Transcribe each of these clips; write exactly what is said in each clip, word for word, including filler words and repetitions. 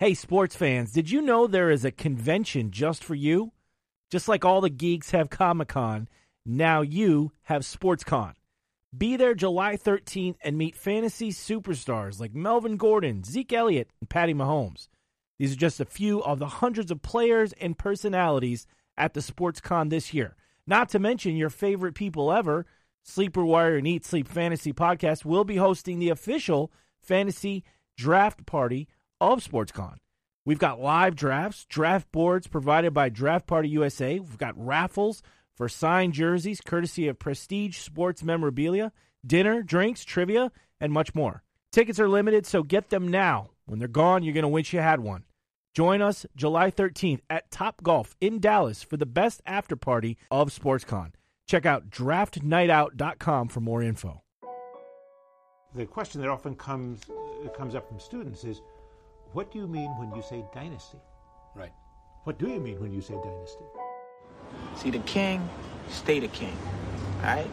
Hey, sports fans, did you know there is a convention just for you? Just like all the geeks have Comic-Con, now you have SportsCon. Be there July thirteenth and meet fantasy superstars like Melvin Gordon, Zeke Elliott, and Patty Mahomes. These are just a few of the hundreds of players and personalities at the SportsCon this year. Not to mention your favorite people ever, Sleeper Wire and Eat Sleep Fantasy Podcast will be hosting the official fantasy draft party of SportsCon. We've got live drafts, draft boards provided by Draft Party U S A. We've got raffles for signed jerseys, courtesy of Prestige Sports Memorabilia, dinner, drinks, trivia, and much more. Tickets are limited, so get them now. When they're gone, you're going to wish you had one. Join us July thirteenth at Topgolf in Dallas for the best after party of SportsCon. Check out draft night out dot com for more info. The question that often comes uh, comes up from students is, what do you mean when you say dynasty? Right. What do you mean when you say dynasty? See, the king, stay the king, all right?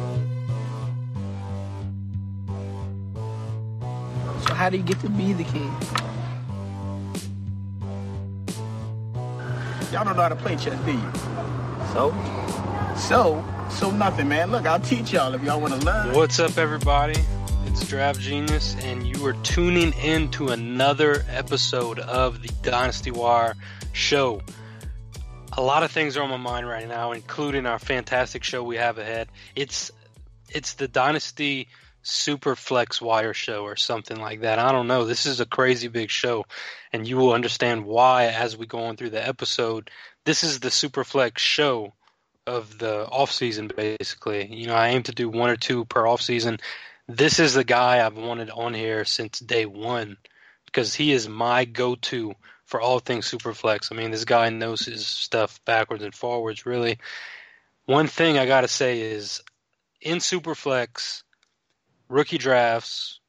So how do you get to be the king? Y'all don't know how to play chess, do you? So? So? So nothing, man. Look, I'll teach y'all if y'all want to learn. What's up, everybody? It's Draft Genius, and you are tuning in to another episode of the Dynasty Wire show. A lot of things are on my mind right now, including our fantastic show we have ahead. It's it's the Dynasty Superflex Wire show or something like that. I don't know. This is a crazy big show, and you will understand why as we go on through the episode. This is the Superflex show of the offseason, basically. You know, I aim to do one or two per offseason. This is the guy I've wanted on here since day one because he is my go-to for all things Superflex. I mean, this guy knows his stuff backwards and forwards, really. One thing I got to say is, in Superflex, rookie drafts,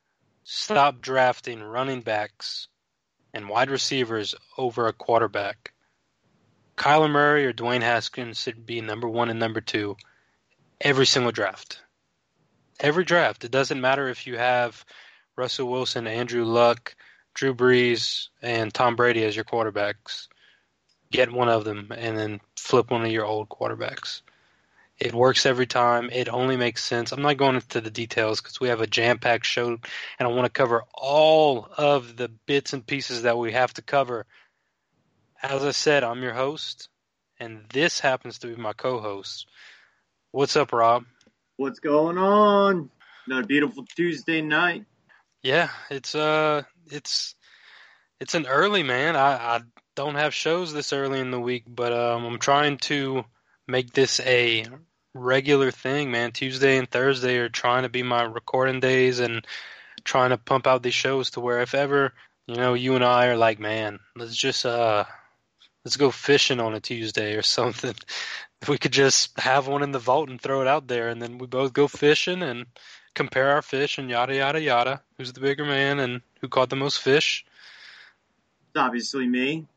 stop drafting running backs and wide receivers over a quarterback. Kyler Murray or Dwayne Haskins should be number one and number two every single draft. Every draft. It doesn't matter if you have Russell Wilson, Andrew Luck, Drew Brees, and Tom Brady as your quarterbacks. Get one of them and then flip one of your old quarterbacks. It works every time. It only makes sense. I'm not going into the details because we have a jam-packed show, and I want to cover all of the bits and pieces that we have to cover. As I said, I'm your host, and this happens to be my co-host. What's up, Rob? What's going on? Another beautiful Tuesday night. Yeah, it's uh, it's it's an early, man. I, I don't have shows this early in the week, but um, I'm trying to make this a regular thing, man. Tuesday and Thursday are trying to be my recording days and trying to pump out these shows to where if ever, you know, you and I are like, man, let's just uh, let's go fishing on a Tuesday or something. We could just have one in the vault and throw it out there, and then we both go fishing and compare our fish and yada, yada, yada. Who's the bigger man and who caught the most fish? It's obviously me.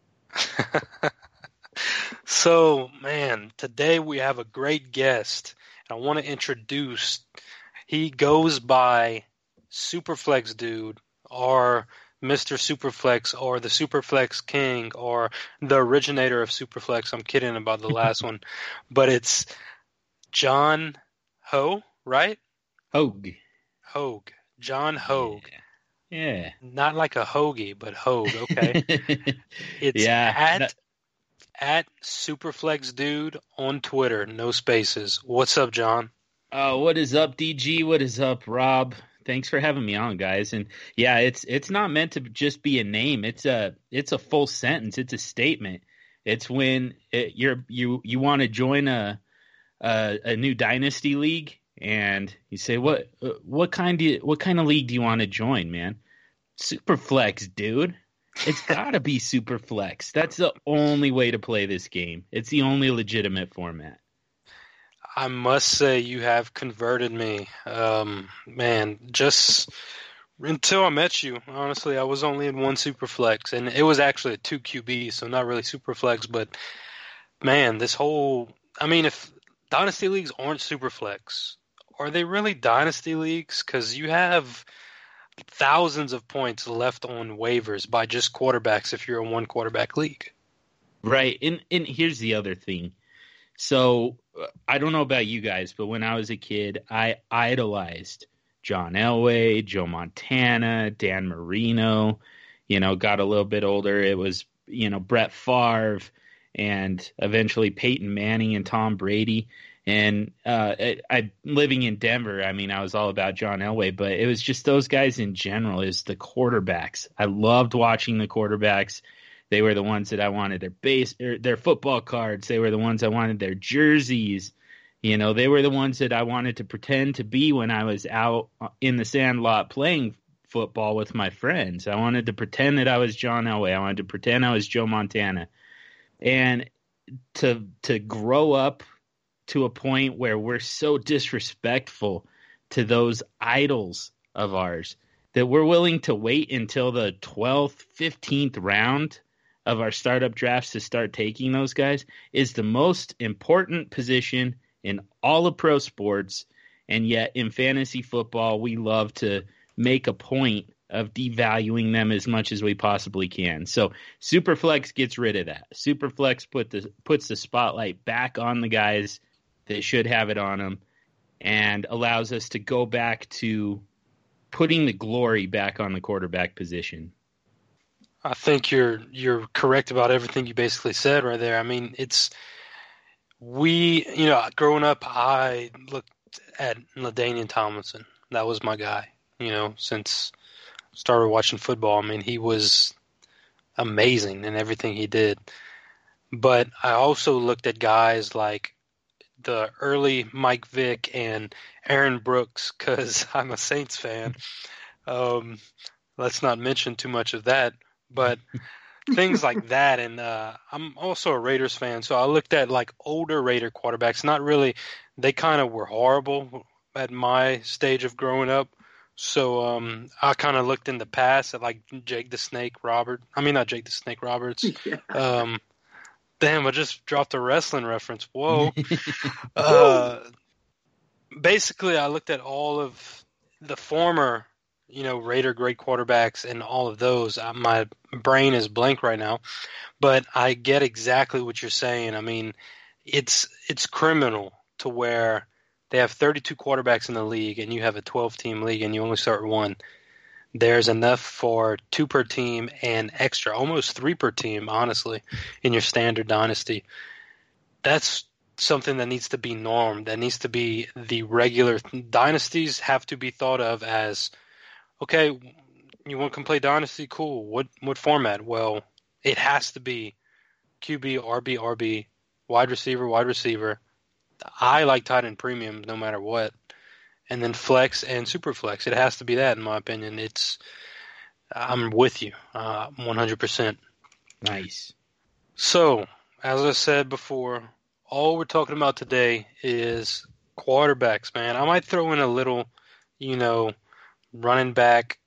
So, man, today we have a great guest, and I want to introduce, he goes by Superflex Dude, or Mister Superflex, or the Superflex King, or the originator of Superflex. I'm kidding about the last one, but it's John Ho, right? Hogue. Hogue. John Hogue. Yeah. yeah. Not like a hoagie, but Hogue, okay? It's yeah, at, that... at Superflex Dude on Twitter, no spaces. What's up, John? Uh, what is up, D G? What is up, Rob? Thanks for having me on, guys. And yeah, it's it's not meant to just be a name. It's a it's a full sentence. It's a statement. It's when it, you're you you want to join a, a a new dynasty league, and you say, what what kind do you, what kind of league do you want to join, man? Superflex, dude. It's got to be Superflex. That's the only way to play this game. It's the only legitimate format. I must say you have converted me. Um, man, just until I met you, honestly, I was only in one Superflex, and it was actually a two Q B, so not really Superflex, but man, this whole, I mean, if Dynasty Leagues aren't Superflex, are they really Dynasty Leagues? Because you have thousands of points left on waivers by just quarterbacks if you're a one quarterback league. Right. And and here's the other thing. So I don't know about you guys, but when I was a kid, I idolized John Elway, Joe Montana, Dan Marino. You know, got a little bit older. It was, you know, Brett Favre and eventually Peyton Manning and Tom Brady. And uh, I, I living in Denver, I mean, I was all about John Elway, but it was just those guys in general. Is the quarterbacks. I loved watching the quarterbacks. They were the ones that I wanted their base, or their football cards. They were the ones I wanted their jerseys. You know, they were the ones that I wanted to pretend to be when I was out in the sandlot playing football with my friends. I wanted to pretend that I was John Elway. I wanted to pretend I was Joe Montana. And to to grow up to a point where we're so disrespectful to those idols of ours that we're willing to wait until the twelfth, fifteenth round of our startup drafts to start taking those guys is the most important position in all of pro sports. And yet in fantasy football, we love to make a point of devaluing them as much as we possibly can. So Superflex gets rid of that. Superflex put the, puts the spotlight back on the guys that should have it on them and allows us to go back to putting the glory back on the quarterback position. I think you're you're correct about everything you basically said right there. I mean, it's we, you know, growing up, I looked at LaDainian Tomlinson. That was my guy, you know, since I started watching football. I mean, he was amazing in everything he did. But I also looked at guys like the early Mike Vick and Aaron Brooks, because I'm a Saints fan. Um, let's not mention too much of that, but things like that. And uh, I'm also a Raiders fan, so I looked at like older Raider quarterbacks. Not really, they kind of were horrible at my stage of growing up. So um, I kind of looked in the past at like Jake the Snake Robert. I mean, not Jake the Snake Roberts. Yeah. Um, Damn, I just dropped a wrestling reference. Whoa. uh, basically, I looked at all of the former, you know, Raider great quarterbacks and all of those. Uh, my brain is blank right now, but I get exactly what you're saying. I mean, it's it's criminal to where they have thirty-two quarterbacks in the league and you have a twelve-team league and you only start one. There's enough for two per team and extra, almost three per team, honestly, in your standard dynasty. That's something that needs to be normed. That needs to be the regular. Dynasties have to be thought of as, okay, you want to play dynasty? Cool. What what format? Well, it has to be Q B, R B, R B, wide receiver, wide receiver. I like tight end premiums no matter what. And then flex and super flex. It has to be that, in my opinion. It's, I'm with you, uh, one hundred percent. Nice. So, as I said before, all we're talking about today is quarterbacks, man. I might throw in a little, you know, running back,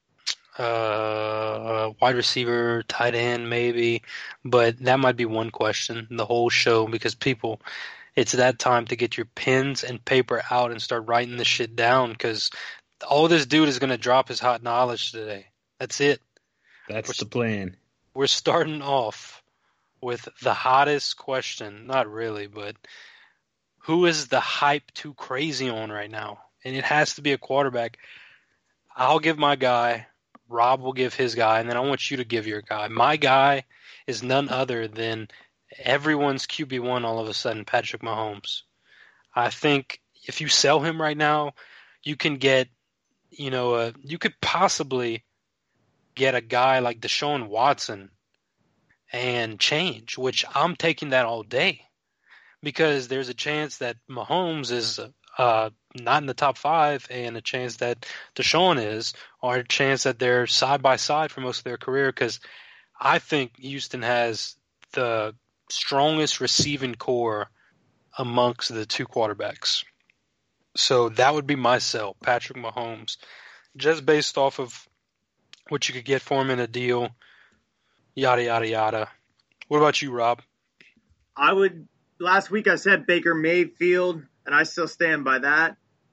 uh, wide receiver, tight end, maybe. But that might be one question the whole show, because people... It's that time to get your pens and paper out and start writing this shit down, because all this dude is going to drop his hot knowledge today. That's it. That's we're, the plan. We're starting off with the hottest question. Not really, but who is the hype too crazy on right now? And it has to be a quarterback. I'll give my guy. Rob will give his guy. And then I want you to give your guy. My guy is none other than everyone's Q B one all of a sudden, Patrick Mahomes. I think if you sell him right now, you can get, you know, uh, you could possibly get a guy like Deshaun Watson and change, which I'm taking that all day, because there's a chance that Mahomes is uh, not in the top five and a chance that Deshaun is, or a chance that they're side by side for most of their career, because I think Houston has the strongest receiving core amongst the two quarterbacks. So that would be my sell, Patrick Mahomes, just based off of what you could get for him in a deal, yada, yada, yada. What about you, Rob? I would, last week I said Baker Mayfield, and I still stand by that.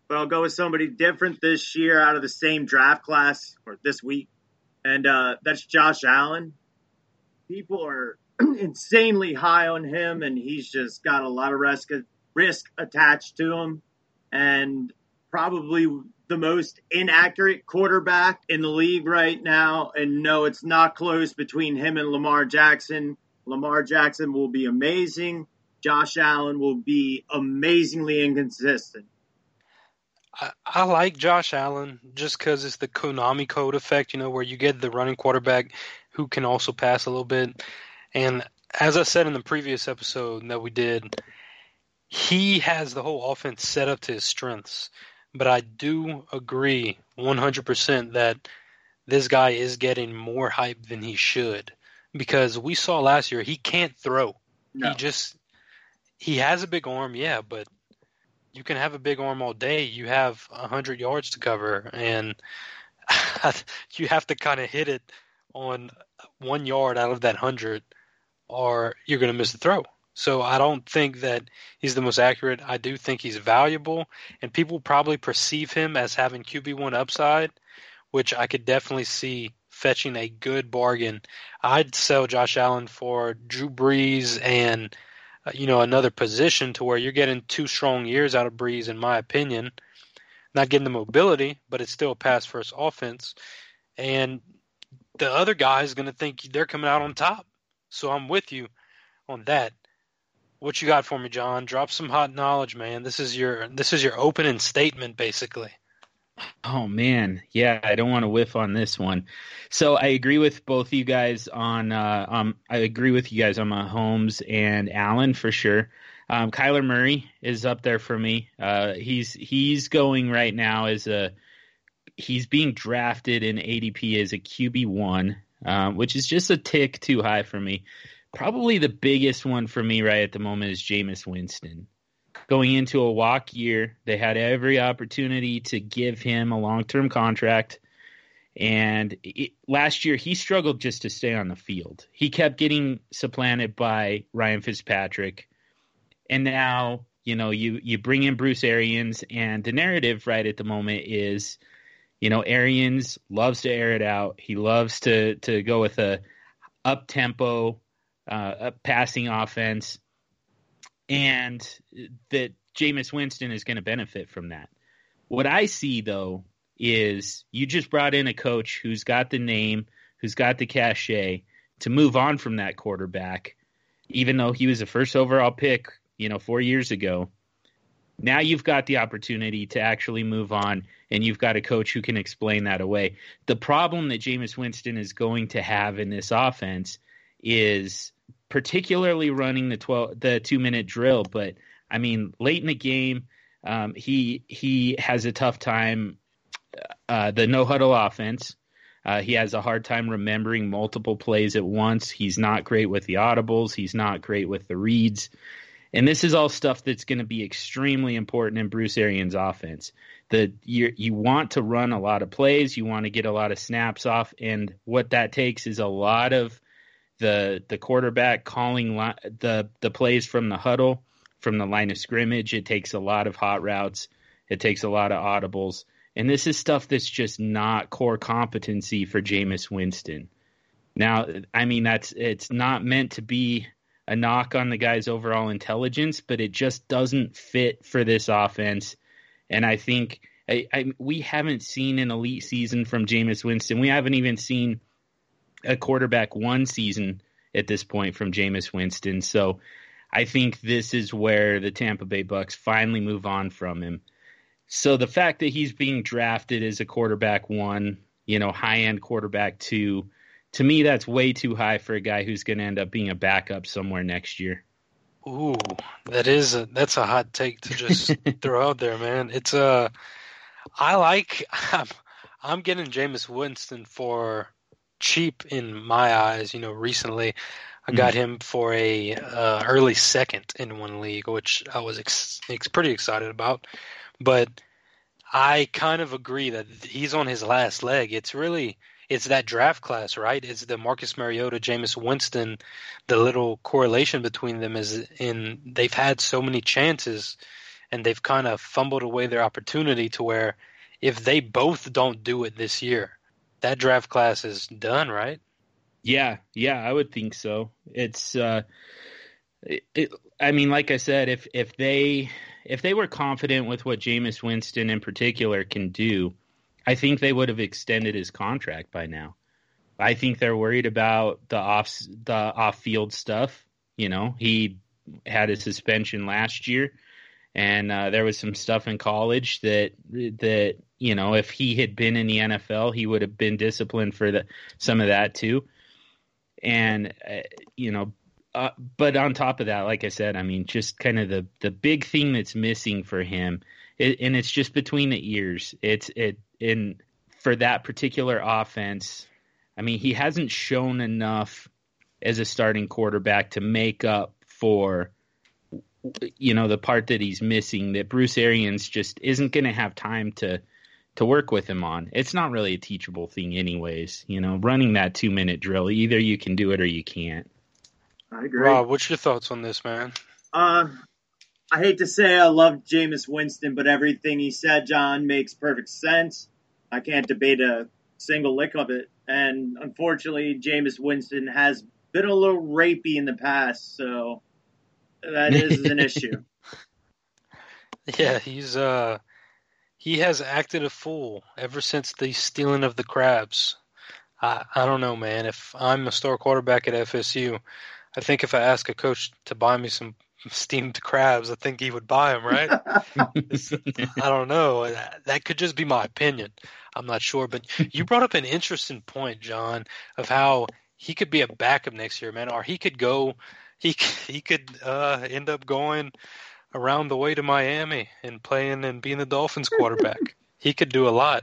but I'll go with somebody different this year out of the same draft class, or this week, and uh, that's Josh Allen. People are insanely high on him, and he's just got a lot of risk, risk attached to him, and probably the most inaccurate quarterback in the league right now. And no, it's not close between him and Lamar Jackson. Lamar Jackson will be amazing. Josh Allen will be amazingly inconsistent. I, I like Josh Allen just because it's the Konami code effect, you know, where you get the running quarterback who can also pass a little bit. And as I said in the previous episode that we did, he has the whole offense set up to his strengths. But I do agree one hundred percent that this guy is getting more hype than he should, because we saw last year he can't throw. No. He just he has a big arm, yeah, but you can have a big arm all day. You have one hundred yards to cover, and you have to kind of hit it on one yard out of that one hundred, or you're going to miss the throw. So I don't think that he's the most accurate. I do think he's valuable, and people probably perceive him as having Q B one upside, which I could definitely see fetching a good bargain. I'd sell Josh Allen for Drew Brees and uh, you know, another position to where you're getting two strong years out of Brees, in my opinion. Not getting the mobility, but it's still a pass-first offense. And the other guy is going to think they're coming out on top. So I'm with you on that. What you got for me, John? Drop some hot knowledge, man. This is your this is your opening statement, basically. Oh, man. Yeah, I don't want to whiff on this one. So I agree with both you guys on uh, – um, I agree with you guys on Mahomes and Allen for sure. Um, Kyler Murray is up there for me. Uh, he's he's going right now as a – he's being drafted in A D P as a Q B one, um, which is just a tick too high for me. Probably the biggest one for me right at the moment is Jameis Winston. Going into a walk year, they had every opportunity to give him a long-term contract. And it, last year, he struggled just to stay on the field. He kept getting supplanted by Ryan Fitzpatrick. And now, you know, you, you bring in Bruce Arians, and the narrative right at the moment is, you know, Arians loves to air it out. He loves to, to go with a up-tempo, uh, a passing offense. And that Jameis Winston is going to benefit from that. What I see, though, is you just brought in a coach who's got the name, who's got the cachet to move on from that quarterback, even though he was a first overall pick, you know, four years ago. Now you've got the opportunity to actually move on, and you've got a coach who can explain that away. The problem that Jameis Winston is going to have in this offense is particularly running the twelve, the two minute drill. But I mean, late in the game, um, he he has a tough time. Uh, the no huddle offense, uh, he has a hard time remembering multiple plays at once. He's not great with the audibles. He's not great with the reads. And this is all stuff that's going to be extremely important in Bruce Arians' offense. The you you want to run a lot of plays. You want to get a lot of snaps off, and what that takes is a lot of the the quarterback calling li- the the plays from the huddle, from the line of scrimmage. It takes a lot of hot routes. It takes a lot of audibles. And this is stuff that's just not core competency for Jameis Winston. Now, I mean, that's it's not meant to be a knock on the guy's overall intelligence, but it just doesn't fit for this offense. And I think I, I, we haven't seen an elite season from Jameis Winston. We haven't even seen a quarterback one season at this point from Jameis Winston. So I think this is where the Tampa Bay Bucks finally move on from him. So the fact that he's being drafted as a quarterback one, you know, high-end quarterback two, to me, that's way too high for a guy who's going to end up being a backup somewhere next year. Ooh, that is a, that's a hot take to just throw out there, man. It's a, uh, I like, I'm, I'm getting Jameis Winston for cheap in my eyes. You know, recently I got mm. him for a uh, early second in one league, which I was ex- ex- pretty excited about. But I kind of agree that he's on his last leg. It's really, it's that draft class, right? It's the Marcus Mariota, Jameis Winston. The little correlation between them is in they've had so many chances, and they've kind of fumbled away their opportunity to where if they both don't do it this year, that draft class is done, right? Yeah, yeah, I would think so. It's, uh, it, it, I mean, like I said, if if they if they were confident with what Jameis Winston in particular can do, I think they would have extended his contract by now. I think they're worried about the off the off field stuff. You know, he had a suspension last year, and uh, there was some stuff in college that that you know, if he had been in the N F L, he would have been disciplined for the some of that too. And uh, you know, uh, but on top of that, like I said, I mean, just kind of the the big thing that's missing for him, it, and it's just between the ears. It's it in for that particular offense. I mean, he hasn't shown enough as a starting quarterback to make up for, you know, the part that he's missing, that Bruce Arians just isn't going to have time to to work with him on. It's not really a teachable thing anyways. You know, running that two-minute drill, either you can do it or you can't. I agree. Rob, what's your thoughts on this, man? Uh, I hate to say I love Jameis Winston, but everything he said, John, makes perfect sense. I can't debate a single lick of it. And unfortunately, Jameis Winston has been a little rapey in the past, so that is an issue. Yeah, he's uh he has acted a fool ever since the stealing of the crabs. I I don't know, man. If I'm a star quarterback at F S U, I think if I ask a coach to buy me some steamed crabs, I think he would buy them, right? I don't know. That could just be my opinion. I'm not sure. But you brought up an interesting point, John, of how he could be a backup next year, man, or he could go, he he could uh, end up going around the way to Miami and playing and being the Dolphins quarterback. He could do a lot.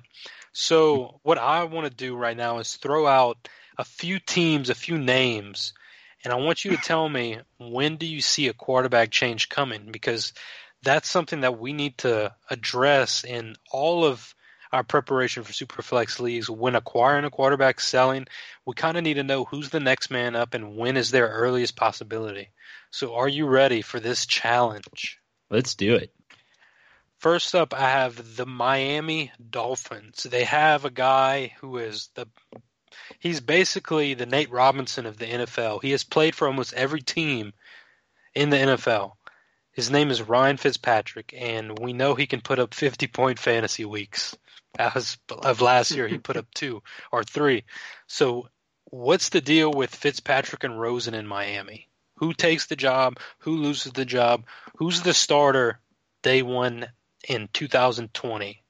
So what I want to do right now is throw out a few teams, a few names, and I want you to tell me, when do you see a quarterback change coming? Because that's something that we need to address in all of our preparation for Superflex leagues. When acquiring a quarterback, selling, we kind of need to know who's the next man up and when is their earliest possibility. So are you ready for this challenge? Let's do it. First up, I have the Miami Dolphins. They have a guy who is the he's basically the Nate Robinson of the N F L. He has played for almost every team in the N F L. His name is Ryan Fitzpatrick, and we know he can put up fifty-point fantasy weeks. As of last year, he put up two or three. So what's the deal with Fitzpatrick and Rosen in Miami? Who takes the job? Who loses the job? Who's the starter day one in two thousand twenty?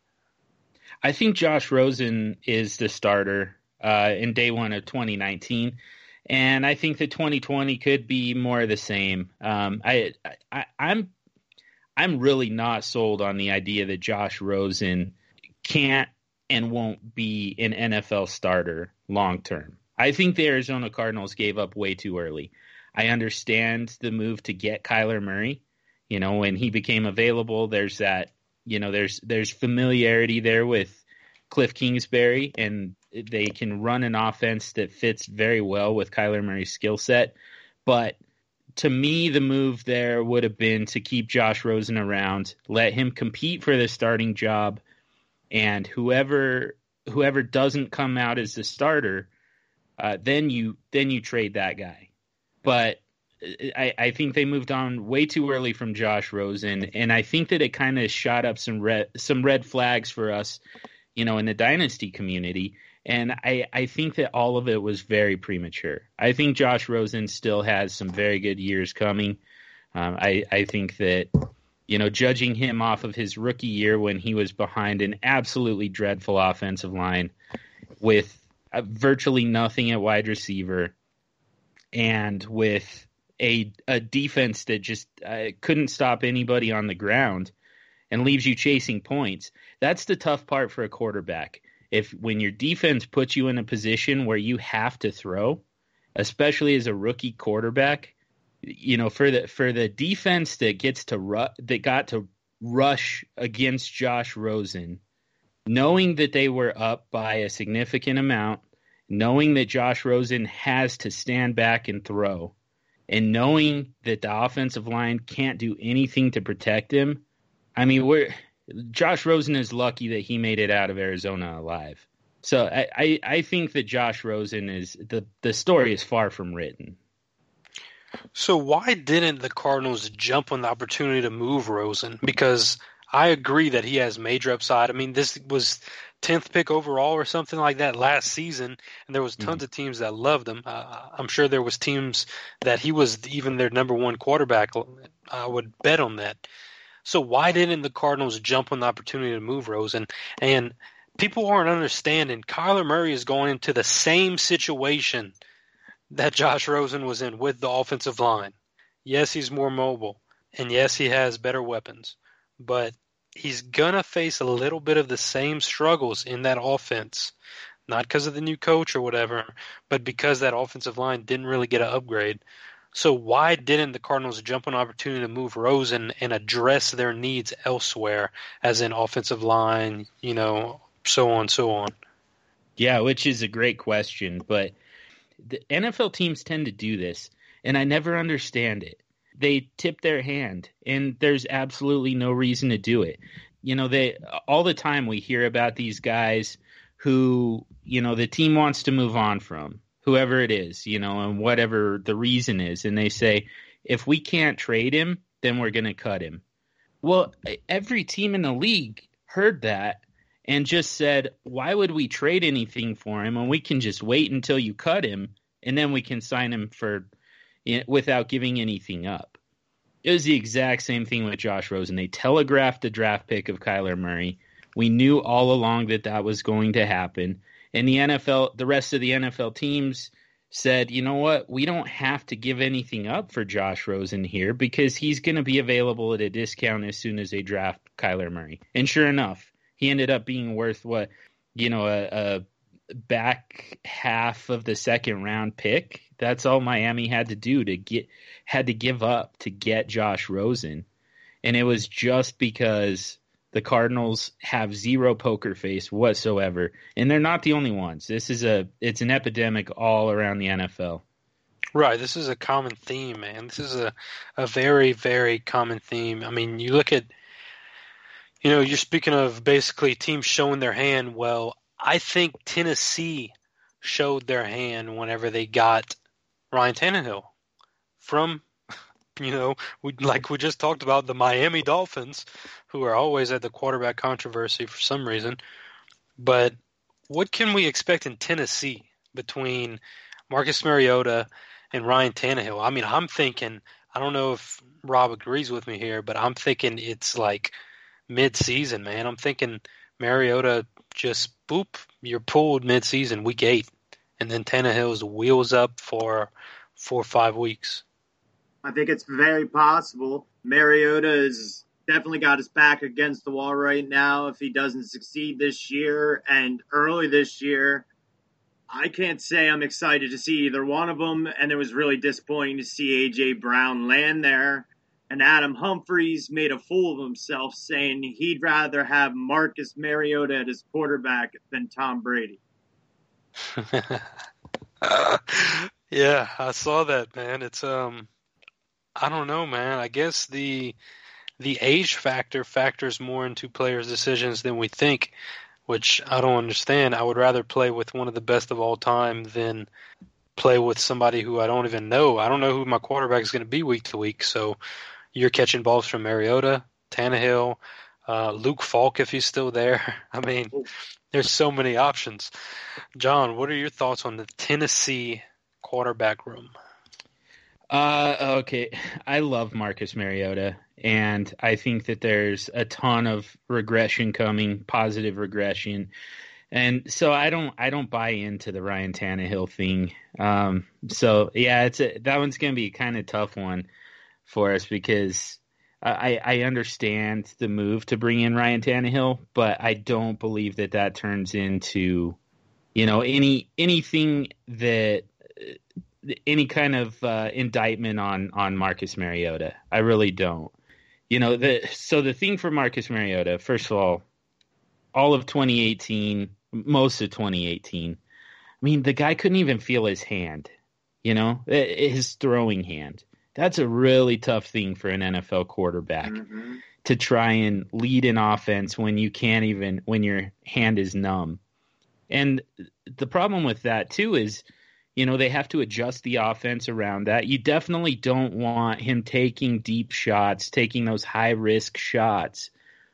I think Josh Rosen is the starter uh, in day one of twenty nineteen. And I think that twenty twenty could be more of the same. Um, I, I, I'm I'm really not sold on the idea that Josh Rosen can't and won't be an N F L starter long term. I think the Arizona Cardinals gave up way too early. I understand the move to get Kyler Murray. You know, when he became available, there's that, you know, there's there's familiarity there with Cliff Kingsbury, and they can run an offense that fits very well with Kyler Murray's skill set. But to me, the move there would have been to keep Josh Rosen around, let him compete for the starting job, and whoever whoever doesn't come out as the starter, uh, then you then you trade that guy. But I, I think they moved on way too early from Josh Rosen, and I think that it kind of shot up some red some red flags for us, you know, in the dynasty community. And I, I think that all of it was very premature. I think Josh Rosen still has some very good years coming. Um, I, I think that, you know, judging him off of his rookie year when he was behind an absolutely dreadful offensive line with uh, virtually nothing at wide receiver and with a a defense that just uh, couldn't stop anybody on the ground and leaves you chasing points. That's the tough part for a quarterback. If when your defense puts you in a position where you have to throw, especially as a rookie quarterback, you know, for the for the defense that gets to ru- that got to rush against Josh Rosen, knowing that they were up by a significant amount, knowing that Josh Rosen has to stand back and throw, and knowing that the offensive line can't do anything to protect him, I mean, we're Josh Rosen is lucky that he made it out of Arizona alive. So I, I, I think that Josh Rosen is the the story is far from written. So why didn't the Cardinals jump on the opportunity to move Rosen? Because I agree that he has major upside. I mean, this was tenth pick overall or something like that last season, and there was tons mm-hmm. of teams that loved him. Uh, I'm sure there was teams that he was even their number one quarterback. I would bet on that. So why didn't the Cardinals jump on the opportunity to move Rosen? And people aren't understanding. Kyler Murray is going into the same situation that Josh Rosen was in with the offensive line. Yes, he's more mobile, and yes, he has better weapons, but he's going to face a little bit of the same struggles in that offense, not because of the new coach or whatever, but because that offensive line didn't really get an upgrade. So why didn't the Cardinals jump on an opportunity to move Rosen and address their needs elsewhere, as in offensive line, you know, so on, so on? Yeah, which is a great question, but the N F L teams tend to do this, and I never understand it. They tip their hand, and there's absolutely no reason to do it. You know, they all the time we hear about these guys who, you know, the team wants to move on from, whoever it is, you know, and whatever the reason is. And they say, if we can't trade him, then we're going to cut him. Well, every team in the league heard that and just said, why would we trade anything for him when we can just wait until you cut him and then we can sign him for without giving anything up? It was the exact same thing with Josh Rosen. They telegraphed the draft pick of Kyler Murray. We knew all along that that was going to happen. And the N F L, the rest of the N F L teams said, you know what, we don't have to give anything up for Josh Rosen here because he's going to be available at a discount as soon as they draft Kyler Murray. And sure enough, he ended up being worth what, you know, a, a back half of the second round pick. That's all Miami had to do to get, had to give up to get Josh Rosen. And it was just because the Cardinals have zero poker face whatsoever, and they're not the only ones. This is a it's an epidemic all around the N F L. Right, this is a common theme, man. This is a, a very, very common theme. I mean, you look at, you know, you're speaking of basically teams showing their hand. Well, I think Tennessee showed their hand whenever they got Ryan Tannehill from, you know, we, like we just talked about, the Miami Dolphins, who are always at the quarterback controversy for some reason. But what can we expect in Tennessee between Marcus Mariota and Ryan Tannehill? I mean, I'm thinking, I don't know if Rob agrees with me here, but I'm thinking it's like mid-season, man. I'm thinking Mariota just, boop, you're pulled mid-season, week eight, and then Tannehill's wheels up for four or five weeks. I think it's very possible. Mariota has definitely got his back against the wall right now if he doesn't succeed this year. And early this year, I can't say I'm excited to see either one of them. And it was really disappointing to see A J. Brown land there. And Adam Humphries made a fool of himself saying he'd rather have Marcus Mariota at his quarterback than Tom Brady. uh, yeah, I saw that, man. It's um. I don't know, man. I guess the the age factor factors more into players' decisions than we think, which I don't understand. I would rather play with one of the best of all time than play with somebody who I don't even know. I don't know who my quarterback is going to be week to week. So you're catching balls from Mariota, Tannehill, uh, Luke Falk if he's still there. I mean, there's so many options. John, what are your thoughts on the Tennessee quarterback room? Uh, okay. I love Marcus Mariota, and I think that there's a ton of regression coming, positive regression. And so I don't, I don't buy into the Ryan Tannehill thing. Um, so yeah, it's a, that one's going to be a kind of tough one for us because I, I understand the move to bring in Ryan Tannehill, but I don't believe that that turns into, you know, any, anything that, any kind of uh, indictment on, on Marcus Mariota. I really don't. You know, the so the thing for Marcus Mariota, first of all, all of twenty eighteen, most of twenty eighteen, I mean, the guy couldn't even feel his hand, you know, his throwing hand. That's a really tough thing for an N F L quarterback. Mm-hmm. to try and lead an offense when you can't even, when your hand is numb. And the problem with that too is, you know, they have to adjust the offense around that. You definitely don't want him taking deep shots, taking those high risk shots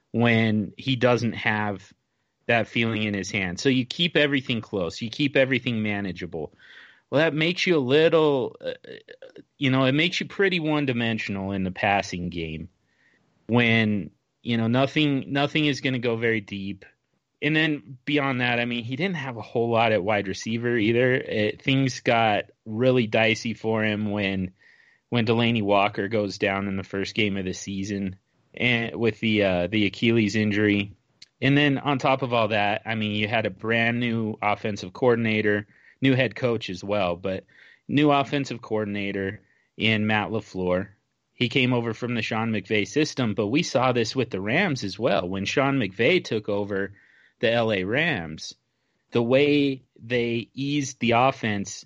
when he doesn't have that feeling in his hand. So you keep everything close. You keep everything manageable. Well, that makes you a little, uh, you know, it makes you pretty one-dimensional in the passing game when, you know, nothing nothing is going to go very deep. And then beyond that, I mean, he didn't have a whole lot at wide receiver either. It, things got really dicey for him when when Delanie Walker goes down in the first game of the season and with the uh, the Achilles injury. And then on top of all that, I mean, you had a brand new offensive coordinator, new head coach as well, but new offensive coordinator in Matt LaFleur. He came over from the Sean McVay system, but we saw this with the Rams as well. When Sean McVay took over the L A Rams, the way they eased the offense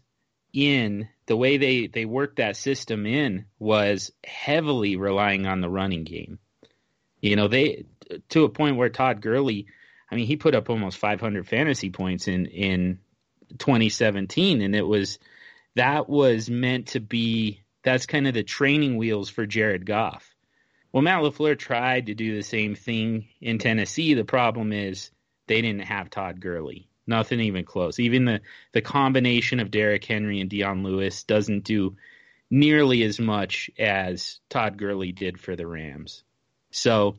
in, the way they, they worked that system in was heavily relying on the running game. You know, they to a point where Todd Gurley, I mean, he put up almost five hundred fantasy points in, in twenty seventeen, and it was that was meant to be, that's kind of the training wheels for Jared Goff. Well, Matt LaFleur tried to do the same thing in Tennessee. The problem is they didn't have Todd Gurley. Nothing even close. Even the, the combination of Derrick Henry and Dion Lewis doesn't do nearly as much as Todd Gurley did for the Rams. So,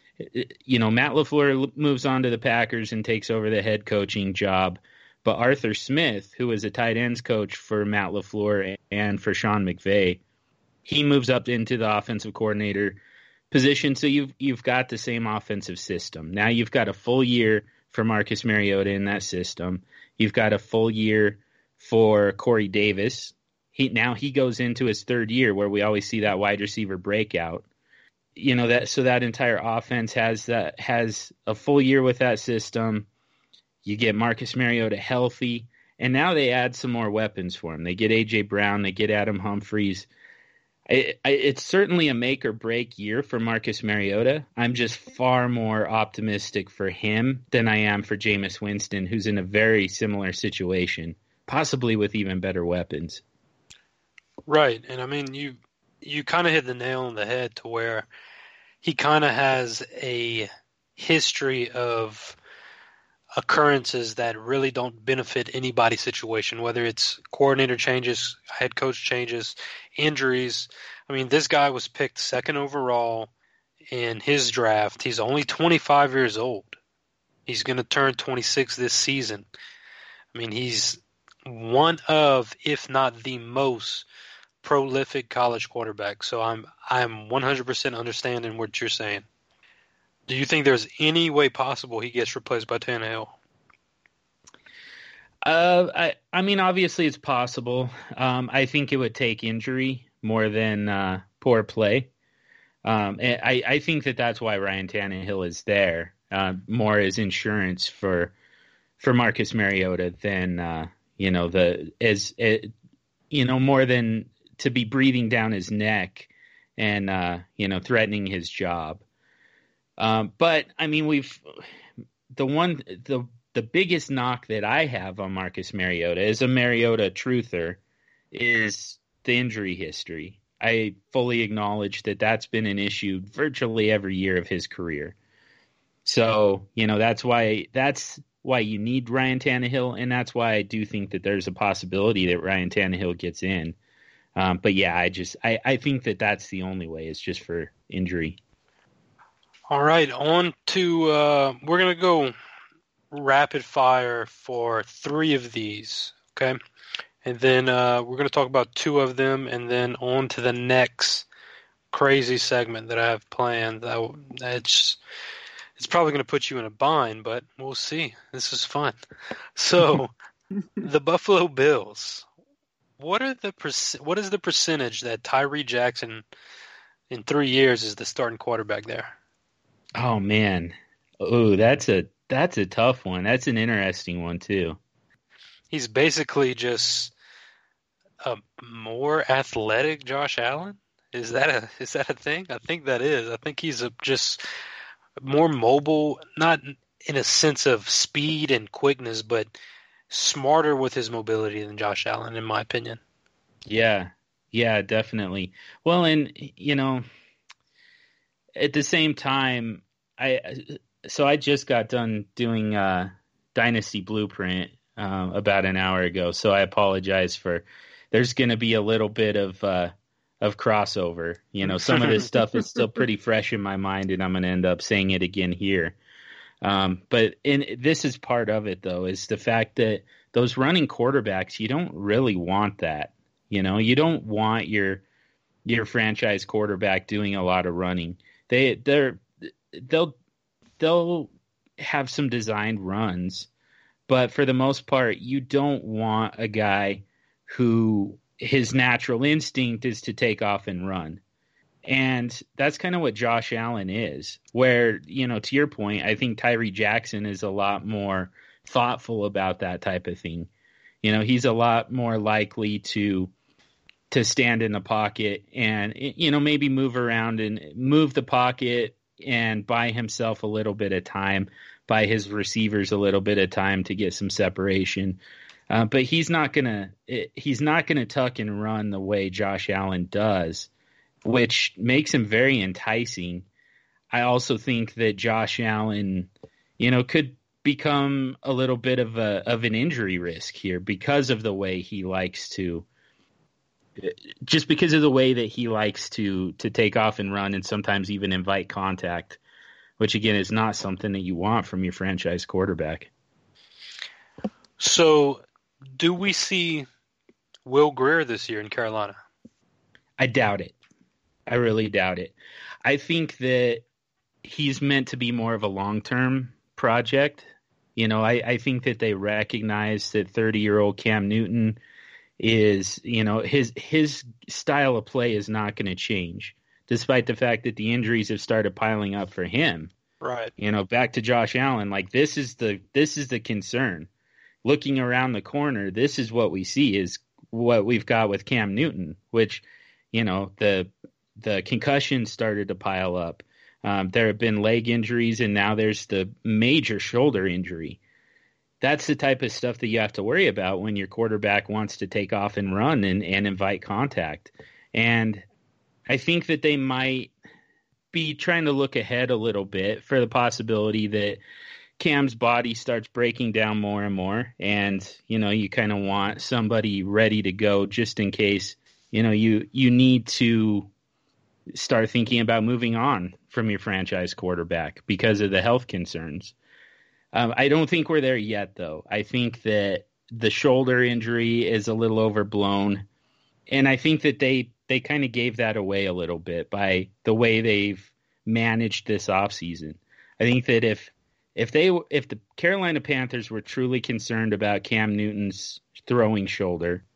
you know, Matt LaFleur moves on to the Packers and takes over the head coaching job. But Arthur Smith, who was a tight ends coach for Matt LaFleur and for Sean McVay, he moves up into the offensive coordinator position. So you've you've got the same offensive system. Now you've got a full year for Marcus Mariota in that system. You've got a full year for Corey Davis. He now he goes into his third year where we always see that wide receiver breakout. You know, that so that entire offense has that has a full year with that system. You get Marcus Mariota healthy, and now they add some more weapons for him. They get A J Brown, they get Adam Humphries. It, it's certainly a make or break year for Marcus Mariota. I'm just far more optimistic for him than I am for Jameis Winston, who's in a very similar situation, possibly with even better weapons. Right, and I mean, you you kind of hit the nail on the head to where he kind of has a history of occurrences that really don't benefit anybody's situation, whether it's coordinator changes, head coach changes, injuries. I mean, this guy was picked second overall in his draft. He's only twenty-five years old. He's going to turn twenty-six this season. I mean, he's one of, if not the most prolific college quarterback. So I'm I'm one hundred percent understanding what you're saying. Do you think there's any way possible he gets replaced by Tannehill? Uh, I I mean, obviously it's possible. Um, I think it would take injury more than uh, poor play. Um, and I I think that that's why Ryan Tannehill is there, uh, more as insurance for for Marcus Mariota than uh, you know the as it, you know more than to be breathing down his neck and uh, you know threatening his job. Um, but I mean, we've the one the the biggest knock that I have on Marcus Mariota as a Mariota truther is the injury history. I fully acknowledge that that's been an issue virtually every year of his career. So you know that's why that's why you need Ryan Tannehill, and that's why I do think that there's a possibility that Ryan Tannehill gets in. Um, but yeah, I just I, I think that that's the only way. It's just for injury. All right, on to uh, we're gonna go rapid fire for three of these, okay, and then uh, we're gonna talk about two of them, and then on to the next crazy segment that I have planned. That it's it's probably gonna put you in a bind, but we'll see. This is fun. So, the Buffalo Bills. What are the perc- What is the percentage that Tyree Jackson in three years is the starting quarterback there? Oh man, oh that's a that's a tough one. That's an interesting one too. He's basically just a more athletic Josh Allen. Is that a is that a thing? I think that is. I think he's a, just more mobile, not in a sense of speed and quickness, but smarter with his mobility than Josh Allen, in my opinion. Yeah, yeah, definitely. Well, and you know, at the same time, I so I just got done doing uh, Dynasty Blueprint um, about an hour ago, so I apologize for. There's going to be a little bit of. Uh, of crossover. You know, some of this stuff is still pretty fresh in my mind, and I'm going to end up saying it again here. Um, but in, this is part of it, though, is the fact that those running quarterbacks, you don't really want that. You know, you don't want your your franchise quarterback doing a lot of running. They they're they'll they'll have some designed runs, but for the most part, you don't want a guy who his natural instinct is to take off and run. And that's kind of what Josh Allen is, where, you know, to your point, I think Tyree Jackson is a lot more thoughtful about that type of thing. You know, he's a lot more likely to to stand in the pocket and, you know, maybe move around and move the pocket and buy himself a little bit of time, buy his receivers a little bit of time to get some separation. Uh, but he's not gonna he's not gonna tuck and run the way Josh Allen does, which makes him very enticing. I also think that Josh Allen, you know, could become a little bit of a of an injury risk here because of the way he likes to, just because of the way that he likes to to take off and run and sometimes even invite contact, which again is not something that you want from your franchise quarterback. So, do we see Will Grier this year in Carolina? I doubt it. I really doubt it. I think that he's meant to be more of a long-term project. You know, I, I think that they recognize that thirty-year-old Cam Newton is, you know, his his style of play is not going to change, despite the fact that the injuries have started piling up for him. Right. You know, back to Josh Allen, like this is the this is the concern. Looking around the corner, this is what we see is what we've got with Cam Newton, which, you know, the the concussions started to pile up. Um, there have been leg injuries, and now there's the major shoulder injury. That's the type of stuff that you have to worry about when your quarterback wants to take off and run and, and invite contact. And I think that they might be trying to look ahead a little bit for the possibility that Cam's body starts breaking down more and more, and you know you kind of want somebody ready to go just in case you know you you need to start thinking about moving on from your franchise quarterback because of the health concerns. Um, I don't think we're there yet, though. I think that the shoulder injury is a little overblown, and I think that they they kind of gave that away a little bit by the way they've managed this offseason. I think that if If they, if the Carolina Panthers were truly concerned about Cam Newton's throwing shoulder,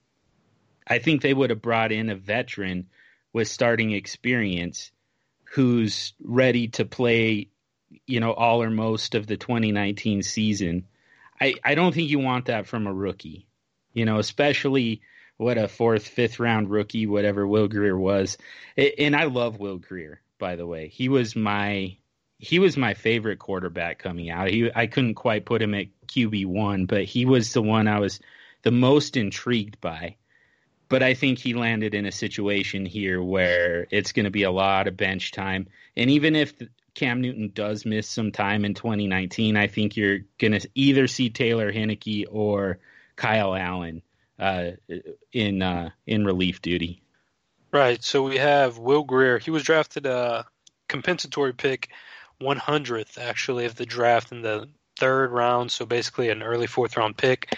I think they would have brought in a veteran with starting experience who's ready to play, you know, all or most of the twenty nineteen season. I, I don't think you want that from a rookie, you know, especially what a fourth, fifth round rookie, whatever Will Grier was. And I love Will Grier, by the way. He was my... He was my favorite quarterback coming out. He, I couldn't quite put him at Q B one, but he was the one I was the most intrigued by. But I think he landed in a situation here where it's going to be a lot of bench time. And even if Cam Newton does miss some time in twenty nineteen, I think you're going to either see Taylor Heinicke or Kyle Allen uh, in uh, in relief duty. Right. So we have Will Grier. He was drafted a compensatory pick one hundredth actually of the draft in the third round, so basically an early fourth round pick.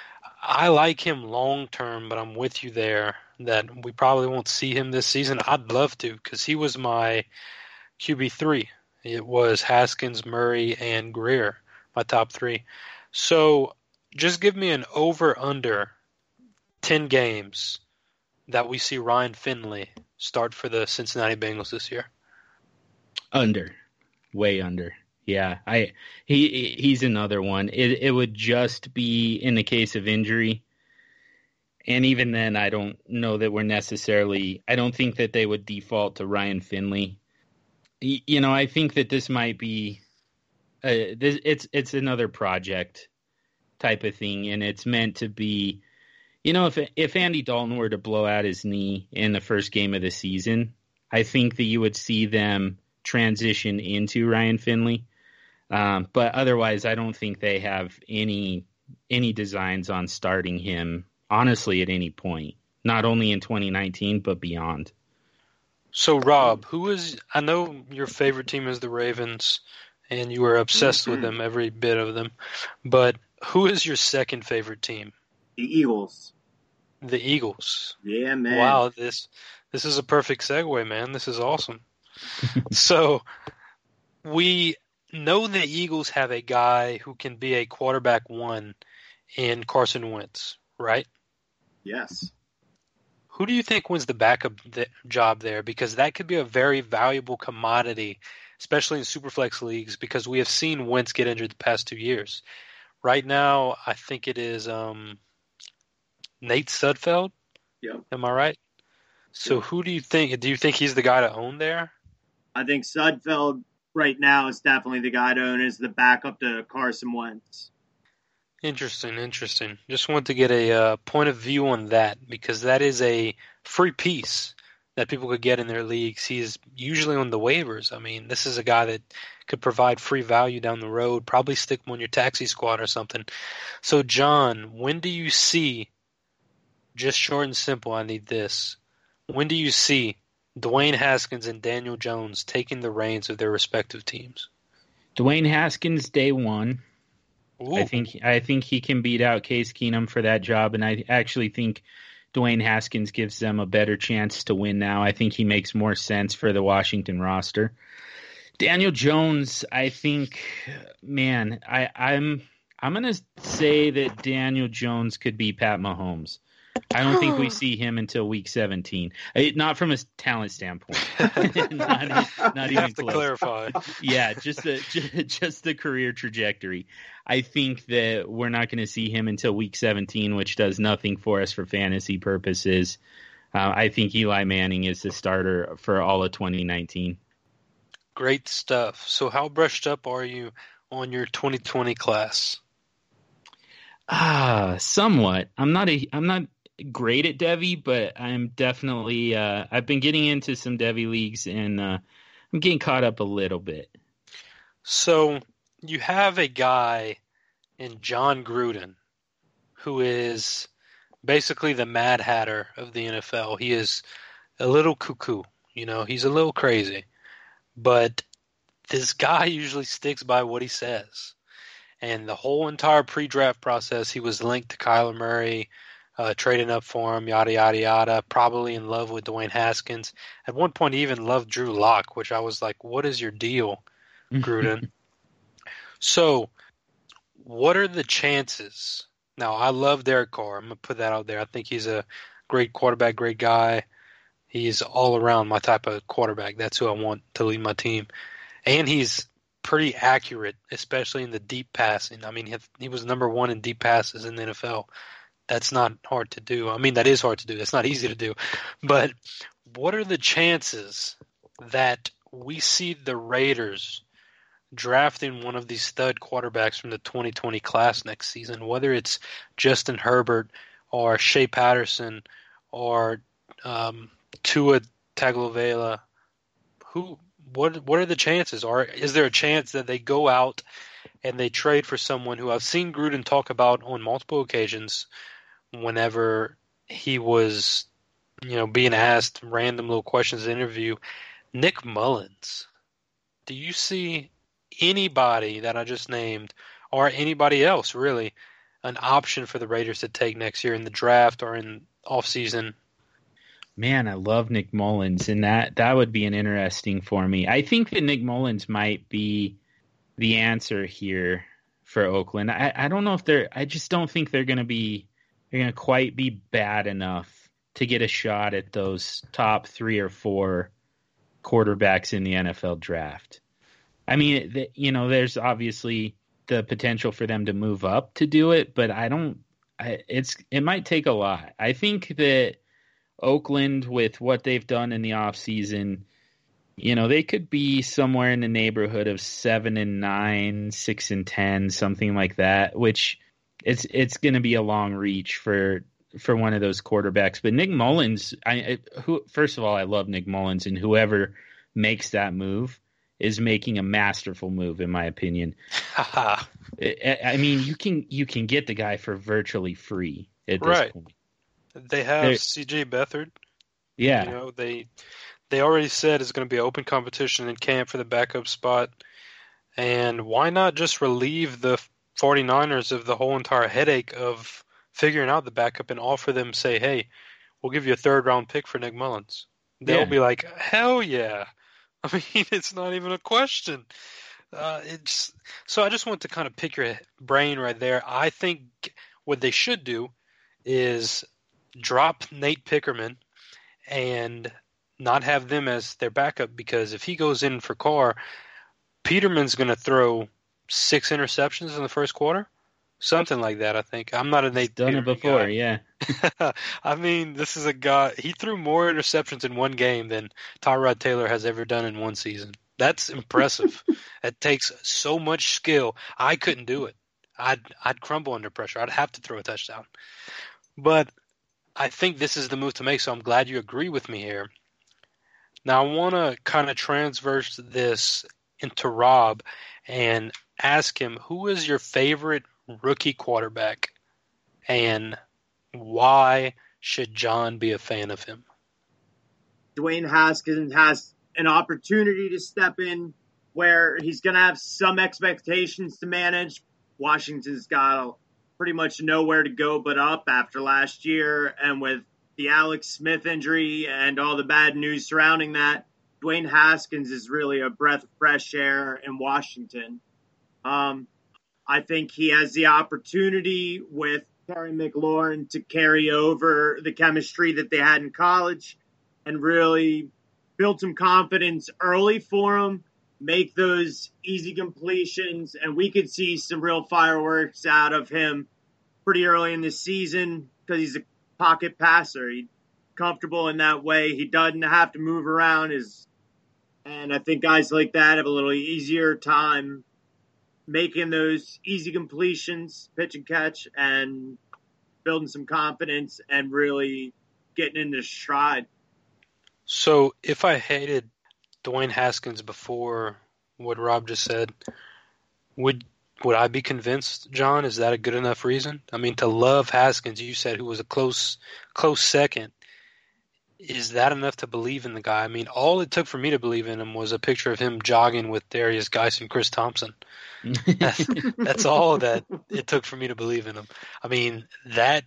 I like him long term, but I'm with you there that we probably won't see him this season. I'd love to because he was my Q B three. It was Haskins, Murray, and Grier, my top three. So just give me an over-under ten games that we see Ryan Finley start for the Cincinnati Bengals this year. Under. Way under. Yeah, I he he's another one. It it would just be in the case of injury. And even then, I don't know that we're necessarily – I don't think that they would default to Ryan Finley. You know, I think that this might be uh, – this, it's it's another project type of thing, and it's meant to be – you know, if if Andy Dalton were to blow out his knee in the first game of the season, I think that you would see them transition into Ryan Finley. Um, but otherwise, I don't think they have any any designs on starting him – honestly, at any point, not only in twenty nineteen, but beyond. So, Rob, who is, I know your favorite team is the Ravens, and you are obsessed with them, every bit of them, but who is your second favorite team? The Eagles. The Eagles. Yeah, man. Wow, this this is a perfect segue, man. This is awesome. So, we know the Eagles have a guy who can be a quarterback one in Carson Wentz, right? Yes. Who do you think wins the backup th- job there? Because that could be a very valuable commodity, especially in Superflex leagues, because we have seen Wentz get injured the past two years. Right now, I think it is um, Nate Sudfeld. Yep. Am I right? So Yep. who do you think? Do you think he's the guy to own there? I think Sudfeld right now is definitely the guy to own as the backup to Carson Wentz. Interesting, interesting. Just want to get a uh, point of view on that, because that is a free piece that people could get in their leagues. He's usually on the waivers. I mean, this is a guy that could provide free value down the road, probably stick him on your taxi squad or something. So, John, when do you see, just short and simple, I need this, when do you see Dwayne Haskins and Daniel Jones taking the reins of their respective teams? Dwayne Haskins, day one. Ooh. I think I think he can beat out Case Keenum for that job, and I actually think Dwayne Haskins gives them a better chance to win now. I think he makes more sense for the Washington roster. Daniel Jones, I think, man, I, I'm I'm gonna say that Daniel Jones could be Pat Mahomes. I don't think we see him until week seventeen. Not from a talent standpoint. not, not even have to close. clarify. Yeah, just the just the career trajectory. I think that we're not going to see him until week seventeen, which does nothing for us for fantasy purposes. Uh, I think Eli Manning is the starter for all of twenty nineteen. Great stuff. So how brushed up are you on your twenty twenty class? Ah, somewhat. I'm not a I'm not great at Devy, but I'm definitely uh, I've been getting into some Devy leagues, and uh, I'm getting caught up a little bit. So you have a guy in John Gruden who is basically the Mad Hatter of the N F L. He is a little cuckoo, you know, he's a little crazy, but this guy usually sticks by what he says. And the whole entire pre-draft process, he was linked to Kyler Murray, uh, trading up for him, yada, yada, yada, probably in love with Dwayne Haskins. At one point, he even loved Drew Lock, which I was like, what is your deal, Gruden? So, what are the chances? Now, I love Derek Carr. I'm going to put that out there. I think he's a great quarterback, great guy. He's all around my type of quarterback. That's who I want to lead my team. And he's pretty accurate, especially in the deep passing. I mean, he, he was number one in deep passes in the N F L. That's not hard to do. I mean, that is hard to do. That's not easy to do. But what are the chances that we see the Raiders drafting one of these stud quarterbacks from the twenty twenty class next season, whether it's Justin Herbert or Shea Patterson or um, Tua Tagovailoa? Who? What what are the chances? Or is there a chance that they go out and they trade for someone who I've seen Gruden talk about on multiple occasions whenever he was, you know, being asked random little questions in the interview? Nick Mullins. Do you see anybody that I just named, or anybody else really, an option for the Raiders to take next year in the draft or in offseason? Man, I love Nick Mullins, and that, that would be an interesting for me. I think that Nick Mullins might be the answer here for Oakland. I, I don't know if they're – I just don't think they're going to be – they're going to quite be bad enough to get a shot at those top three or four quarterbacks in the N F L draft. I mean, the, you know, there's obviously the potential for them to move up to do it, but I don't – I, it's it might take a lot. I think that Oakland, with what they've done in the offseason, you know, they could be somewhere in the neighborhood of seven and nine, six and ten, something like that, which it's it's going to be a long reach for for one of those quarterbacks. But Nick Mullins, I, I who first of all, I love Nick Mullins, and whoever makes that move is making a masterful move, in my opinion. I, I mean, you can you can get the guy for virtually free at this right. point. They have They're, C J Beathard. Yeah. You know, they they already said it's going to be open competition in camp for the backup spot. And why not just relieve the 49ers of the whole entire headache of figuring out the backup and offer them, say, hey, we'll give you a third round pick for Nick Mullins. They'll Yeah. be like, hell yeah. I mean, it's not even a question. Uh, it's so I just want to kind of pick your brain right there. I think what they should do is drop Nate Pickerman and not have them as their backup, because if he goes in for Carr, Peterman's going to throw six interceptions in the first quarter, something like that. I think I'm not a Nate. He's done Peterman it before, guy. yeah. I mean, this is a guy. He threw more interceptions in one game than Tyrod Taylor has ever done in one season. That's impressive. It takes so much skill. I couldn't do it. I'd I'd crumble under pressure. I'd have to throw a touchdown. But I think this is the move to make. So I'm glad you agree with me here. Now I want to kind of transverse this into Rob and ask him, who is your favorite rookie quarterback, and why should John be a fan of him? Dwayne Haskins has an opportunity to step in where he's going to have some expectations to manage. Washington's got pretty much nowhere to go but up after last year, and with the Alex Smith injury and all the bad news surrounding that, Dwayne Haskins is really a breath of fresh air in Washington. Um, I think he has the opportunity with Terry McLaurin to carry over the chemistry that they had in college and really build some confidence early for him, make those easy completions, and we could see some real fireworks out of him pretty early in the season because he's a pocket passer. He's comfortable in that way. He doesn't have to move around. His, and I think guys like that have a little easier time making those easy completions, pitch and catch, and building some confidence and really getting into stride. So if I hated Dwayne Haskins before what Rob just said, would would I be convinced, John? Is that a good enough reason? I mean, to love Haskins, you said, who was a close close second. Is that enough to believe in the guy? I mean, all it took for me to believe in him was a picture of him jogging with Darius Geis and Chris Thompson. That's, that's all that it took for me to believe in him. I mean, that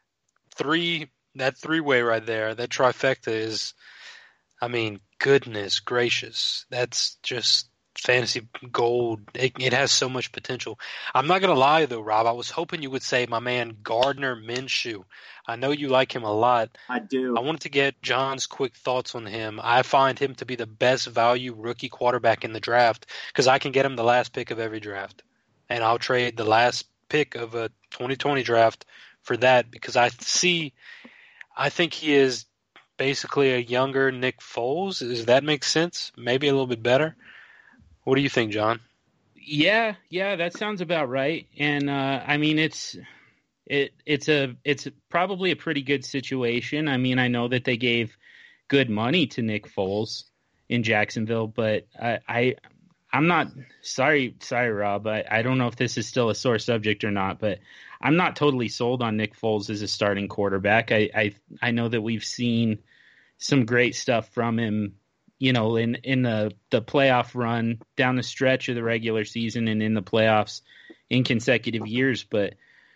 three that three way right there, that trifecta is, I mean, goodness gracious, that's just fantasy gold. It, it has so much potential. I'm not gonna lie though, Rob. I was hoping you would say my man Gardner Minshew. I know you like him a lot. I do. I wanted to get John's quick thoughts on him. I find him to be the best value rookie quarterback in the draft because I can get him the last pick of every draft, and I'll trade the last pick of a twenty twenty draft for that because I see. I think he is basically a younger Nick Foles. Does that make sense? Maybe a little bit better. What do you think, John? Yeah, yeah, that sounds about right. And uh, I mean, it's it it's a it's probably a pretty good situation. I mean, I know that they gave good money to Nick Foles in Jacksonville, but I, I I'm not sorry, sorry, Rob. I, I don't know if this is still a sore subject or not, but I'm not totally sold on Nick Foles as a starting quarterback. I I, I know that we've seen some great stuff from him, you know, in, in the, the playoff run down the stretch of the regular season and in the playoffs in consecutive years. But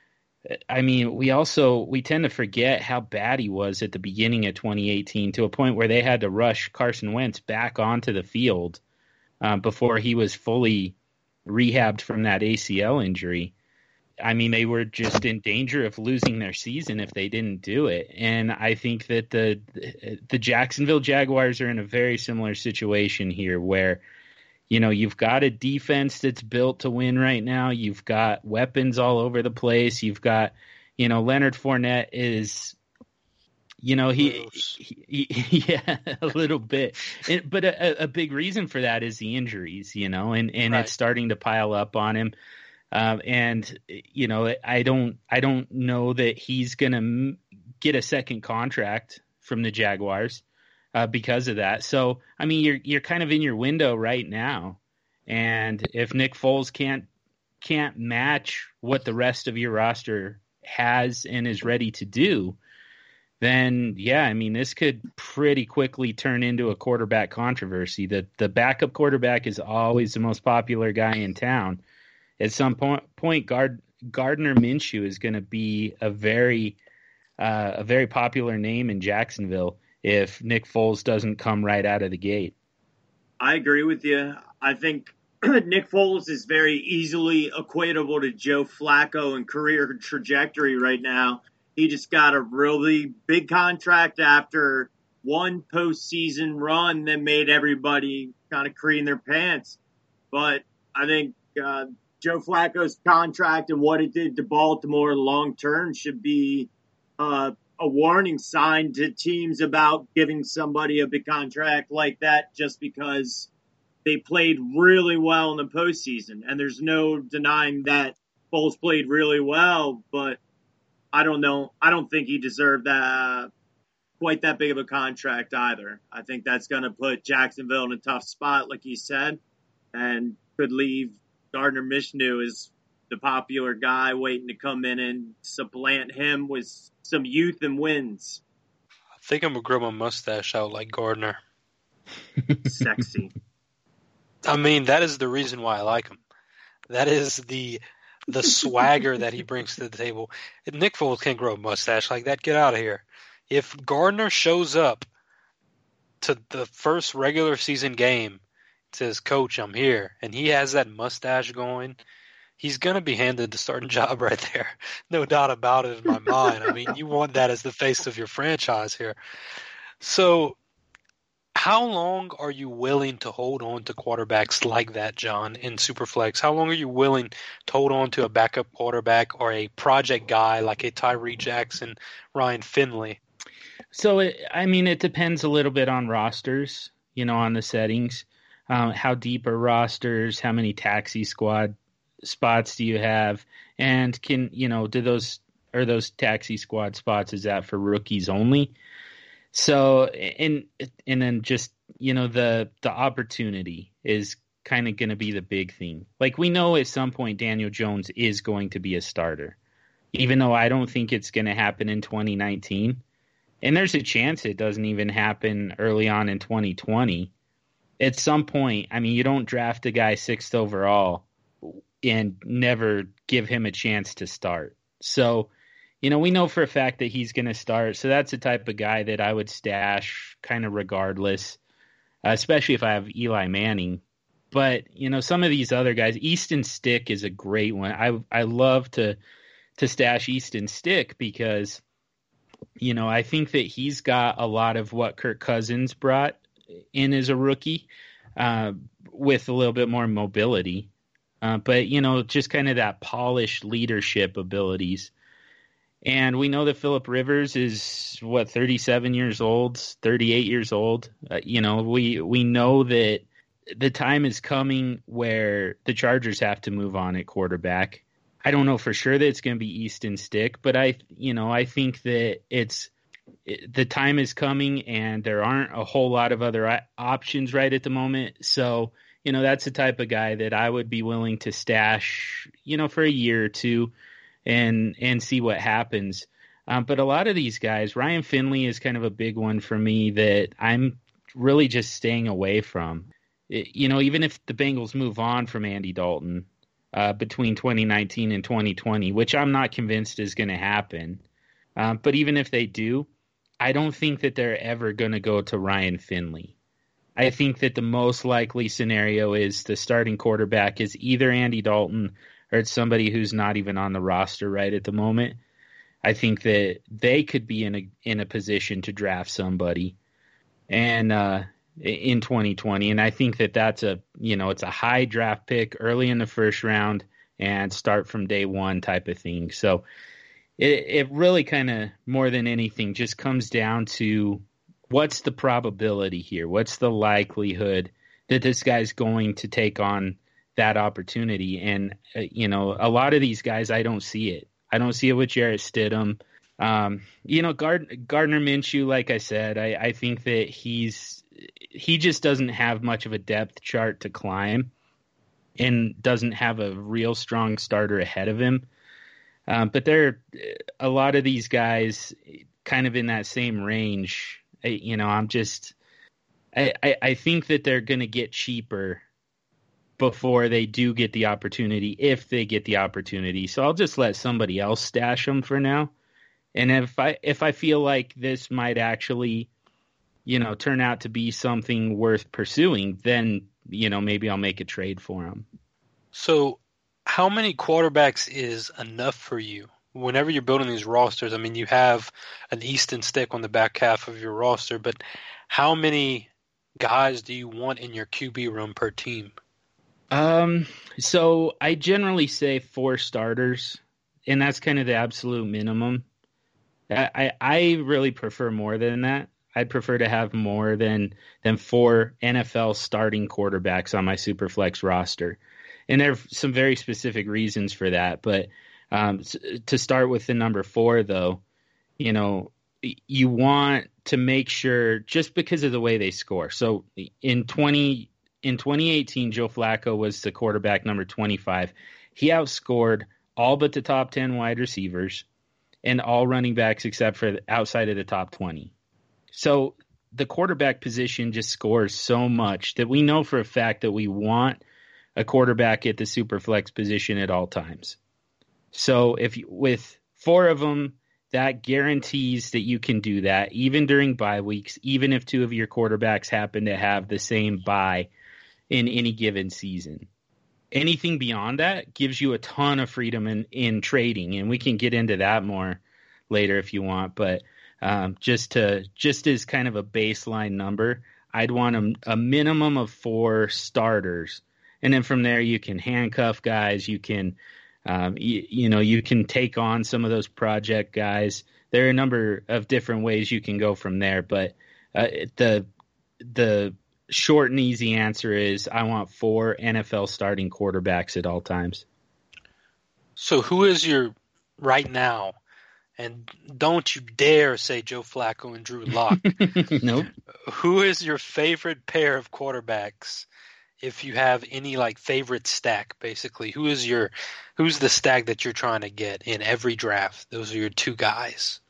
I mean, we also, we tend to forget how bad he was at the beginning of twenty eighteen to a point where they had to rush Carson Wentz back onto the field uh, before he was fully rehabbed from that A C L injury. I mean, they were just in danger of losing their season if they didn't do it. And I think that the the Jacksonville Jaguars are in a very similar situation here where, you know, you've got a defense that's built to win right now. You've got weapons all over the place. You've got, You know, Leonard Fournette is, you know, he, he, he yeah, a little bit, it, but a, a big reason for that is the injuries, you know, and, and right. It's starting to pile up on him. Um, and, you know, I don't, I don't know that he's going to get a second contract from the Jaguars uh, because of that. So, I mean, you're, you're kind of in your window right now. And if Nick Foles can't, can't match what the rest of your roster has and is ready to do, then yeah, I mean, this could pretty quickly turn into a quarterback controversy. The the backup quarterback is always the most popular guy in town. At some point, point Gard, Gardner Minshew is going to be a very uh, a very popular name in Jacksonville if Nick Foles doesn't come right out of the gate. I agree with you. I think Nick Foles is very easily equatable to Joe Flacco in career trajectory right now. He just got a really big contract after one postseason run that made everybody kind of cream their pants. But I think uh, Joe Flacco's contract and what it did to Baltimore long term should be uh, a warning sign to teams about giving somebody a big contract like that just because they played really well in the postseason. And there's no denying that Foles played really well, but I don't know. I don't think he deserved that uh, quite that big of a contract either. I think that's going to put Jacksonville in a tough spot, like you said, and could leave Gardner Minshew as the popular guy waiting to come in and supplant him with some youth and wins. I think I'm going to grow my mustache out like Gardner. Sexy. I mean, that is the reason why I like him. That is the... the swagger that he brings to the table. If Nick Foles can't grow a mustache like that, get out of here. If Gardner shows up to the first regular season game, says, "Coach, I'm here," and he has that mustache going, he's going to be handed the starting job right there. No doubt about it in my mind. I mean, you want that as the face of your franchise here. So how long are you willing to hold on to quarterbacks like that, John, in Superflex? How long are you willing to hold on to a backup quarterback or a project guy like a Tyree Jackson, Ryan Finley? So, it, I mean, it depends a little bit on rosters, you know, on the settings. Um, how deep are rosters? How many taxi squad spots do you have? And can, you know, do those, are those taxi squad spots, is that for rookies only? So, and and then just, you know, the the opportunity is kind of going to be the big thing. Like, we know at some point Daniel Jones is going to be a starter, even though I don't think it's going to happen in twenty nineteen. And there's a chance it doesn't even happen early on in twenty twenty. At some point, I mean, you don't draft a guy sixth overall and never give him a chance to start. So, you know, we know for a fact that he's going to start. So that's the type of guy that I would stash kind of regardless, uh, especially if I have Eli Manning. But, you know, some of these other guys, Easton Stick is a great one. I I love to to stash Easton Stick because, you know, I think that he's got a lot of what Kirk Cousins brought in as a rookie uh, with a little bit more mobility. Uh, but, you know, just kind of that polished leadership abilities. And we know that Phillip Rivers is, what, thirty-seven years old, thirty-eight years old. Uh, you know, we we know that the time is coming where the Chargers have to move on at quarterback. I don't know for sure that it's going to be Easton Stick, but I, you know, I think that it's it, the time is coming, and there aren't a whole lot of other options right at the moment. So, you know, that's the type of guy that I would be willing to stash, you know, for a year or two. and and see what happens. Um, but a lot of these guys, Ryan Finley is kind of a big one for me that I'm really just staying away from. It, you know, even if the Bengals move on from Andy Dalton uh, between twenty nineteen and twenty twenty, which I'm not convinced is going to happen. Um, but even if they do, I don't think that they're ever going to go to Ryan Finley. I think that the most likely scenario is the starting quarterback is either Andy Dalton or it's somebody who's not even on the roster right at the moment. I think that they could be in a in a position to draft somebody, and uh, in twenty twenty, and I think that that's a you know it's a high draft pick early in the first round and start from day one type of thing. So it, it really kind of more than anything just comes down to what's the probability here? What's the likelihood that this guy's going to take on that opportunity? And, uh, you know, a lot of these guys, I don't see it. I don't see it with Jarrett Stidham. Um, you know, Gard- Gardner Minshew, like I said, I, I think that he's he just doesn't have much of a depth chart to climb and doesn't have a real strong starter ahead of him. Um, but there are a lot of these guys kind of in that same range. I, you know, I'm just I, I, I think that they're going to get cheaper before they do get the opportunity, if they get the opportunity. So I'll just let somebody else stash them for now. And if I if I feel like this might actually, you know, turn out to be something worth pursuing, then, you know, maybe I'll make a trade for them. So how many quarterbacks is enough for you? Whenever you're building these rosters, I mean, you have an Easton Stick on the back half of your roster, but how many guys do you want in your Q B room per team? Um, so I generally say four starters, and that's kind of the absolute minimum. I, I, I really prefer more than that. I'd prefer to have more than than four N F L starting quarterbacks on my Superflex roster. And there are some very specific reasons for that. But um, to start with the number four, though, you know, you want to make sure, just because of the way they score. So in twenty in twenty eighteen, Joe Flacco was the quarterback number twenty-five. He outscored all but the top ten wide receivers and all running backs except for outside of the top twenty. So the quarterback position just scores so much that we know for a fact that we want a quarterback at the Superflex position at all times. So if you, with four of them, that guarantees that you can do that even during bye weeks, even if two of your quarterbacks happen to have the same bye in any given season. Anything beyond that gives you a ton of freedom in, in trading, and we can get into that more later if you want. But um, just to just as kind of a baseline number, I'd want a, a minimum of four starters, and then from there you can handcuff guys. You can, um, you, you know, you can take on some of those project guys. There are a number of different ways you can go from there, but uh, the the short and easy answer is I want four N F L starting quarterbacks at all times. So who is your right now? And don't you dare say Joe Flacco and Drew Lock. Nope. Who is your favorite pair of quarterbacks? If you have any like favorite stack, basically, who is your who's the stack that you're trying to get in every draft? Those are your two guys.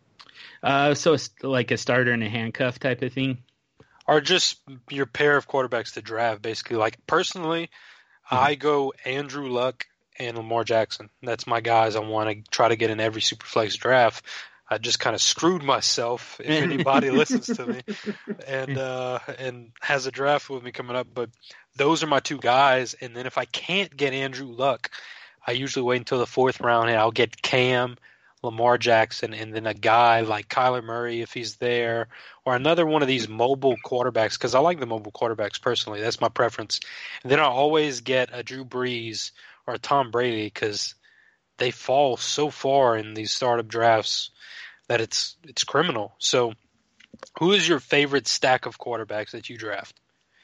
Uh, so it's like a starter and a handcuff type of thing. Or just your pair of quarterbacks to draft, basically. Like, personally, mm-hmm. I go Andrew Luck and Lamar Jackson. That's my guys I want to try to get in every Superflex draft. I just kind of screwed myself, if anybody listens to me, and uh, and has a draft with me coming up. But those are my two guys. And then if I can't get Andrew Luck, I usually wait until the fourth round, and I'll get Cam, Lamar Jackson, and then a guy like Kyler Murray if he's there, or another one of these mobile quarterbacks, because I like the mobile quarterbacks personally. That's my preference. And then I always get a Drew Brees or a Tom Brady because they fall so far in these startup drafts that it's it's criminal. So who is your favorite stack of quarterbacks that you draft?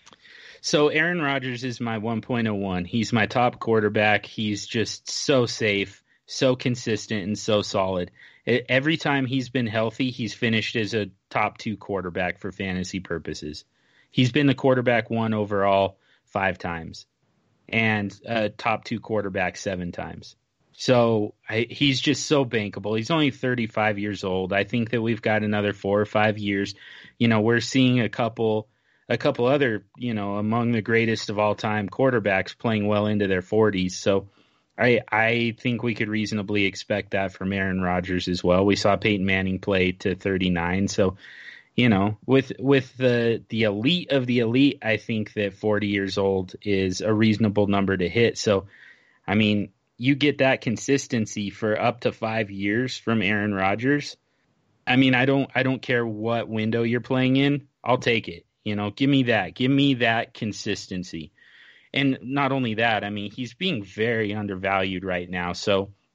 So Aaron Rodgers is my one point oh one. He's my top quarterback. He's just so safe, so consistent, and so solid. Every time he's been healthy, he's finished as a top two quarterback for fantasy purposes. He's been the quarterback one overall five times and a top two quarterback seven times. So I, he's just so bankable. He's only thirty-five years old. I think that we've got another four or five years. You know, we're seeing a couple, a couple other, you know, among the greatest of all time quarterbacks playing well into their forties. So I I think we could reasonably expect that from Aaron Rodgers as well. We saw Peyton Manning play to thirty-nine. So, you know, with with the the elite of the elite, I think that forty years old is a reasonable number to hit. So, I mean, you get that consistency for up to five years from Aaron Rodgers. I mean, I don't I don't care what window you're playing in. I'll take it. You know, give me that. Give me that consistency. And not only that, I mean, he's being very undervalued right now. So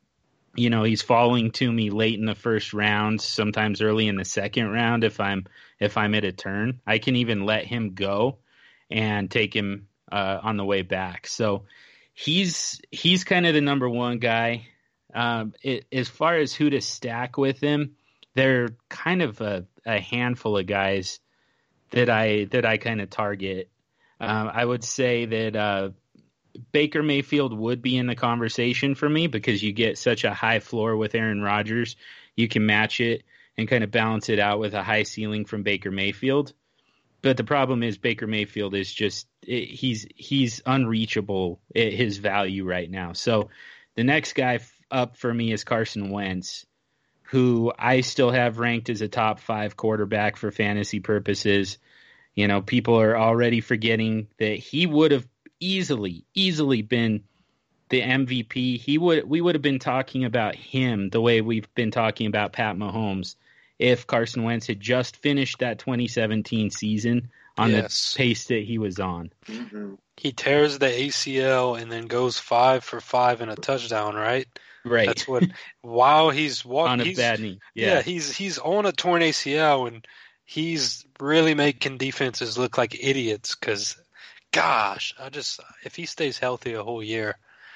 you know, he's falling to me late in the first round, sometimes early in the second round if I'm if I'm at a turn. I can even let him go and take him uh, on the way back. So he's he's kind of the number one guy. Um, it, as far as who to stack with him, there are kind of a, a handful of guys that I that I kind of target. Um, I would say that uh, Baker Mayfield would be in the conversation for me because you get such a high floor with Aaron Rodgers. You can match it and kind of balance it out with a high ceiling from Baker Mayfield. But the problem is Baker Mayfield is just he's he's unreachable at his value right now. So the next guy up for me is Carson Wentz, who I still have ranked as a top five quarterback for fantasy purposes. You know, people are already forgetting that he would have easily, easily been the M V P. He would we would have been talking about him the way we've been talking about Pat Mahomes if Carson Wentz had just finished that twenty seventeen season on yes. the pace that he was on. Mm-hmm. He tears the A C L and then goes five for five and a touchdown, right? Right. That's what. While he's walking on a he's, bad knee. Yeah. yeah, he's he's on a torn A C L and he's really making defenses look like idiots. Because, gosh, I just if he stays healthy a whole year,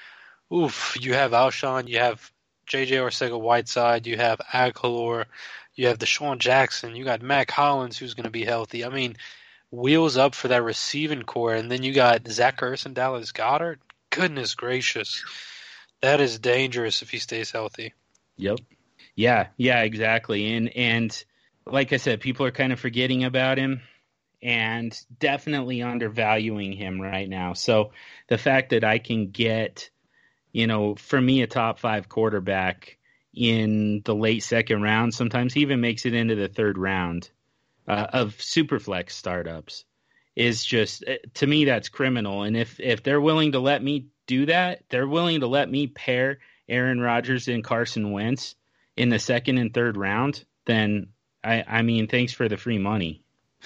oof. You have Alshon, you have J J Arcega-Whiteside, you have Aguilar, you have Deshaun Jackson, you got Mac Hollins who's going to be healthy. I mean, wheels up for that receiving core, and then you got Zach Ertz and Dallas Goedert. Goodness gracious. That is dangerous if he stays healthy. Yep. Yeah, yeah, exactly. And and like I said, people are kind of forgetting about him and definitely undervaluing him right now. So the fact that I can get, you know, for me, a top five quarterback in the late second round, sometimes he even makes it into the third round uh, of Superflex startups, is just, to me, that's criminal. And if, if they're willing to let me do that, they're willing to let me pair Aaron Rodgers and Carson Wentz in the second and third round, then, I, I mean, thanks for the free money.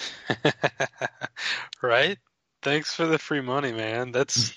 Right? Thanks for the free money, man. That's...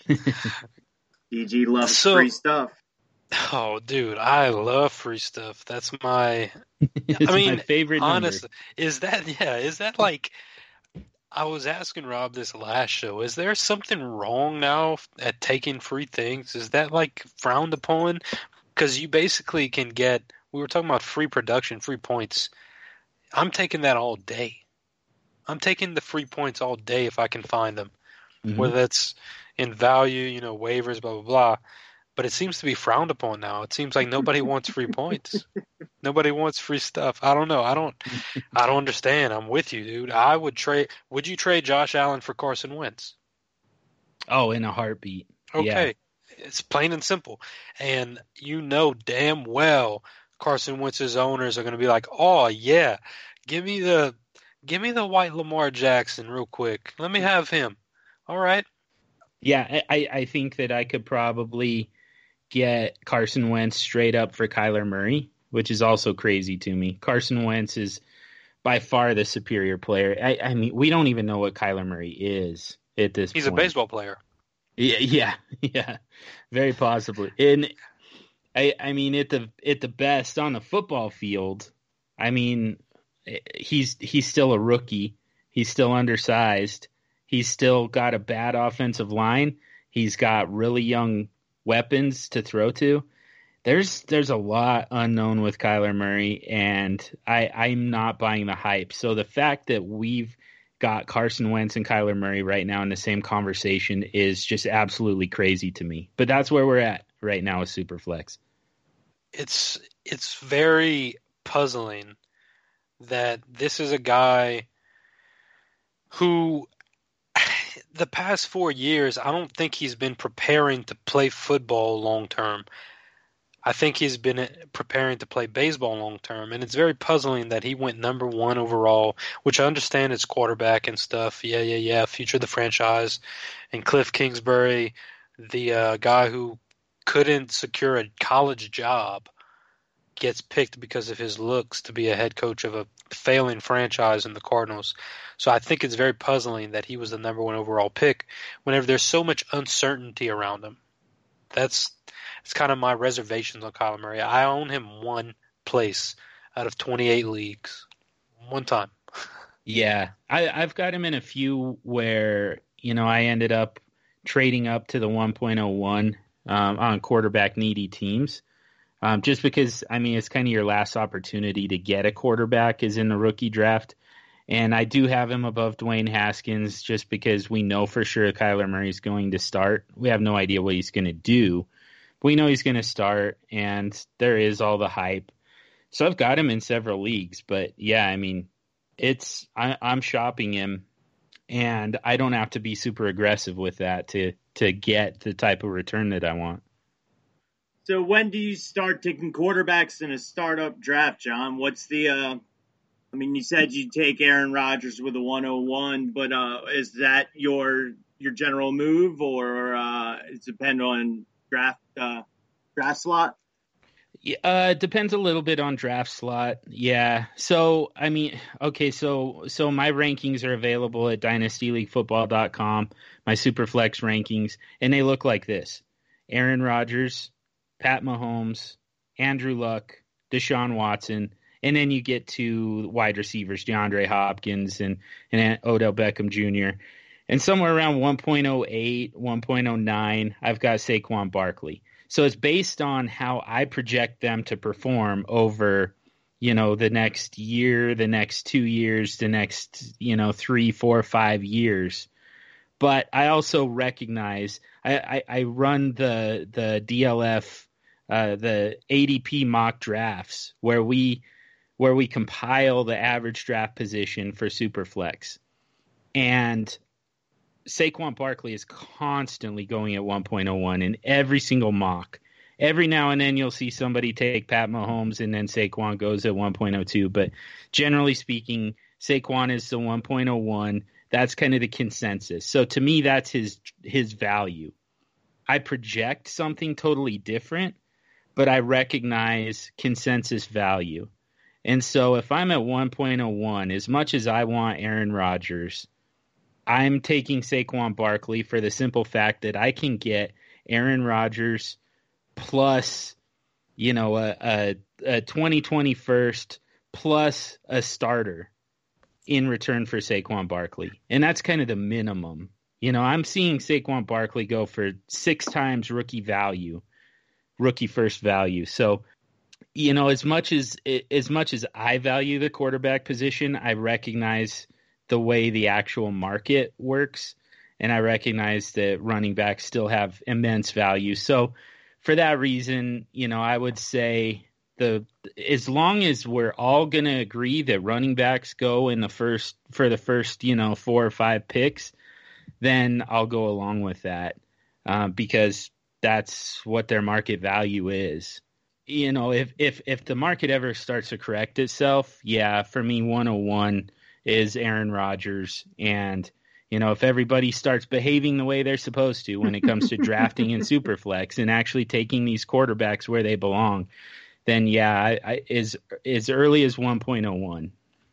D G loves so, free stuff. Oh, dude, I love free stuff. That's my... It's I mean, my favorite honestly, number. Is that, yeah, is that like... I was asking Rob this last show. Is there something wrong now at taking free things? Is that like frowned upon? Because you basically can get, we were talking about free production, free points. I'm taking that all day. I'm taking the free points all day if I can find them. Mm-hmm. Whether that's in value, you know, waivers, blah, blah, blah. But it seems to be frowned upon now. It seems like nobody wants free points. Nobody wants free stuff. I don't know. I don't I don't understand. I'm with you, dude. I would trade would you trade Josh Allen for Carson Wentz? Oh, in a heartbeat. Okay. Yeah. It's plain and simple. And you know damn well Carson Wentz's owners are going to be like, "Oh, yeah. Give me the give me the white Lamar Jackson real quick. Let me have him." All right. Yeah, I I think that I could probably get Carson Wentz straight up for Kyler Murray, which is also crazy to me. Carson Wentz is by far the superior player. I, I mean, we don't even know what Kyler Murray is at this He's point. He's a baseball player. Yeah, yeah, yeah, very possibly. And I, I mean, at the at the best on the football field, I mean, he's he's still a rookie. He's still undersized. He's still got a bad offensive line. He's got really young weapons to throw to. There's there's a lot unknown with Kyler Murray, and I, I'm not buying the hype. So the fact that we've got Carson Wentz and Kyler Murray right now in the same conversation is just absolutely crazy to me. But that's where we're at right now with Superflex. It's it's very puzzling that this is a guy who the past four years, I don't think he's been preparing to play football long term. I think he's been preparing to play baseball long term, and it's very puzzling that he went number one overall, which I understand it's quarterback and stuff. Yeah, yeah, yeah, future of the franchise. And Cliff Kingsbury, the uh, guy who couldn't secure a college job, gets picked because of his looks to be a head coach of a failing franchise in the Cardinals. So I think it's very puzzling that he was the number one overall pick whenever there's so much uncertainty around him. that's it's kind of my reservations on Kyler Murray. I own him one place out of twenty-eight leagues, one time. Yeah, I, I've got him in a few where, you know, I ended up trading up to the one point oh one um, on quarterback needy teams. Um, just because, I mean, it's kind of your last opportunity to get a quarterback is in the rookie draft. And I do have him above Dwayne Haskins just because we know for sure Kyler Murray's going to start. We have no idea what he's going to do. We know he's going to start, and there is all the hype. So I've got him in several leagues. But, yeah, I mean, it's I, I'm shopping him, and I don't have to be super aggressive with that to, to get the type of return that I want. So when do you start taking quarterbacks in a startup draft, John? What's the uh, – I mean, you said you'd take Aaron Rodgers with a one oh one, but uh, is that your your general move, or uh, it depend on draft uh, draft slot? Yeah, uh, it depends a little bit on draft slot. Yeah. So, I mean, okay, so so my rankings are available at dynasty league football dot com, my Superflex rankings, and they look like this. Aaron Rodgers, Pat Mahomes, Andrew Luck, Deshaun Watson, and then you get to wide receivers, DeAndre Hopkins and, and Odell Beckham Junior And somewhere around one point oh eight, one point oh nine, I've got Saquon Barkley. So it's based on how I project them to perform over, you know, the next year, the next two years, the next, you know, three, four, five years. But I also recognize I, I, I run the the D L F, uh, the A D P mock drafts where we where we compile the average draft position for Superflex. And Saquon Barkley is constantly going at one point oh one in every single mock. Every now and then you'll see somebody take Pat Mahomes and then Saquon goes at one point oh two. But generally speaking, Saquon is the one point oh one. That's kind of the consensus. So to me, that's his his value. I project something totally different, but I recognize consensus value. And so if I'm at one point oh one, as much as I want Aaron Rodgers, I'm taking Saquon Barkley for the simple fact that I can get Aaron Rodgers plus, you know, a, a, a twenty twenty first plus a starter in return for Saquon Barkley. And that's kind of the minimum. You know, I'm seeing Saquon Barkley go for six times rookie value, rookie first value. So, you know, as much as as much as I value the quarterback position, I recognize the way the actual market works, and I recognize that running backs still have immense value. So for that reason, you know, I would say the as long as we're all going to agree that running backs go in the first for the first, you know, four or five picks, then I'll go along with that uh, because that's what their market value is. You know, if, if, if the market ever starts to correct itself, yeah, for me, one oh one is Aaron Rodgers. And, you know, if everybody starts behaving the way they're supposed to when it comes to drafting in Superflex and actually taking these quarterbacks where they belong, then, yeah, I, I, as, as early as one point oh one.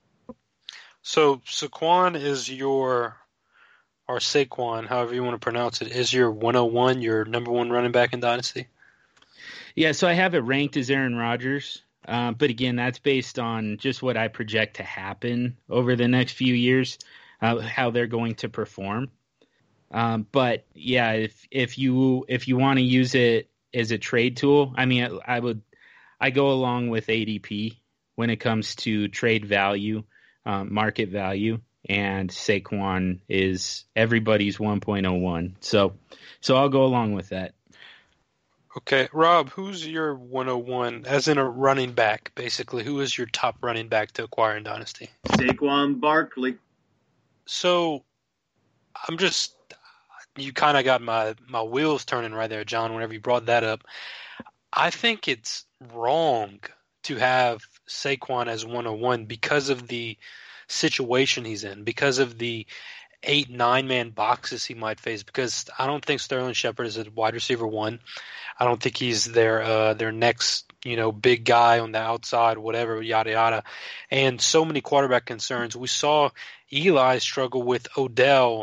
So Saquon is your, or Saquon, however you want to pronounce it, is your one oh one, your number one running back in Dynasty? Yeah, so I have it ranked as Aaron Rodgers, uh, but again, that's based on just what I project to happen over the next few years, uh, how they're going to perform. Um, but yeah, if if you if you want to use it as a trade tool, I mean, I, I would I go along with A D P when it comes to trade value, um, market value, and Saquon is everybody's one point oh one. So so I'll go along with that. Okay, Rob, who's your one oh one, as in a running back, basically? Who is your top running back to acquire in Dynasty? Saquon Barkley. So, I'm just, you kind of got my, my wheels turning right there, John, whenever you brought that up. I think it's wrong to have Saquon as one oh one because of the situation he's in, because of the eight, nine-man boxes he might face, because I don't think Sterling Shepard is a wide receiver one. I don't think he's their uh, their next, you know, big guy on the outside, whatever, yada, yada. And so many quarterback concerns. We saw Eli struggle with Odell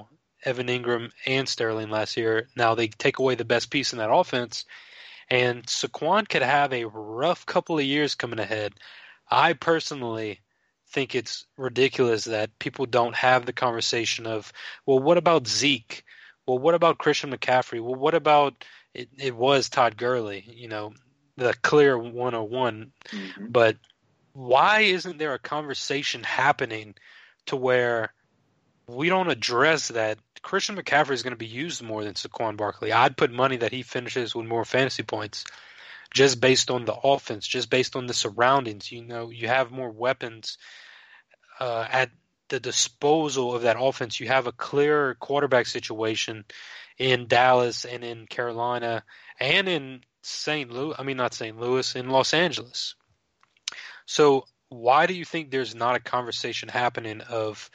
Evan Ingram and Sterling last year. Now they take away the best piece in that offense, and Saquon could have a rough couple of years coming ahead. I personally think it's ridiculous that people don't have the conversation of, well, what about Zeke? Well, what about Christian McCaffrey? Well, what about it, it was Todd Gurley, you know, the clear one oh one. Mm-hmm. But why isn't there a conversation happening to where we don't address that Christian McCaffrey is going to be used more than Saquon Barkley? I'd put money that he finishes with more fantasy points just based on the offense, just based on the surroundings. You know, you have more weapons uh, at the disposal of that offense. You have a clear quarterback situation in Dallas and in Carolina and in Saint Louis. I mean, not Saint Louis, in Los Angeles. So why do you think there's not a conversation happening of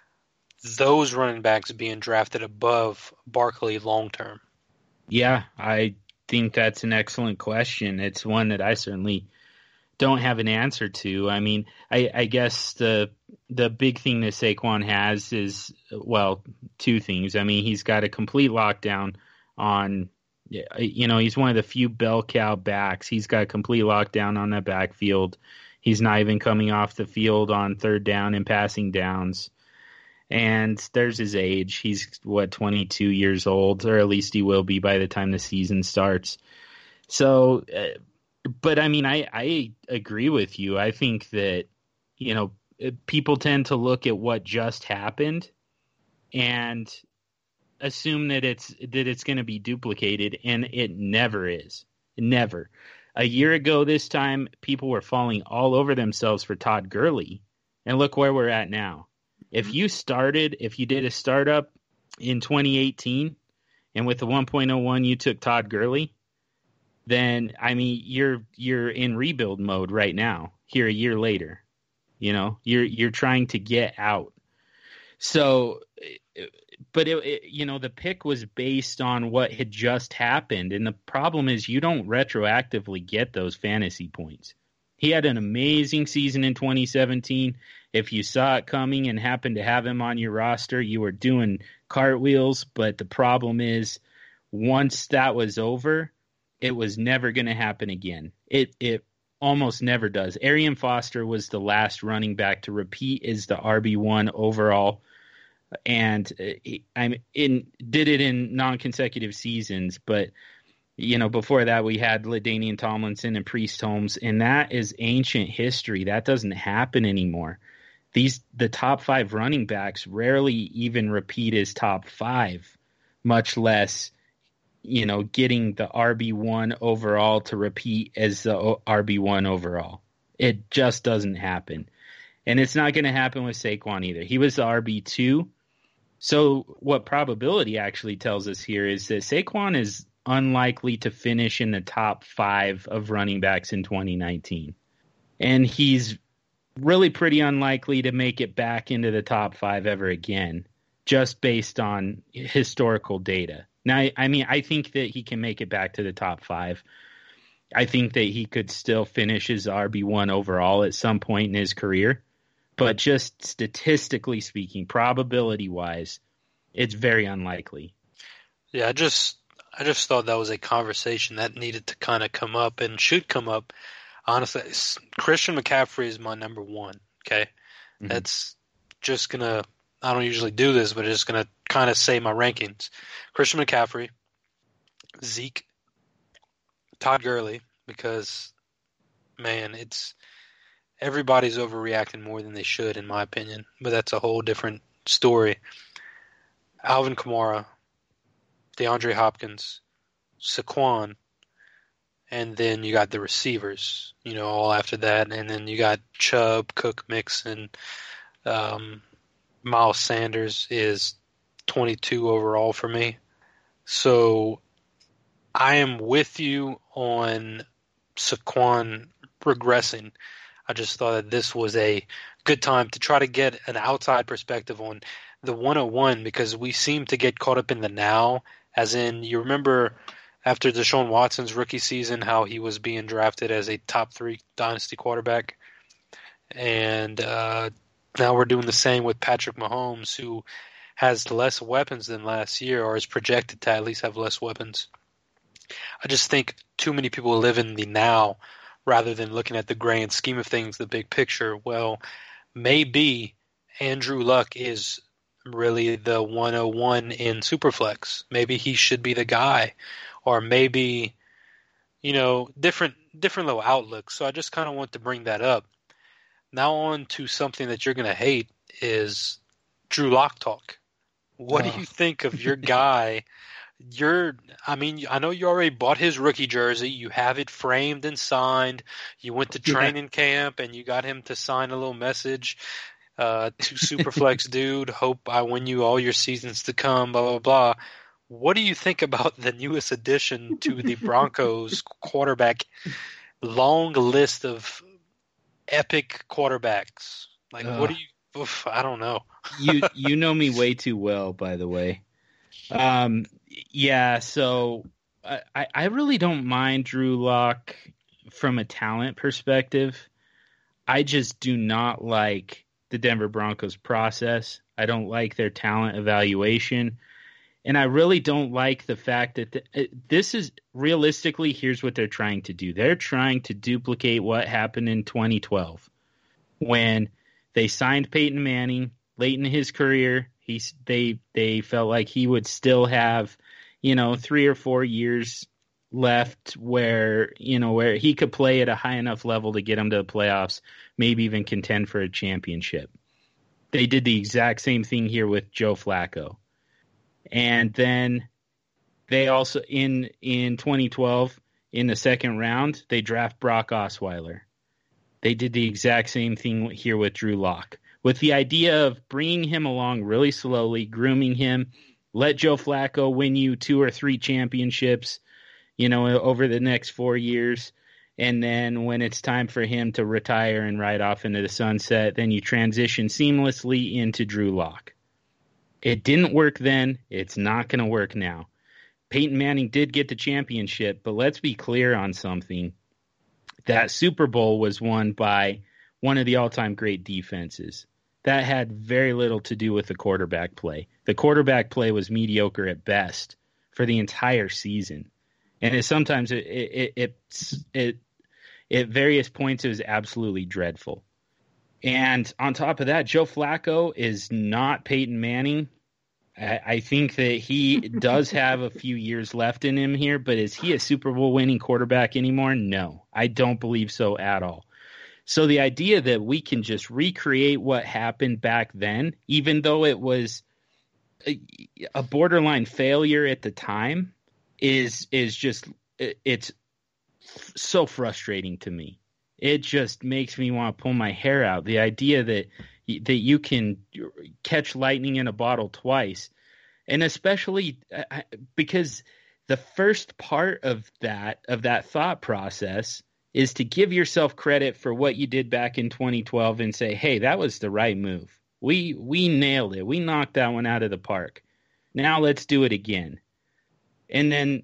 those running backs being drafted above Barkley long term? Yeah, I think that's an excellent question. It's one that I certainly don't have an answer to. I mean, I, I guess the the big thing that Saquon has is, well, two things. I mean, he's got a complete lockdown on, you know, he's one of the few bell cow backs. He's got a complete lockdown on that backfield. He's not even coming off the field on third down and passing downs. And there's his age. He's, what, twenty-two years old, or at least he will be by the time the season starts. So, uh, but I mean, I, I agree with you. I think that, you know, people tend to look at what just happened and assume that it's that it's going to be duplicated, and it never is. Never. A year ago this time, people were falling all over themselves for Todd Gurley, and look where we're at now. If you started, if you did a startup in twenty eighteen, and with the one point oh one you took Todd Gurley, then I mean you're you're in rebuild mode right now. Here a year later, you know you're you're trying to get out. So, but it, it, you know the pick was based on what had just happened, and the problem is you don't retroactively get those fantasy points. He had an amazing season in twenty seventeen. If you saw it coming and happened to have him on your roster, you were doing cartwheels. But the problem is, once that was over, it was never going to happen again. It it almost never does. Arian Foster was the last running back to repeat as the R B one overall, and I'm in did it in non-consecutive seasons. But you know, before that, we had LaDainian Tomlinson and Priest Holmes, and that is ancient history. That doesn't happen anymore. These the top five running backs rarely even repeat as top five, much less, you know, getting the R B one overall to repeat as the R B one overall. It just doesn't happen. And it's not going to happen with Saquon either. He was the R B two. So what probability actually tells us here is that Saquon is unlikely to finish in the top five of running backs in twenty nineteen. And he's really pretty unlikely to make it back into the top five ever again, just based on historical data. Now, I mean, I think that he can make it back to the top five. I think that he could still finish as R B one overall at some point in his career. But just statistically speaking, probability-wise, it's very unlikely. Yeah, I just I just thought that was a conversation that needed to kind of come up and should come up. Honestly, Christian McCaffrey is my number one, okay? Mm-hmm. That's just going to – I don't usually do this, but it's just going to kind of say my rankings. Christian McCaffrey, Zeke, Todd Gurley, because, man, it's – everybody's overreacting more than they should, in my opinion, but that's a whole different story. Alvin Kamara, DeAndre Hopkins, Saquon, and then you got the receivers, you know, all after that. And then you got Chubb, Cook, Mixon. Um, Miles Sanders is twenty-two overall for me. So I am with you on Saquon regressing. I just thought that this was a good time to try to get an outside perspective on the one oh one, because we seem to get caught up in the now, as in, you remember after Deshaun Watson's rookie season, how he was being drafted as a top three dynasty quarterback. And uh, now we're doing the same with Patrick Mahomes, who has less weapons than last year, or is projected to at least have less weapons. I just think too many people live in the now rather than looking at the grand scheme of things, the big picture. Well, maybe Andrew Luck is really the one oh one in Superflex. Maybe he should be the guy, or maybe, you know, different different little outlooks. So I just kind of want to bring that up. Now on to something that you're going to hate is Drew Lock talk. What oh. do you think of your guy? You're, I mean, I know you already bought his rookie jersey. You have it framed and signed. You went to training yeah. camp and you got him to sign a little message uh, to Superflex dude. Hope I win you all your seasons to come, blah, blah, blah. What do you think about the newest addition to the Broncos quarterback long list of epic quarterbacks? Like, uh, what do you, oof, I don't know. you, you know me way too well, by the way. Um, yeah, so I, I really don't mind Drew Lock from a talent perspective. I just do not like the Denver Broncos process. I don't like their talent evaluation. And I really don't like the fact that the, this is realistically, here's what they're trying to do. They're trying to duplicate what happened in twenty twelve when they signed Peyton Manning late in his career. He's, they they felt like he would still have, you know, three or four years left where, you know, where he could play at a high enough level to get him to the playoffs, maybe even contend for a championship. They did the exact same thing here with Joe Flacco. And then they also, in in twenty twelve, in the second round, they draft Brock Osweiler. They did the exact same thing here with Drew Lock, with the idea of bringing him along really slowly, grooming him, let Joe Flacco win you two or three championships, you know, over the next four years. And then when it's time for him to retire and ride off into the sunset, then you transition seamlessly into Drew Lock. It didn't work then. It's not going to work now. Peyton Manning did get the championship, but let's be clear on something. That Super Bowl was won by one of the all-time great defenses. That had very little to do with the quarterback play. The quarterback play was mediocre at best for the entire season. And it, sometimes it, it, it, it, it, at various points, it was absolutely dreadful. And on top of that, Joe Flacco is not Peyton Manning. I, I think that he does have a few years left in him here, but is he a Super Bowl winning quarterback anymore? No, I don't believe so at all. So the idea that we can just recreate what happened back then, even though it was a, a borderline failure at the time, is is just, it's so frustrating to me. It just makes me want to pull my hair out. The idea that that you can catch lightning in a bottle twice, and especially because the first part of that of that thought process is to give yourself credit for what you did back in twenty twelve and say, hey, that was the right move. We we nailed it. We knocked that one out of the park. Now let's do it again. And then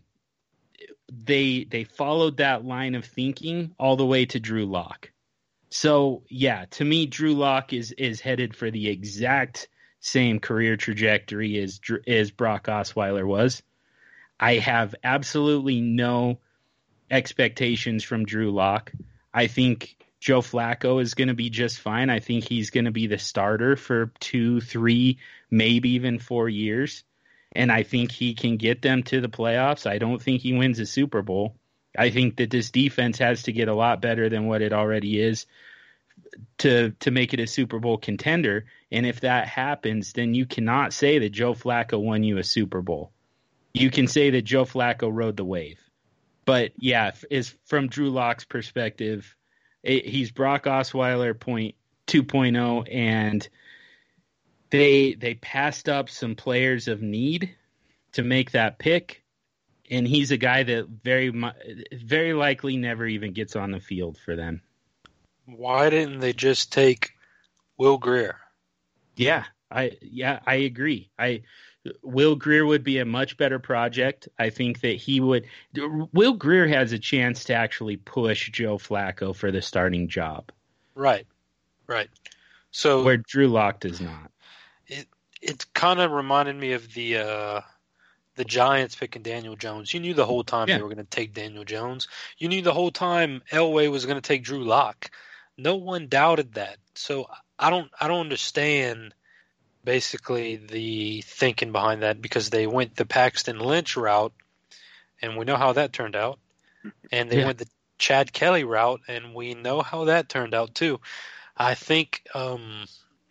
they they followed that line of thinking all the way to Drew Lock. So, yeah, to me, Drew Lock is is headed for the exact same career trajectory as as Brock Osweiler was. I have absolutely no expectations from Drew Lock. I think Joe Flacco is going to be just fine. I think he's going to be the starter for two, three, maybe even four years. And I think he can get them to the playoffs. I don't think he wins a Super Bowl. I think that this defense has to get a lot better than what it already is to to make it a Super Bowl contender. And if that happens, then you cannot say that Joe Flacco won you a Super Bowl. You can say that Joe Flacco rode the wave. But, yeah, is from Drew Lock's perspective, it, he's Brock Osweiler point two point oh, and They they passed up some players of need to make that pick, and he's a guy that very very likely never even gets on the field for them. Why didn't they just take Will Grier? Yeah, I yeah I agree. I Will Grier would be a much better project. I think that he would. Will Grier has a chance to actually push Joe Flacco for the starting job. Right, right. So where Drew Lock does not. It, it kind of reminded me of the uh, the Giants picking Daniel Jones. You knew the whole time Yeah. they were going to take Daniel Jones. You knew the whole time Elway was going to take Drew Lock. No one doubted that. So I don't I don't understand basically the thinking behind that, because they went the Paxton Lynch route, and we know how that turned out. And they Yeah. went the Chad Kelly route, and we know how that turned out too. I think, um,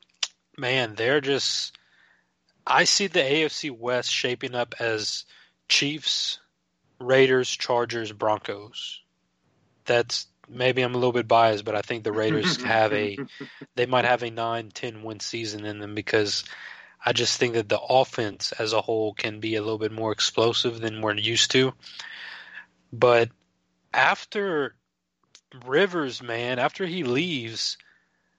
man, they're just – I see the A F C West shaping up as Chiefs, Raiders, Chargers, Broncos. That's – maybe I'm a little bit biased, but I think the Raiders have a – they might have a nine, ten win season in them, because I just think that the offense as a whole can be a little bit more explosive than we're used to. But after Rivers, man, after he leaves –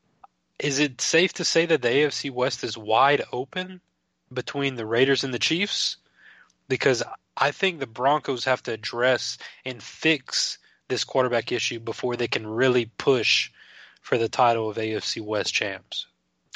is it safe to say that the A F C West is wide open between the Raiders and the Chiefs? Because I think the Broncos have to address and fix this quarterback issue before they can really push for the title of A F C West champs.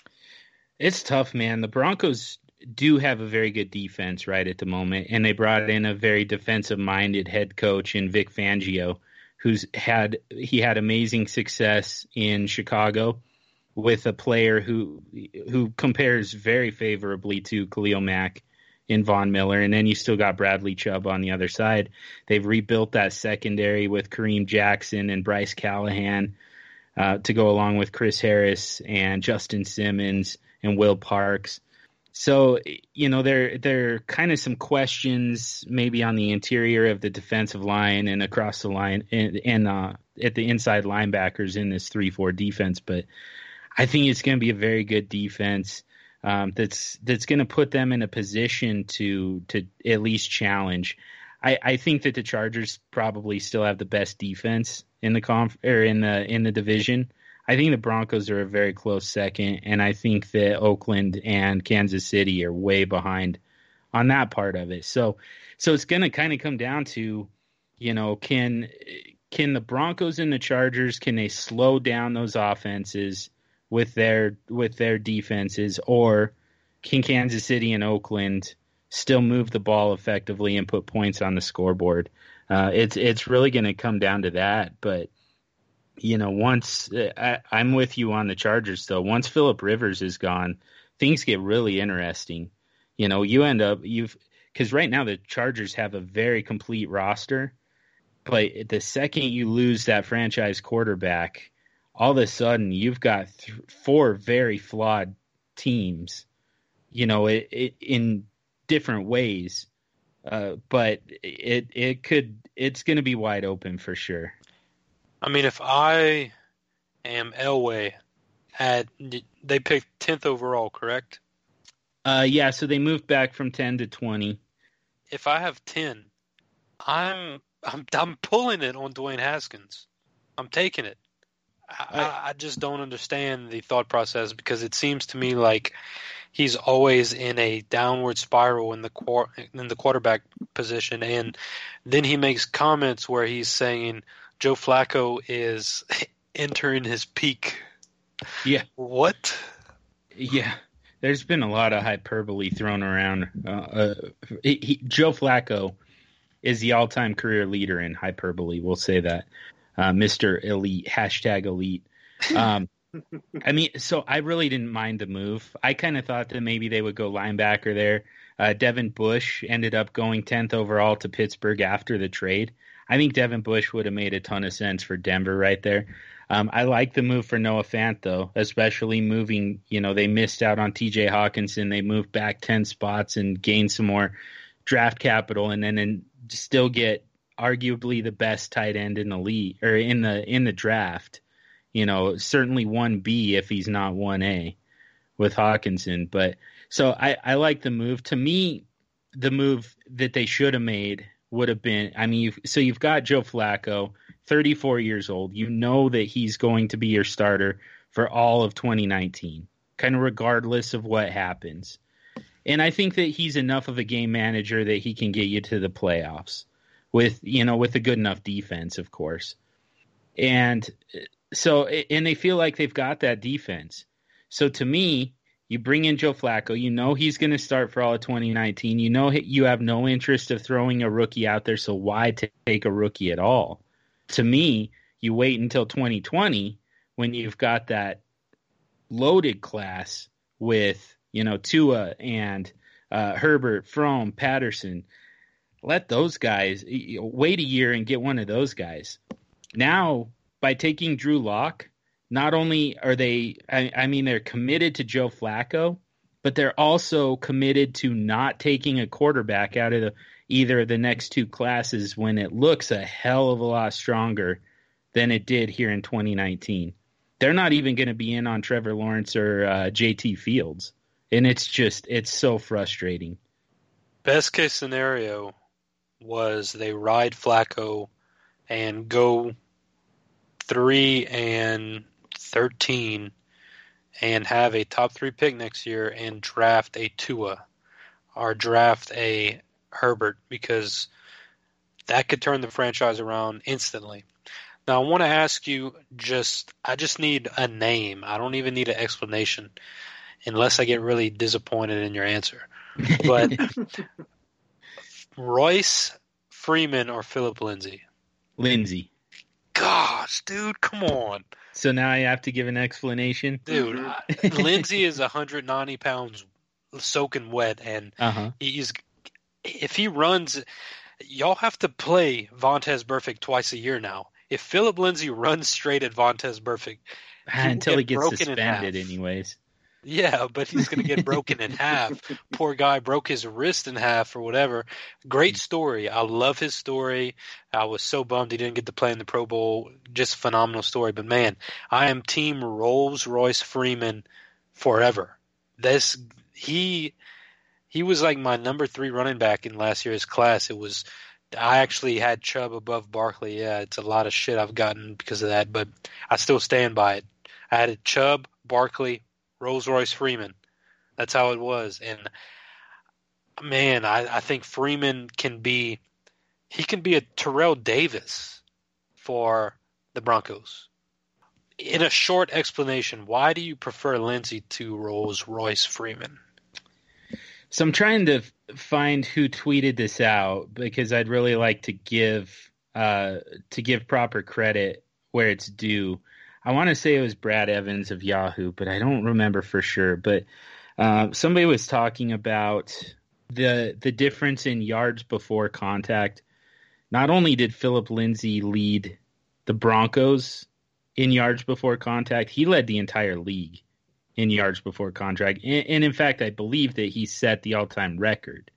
It's tough, man. The Broncos do have a very good defense right at the moment, and they brought in a very defensive-minded head coach in Vic Fangio, who's had he had amazing success in Chicago with a player who who compares very favorably to Khalil Mack in Von Miller. And then you still got Bradley Chubb on the other side. They've rebuilt that secondary with Kareem Jackson and Bryce Callahan uh, to go along with Chris Harris and Justin Simmons and Will Parks. So, you know, there, there are kind of some questions maybe on the interior of the defensive line and across the line and, and uh, at the inside linebackers in this three four defense. But I think it's going to be a very good defense um, that's that's going to put them in a position to to at least challenge. I, I think that the Chargers probably still have the best defense in the conf or in the in the division. I think the Broncos are a very close second, and I think that Oakland and Kansas City are way behind on that part of it. So so it's going to kind of come down to, you know, can can the Broncos and the Chargers, can they slow down those offenses with their with their defenses, or can Kansas City and Oakland still move the ball effectively and put points on the scoreboard? Uh, it's it's really going to come down to that. But you know, once I, I'm with you on the Chargers, though. Once Phillip Rivers is gone, things get really interesting. You know, you end up you've because right now the Chargers have a very complete roster, but the second you lose that franchise quarterback, all of a sudden you've got th- four very flawed teams, you know, it, it, in different ways. Uh, but it it could it's going to be wide open for sure. I mean, if I am Elway, at they picked tenth overall, correct? Uh, yeah, so they moved back from ten to twenty. If I have ten, I'm I'm I'm pulling it on Dwayne Haskins. I'm taking it. I, I just don't understand the thought process, because it seems to me like he's always in a downward spiral in the quar- in the quarterback position, and then he makes comments where he's saying Joe Flacco is entering his peak. Yeah. What? Yeah. There's been a lot of hyperbole thrown around. Uh, uh, he, he, Joe Flacco is the all-time career leader in hyperbole. We'll say that. Uh, Mister Elite, hashtag elite. Um, I mean, so I really didn't mind the move. I kind of thought that maybe they would go linebacker there. Uh, Devin Bush ended up going tenth overall to Pittsburgh after the trade. I think Devin Bush would have made a ton of sense for Denver right there. Um, I like the move for Noah Fant, though, especially moving, you know, they missed out on T J Hawkinson. They moved back ten spots and gained some more draft capital, and then and still get arguably the best tight end in the league or in the in the draft. You know, certainly one B if he's not one A with Hawkinson. But so I, I like the move. To me, the move that they should have made would have been, I mean, you've, so you've got Joe Flacco, thirty-four years old. You know that he's going to be your starter for all of twenty nineteen, kind of regardless of what happens. And I think that he's enough of a game manager that he can get you to the playoffs with, you know, with a good enough defense, of course. And so, and they feel like they've got that defense. So to me, You bring in Joe Flacco. You know he's going to start for all of twenty nineteen. You know you have no interest of throwing a rookie out there, so why take a rookie at all? To me, you wait until twenty twenty when you've got that loaded class with, you know, Tua and uh, Herbert, Fromm, Patterson. Let those guys – wait a year and get one of those guys. Now, by taking Drew Lock, not only are they, I, I mean, they're committed to Joe Flacco, but they're also committed to not taking a quarterback out of the, either of the next two classes when it looks a hell of a lot stronger than it did here in twenty nineteen. They're not even going to be in on Trevor Lawrence or uh, J T Fields. And it's just, it's so frustrating. Best case scenario was they ride Flacco and go three and thirteen and have a top three pick next year and draft a Tua or draft a Herbert, because that could turn the franchise around instantly. Now, I want to ask you just – I just need a name. I don't even need an explanation unless I get really disappointed in your answer. But Royce Freeman or Philip Lindsay? Lindsay. Gosh, dude, come on. So now I have to give an explanation? Dude, I, Lindsay is one hundred ninety pounds soaking wet, and uh-huh. he's if he runs – y'all have to play Vontaze Burfict twice a year now. If Philip Lindsay runs straight at Vontaze Burfict, until he gets suspended anyways. Yeah, but he's going to get broken in half. Poor guy broke his wrist in half or whatever. Great story. I love his story. I was so bummed he didn't get to play in the Pro Bowl. Just a phenomenal story. But, man, I am team Rolls-Royce Freeman forever. This he he was like my number three running back in last year's class. It was I actually had Chubb above Barkley. Yeah, it's a lot of shit I've gotten because of that, but I still stand by it. I had Chubb, Barkley, Rolls-Royce Freeman. That's how it was. And, man, I, I think Freeman can be – he can be a Terrell Davis for the Broncos. In a short explanation, why do you prefer Lindsay to Rolls-Royce Freeman? So I'm trying to find who tweeted this out because I'd really like to give uh, to give proper credit where it's due. I want to say it was Brad Evans of Yahoo, but I don't remember for sure. But uh, somebody was talking about the the difference in yards before contact. Not only did Philip Lindsay lead the Broncos in yards before contact, he led the entire league in yards before contact. And, and in fact, I believe that he set the all-time record.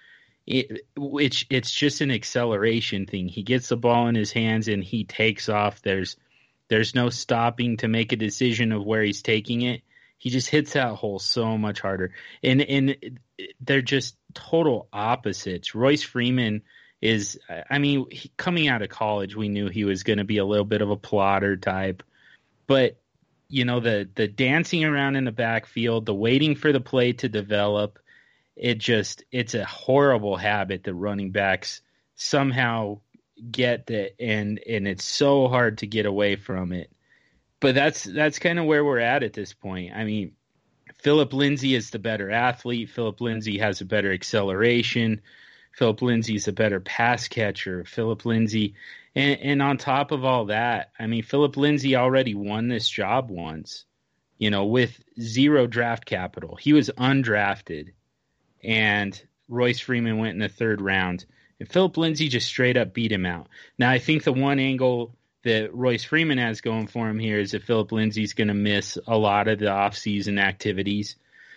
It, which it's just an acceleration thing. He gets the ball in his hands and he takes off. There's there's no stopping to make a decision of where he's taking it. He just hits that hole so much harder. And and they're just total opposites. Royce Freeman is, I mean, he, coming out of college, we knew he was going to be a little bit of a plotter type. But, you know, the the dancing around in the backfield, the waiting for the play to develop, it just, it's a horrible habit that running backs somehow get that, and and it's so hard to get away from it. But that's that's kind of where we're at at this point. I mean, Philip Lindsay is the better athlete. Philip Lindsay has a better acceleration. Philip Lindsay's a better pass catcher. Philip Lindsay, and, and on top of all that, I mean, Philip Lindsay already won this job once, you know, with zero draft capital. He was undrafted, and Royce Freeman went in the third round. And Philip Lindsay just straight up beat him out. Now, I think the one angle that Royce Freeman has going for him here is that Philip Lindsay's going to miss a lot of the offseason activities.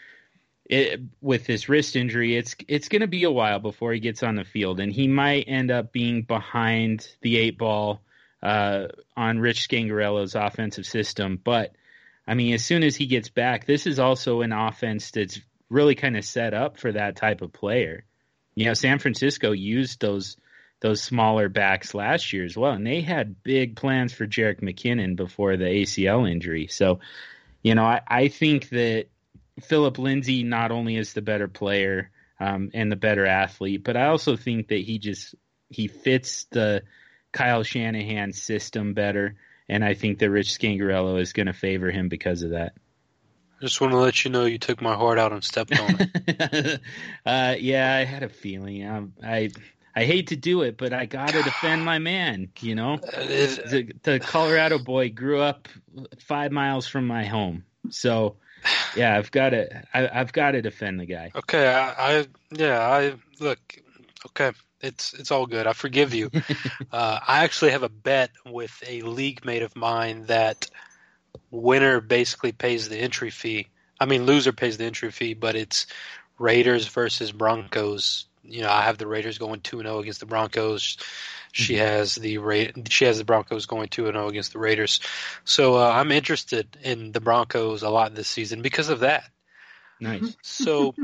It, with this wrist injury, it's it's going to be a while before he gets on the field, and he might end up being behind the eight ball uh, on Rich Scangarello's offensive system. But, I mean, as soon as he gets back, this is also an offense that's really kind of set up for that type of player. You know, San Francisco used those those smaller backs last year as well, and they had big plans for Jerick McKinnon before the A C L injury. So, you know, I, I think that Philip Lindsay not only is the better player um, and the better athlete, but I also think that he just he fits the Kyle Shanahan system better, and I think that Rich Scangarello is going to favor him because of that. Just want to let you know you took my heart out and stepped on it. uh, yeah, I had a feeling. I, I I hate to do it, but I got to defend my man, you know? The, the Colorado boy grew up five miles from my home. So, yeah, I've got to I, I've got to defend the guy. Okay, I, I yeah, I look, okay, it's it's all good. I forgive you. uh, I actually have a bet with a league mate of mine that winner basically pays the entry fee. I mean, loser pays the entry fee, but it's Raiders versus Broncos. You know, I have the Raiders going two and zero against the Broncos. She has the Ra- she has the Broncos going two and zero against the Raiders. So uh, I'm interested in the Broncos a lot this season because of that. Nice. So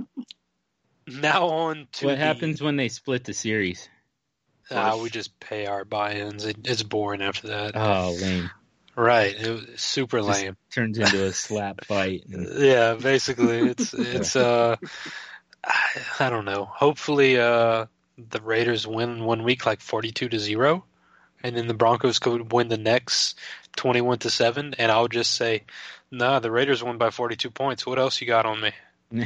now on to what the, happens when they split the series? Uh, we just pay our buy-ins. It, it's boring after that. Oh, lame. Right, it was super Just lame. Turns into a slap fight. And... Yeah, basically, it's it's. Uh, I, I don't know. Hopefully, uh, the Raiders win one week like forty-two to zero, and then the Broncos could win the next twenty-one to seven. And I'll just say, nah, the Raiders won by forty-two points. What else you got on me?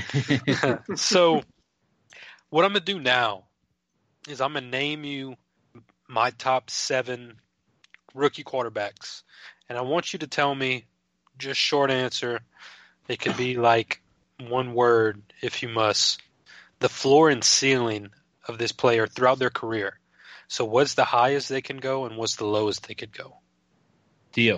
So, what I'm gonna do now is I'm gonna name you my top seven rookie quarterbacks. And I want you to tell me, just short answer. It could be like one word if you must. The floor and ceiling of this player throughout their career. So what's the highest they can go and what's the lowest they could go? Deal.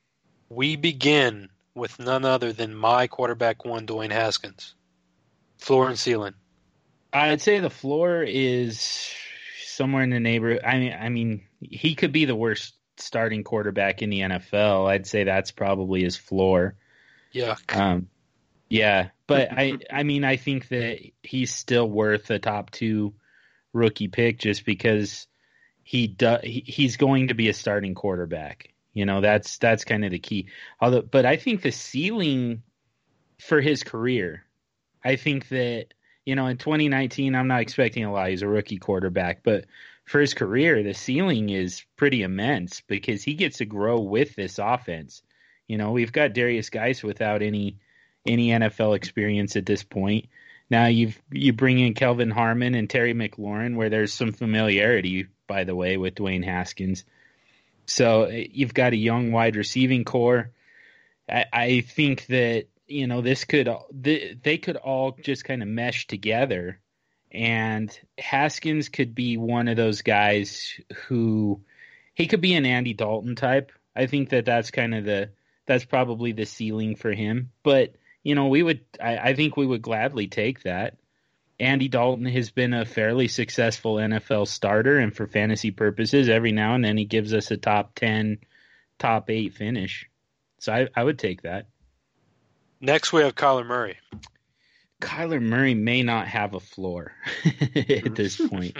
We begin with none other than my quarterback one, Dwayne Haskins. Floor and ceiling. I'd say the floor is somewhere in the neighborhood. I mean, I mean, he could be the worst starting quarterback in the N F L. I'd say that's probably his floor. Yuck. Um, yeah, but I, I mean, I think that he's still worth a top two rookie pick just because he do, he, he's going to be a starting quarterback. You know, that's that's kind of the key. Although, but I think the ceiling for his career, I think that, you know, in twenty nineteen, I'm not expecting a lot. He's a rookie quarterback, but for his career, the ceiling is pretty immense because he gets to grow with this offense. You know, we've got Darius Geis without any any N F L experience at this point. Now you've you bring in Kelvin Harmon and Terry McLaurin, where there's some familiarity, by the way, with Dwayne Haskins. So you've got a young wide receiving core. I, I think that, you know, this could they, they could all just kind of mesh together. And Haskins could be one of those guys who he could be an Andy Dalton type. I think that that's kind of the that's probably the ceiling for him. But, you know, we would I, I think we would gladly take that. Andy Dalton has been a fairly successful N F L starter, and for fantasy purposes, every now and then he gives us a top ten, top eight finish. So I, I would take that. Next, we have Kyler Murray. Kyler Murray may not have a floor at this point.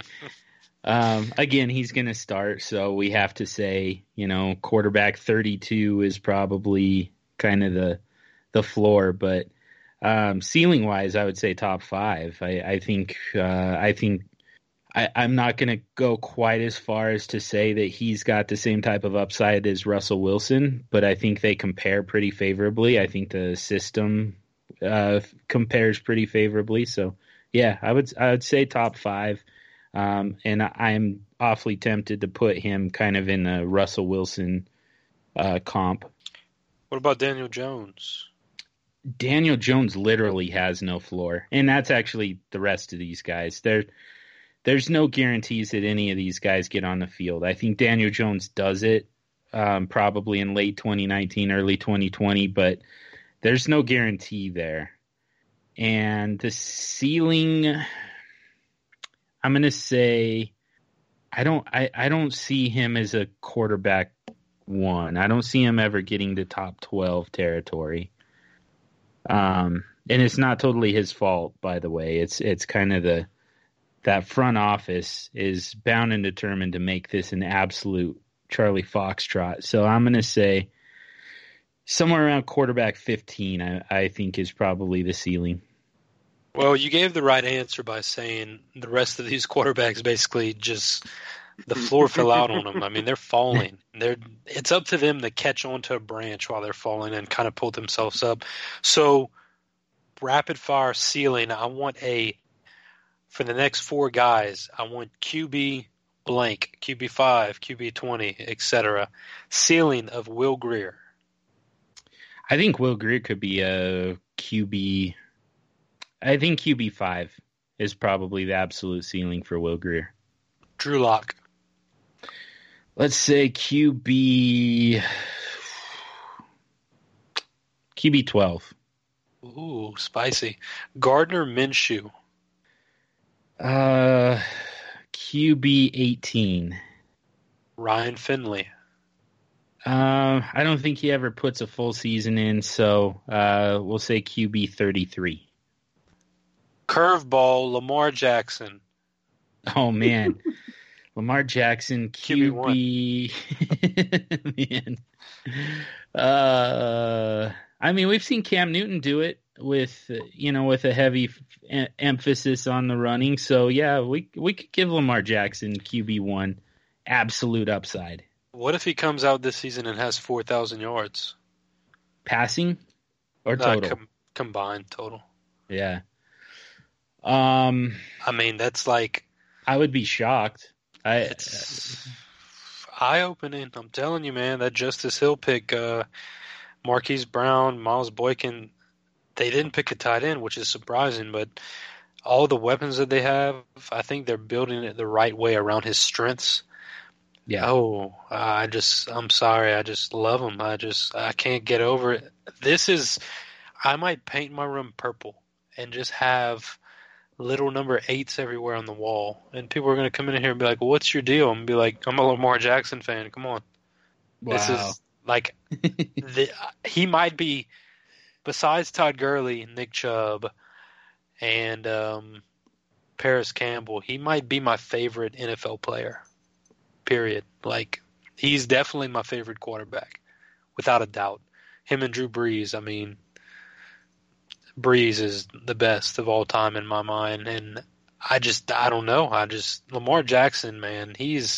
um, again, he's going to start, so we have to say, you know, quarterback thirty-two is probably kind of the the floor. But um, ceiling wise, I would say top five. I, I think uh, I think I, I'm not going to go quite as far as to say that he's got the same type of upside as Russell Wilson, but I think they compare pretty favorably. I think the system uh compares pretty favorably. So yeah, I would I would say top five. Um and I'm awfully tempted to put him kind of in the Russell Wilson uh comp. What about Daniel Jones? Daniel Jones literally has no floor. And that's actually the rest of these guys. There there's no guarantees that any of these guys get on the field. I think Daniel Jones does it um probably in late twenty nineteen, early twenty twenty, but there's no guarantee there. And the ceiling, I'm going to say, I don't I, I don't see him as a quarterback one. I don't see him ever getting to top twelve territory. Um, and it's not totally his fault, by the way. It's it's kind of the that front office is bound and determined to make this an absolute Charlie Foxtrot. So I'm going to say somewhere around quarterback fifteen, I, I think, is probably the ceiling. Well, you gave the right answer by saying the rest of these quarterbacks basically just the floor fell out on them. I mean, they're falling. They're it's up to them to catch onto a branch while they're falling and kind of pull themselves up. So, rapid fire ceiling. I want a for the next four guys. I want Q B blank, Q B five, Q B twenty, et cetera. Ceiling of Will Grier. I think Will Grier could be a Q B. I think Q B five is probably the absolute ceiling for Will Grier. Drew Lock. Let's say Q B Q B twelve. Ooh, spicy. Gardner Minshew. Uh, Q B eighteen. Ryan Finley. Uh, I don't think he ever puts a full season in, so uh, we'll say Q B thirty-three. Curveball, Lamar Jackson. Oh, man. Lamar Jackson, Q B. Man. Uh, I mean, we've seen Cam Newton do it with, you know, with a heavy f- emphasis on the running. So, yeah, we we could give Lamar Jackson Q B one absolute upside. What if he comes out this season and has four thousand yards? Passing or total? Uh, com- combined total. Yeah. Um, I mean, that's like... I would be shocked. I, it's eye-opening. I'm telling you, man, that Justice Hill pick, uh, Marquise Brown, Miles Boykin, they didn't pick a tight end, which is surprising, but all the weapons that they have, I think they're building it the right way around his strengths. Yeah. Oh, I just, I'm sorry. I just love him. I just, I can't get over it. This is, I might paint my room purple and just have little number eights everywhere on the wall. And people are going to come in here and be like, well, what's your deal? And be like, I'm a Lamar Jackson fan. Come on. Wow. This is like, the, he might be, besides Todd Gurley, Nick Chubb, and um, Paris Campbell, he might be my favorite N F L player. Period. Like, he's definitely my favorite quarterback, without a doubt. Him and Drew Brees, I mean, Brees is the best of all time in my mind. And I just, I don't know. I just, Lamar Jackson, man, he's,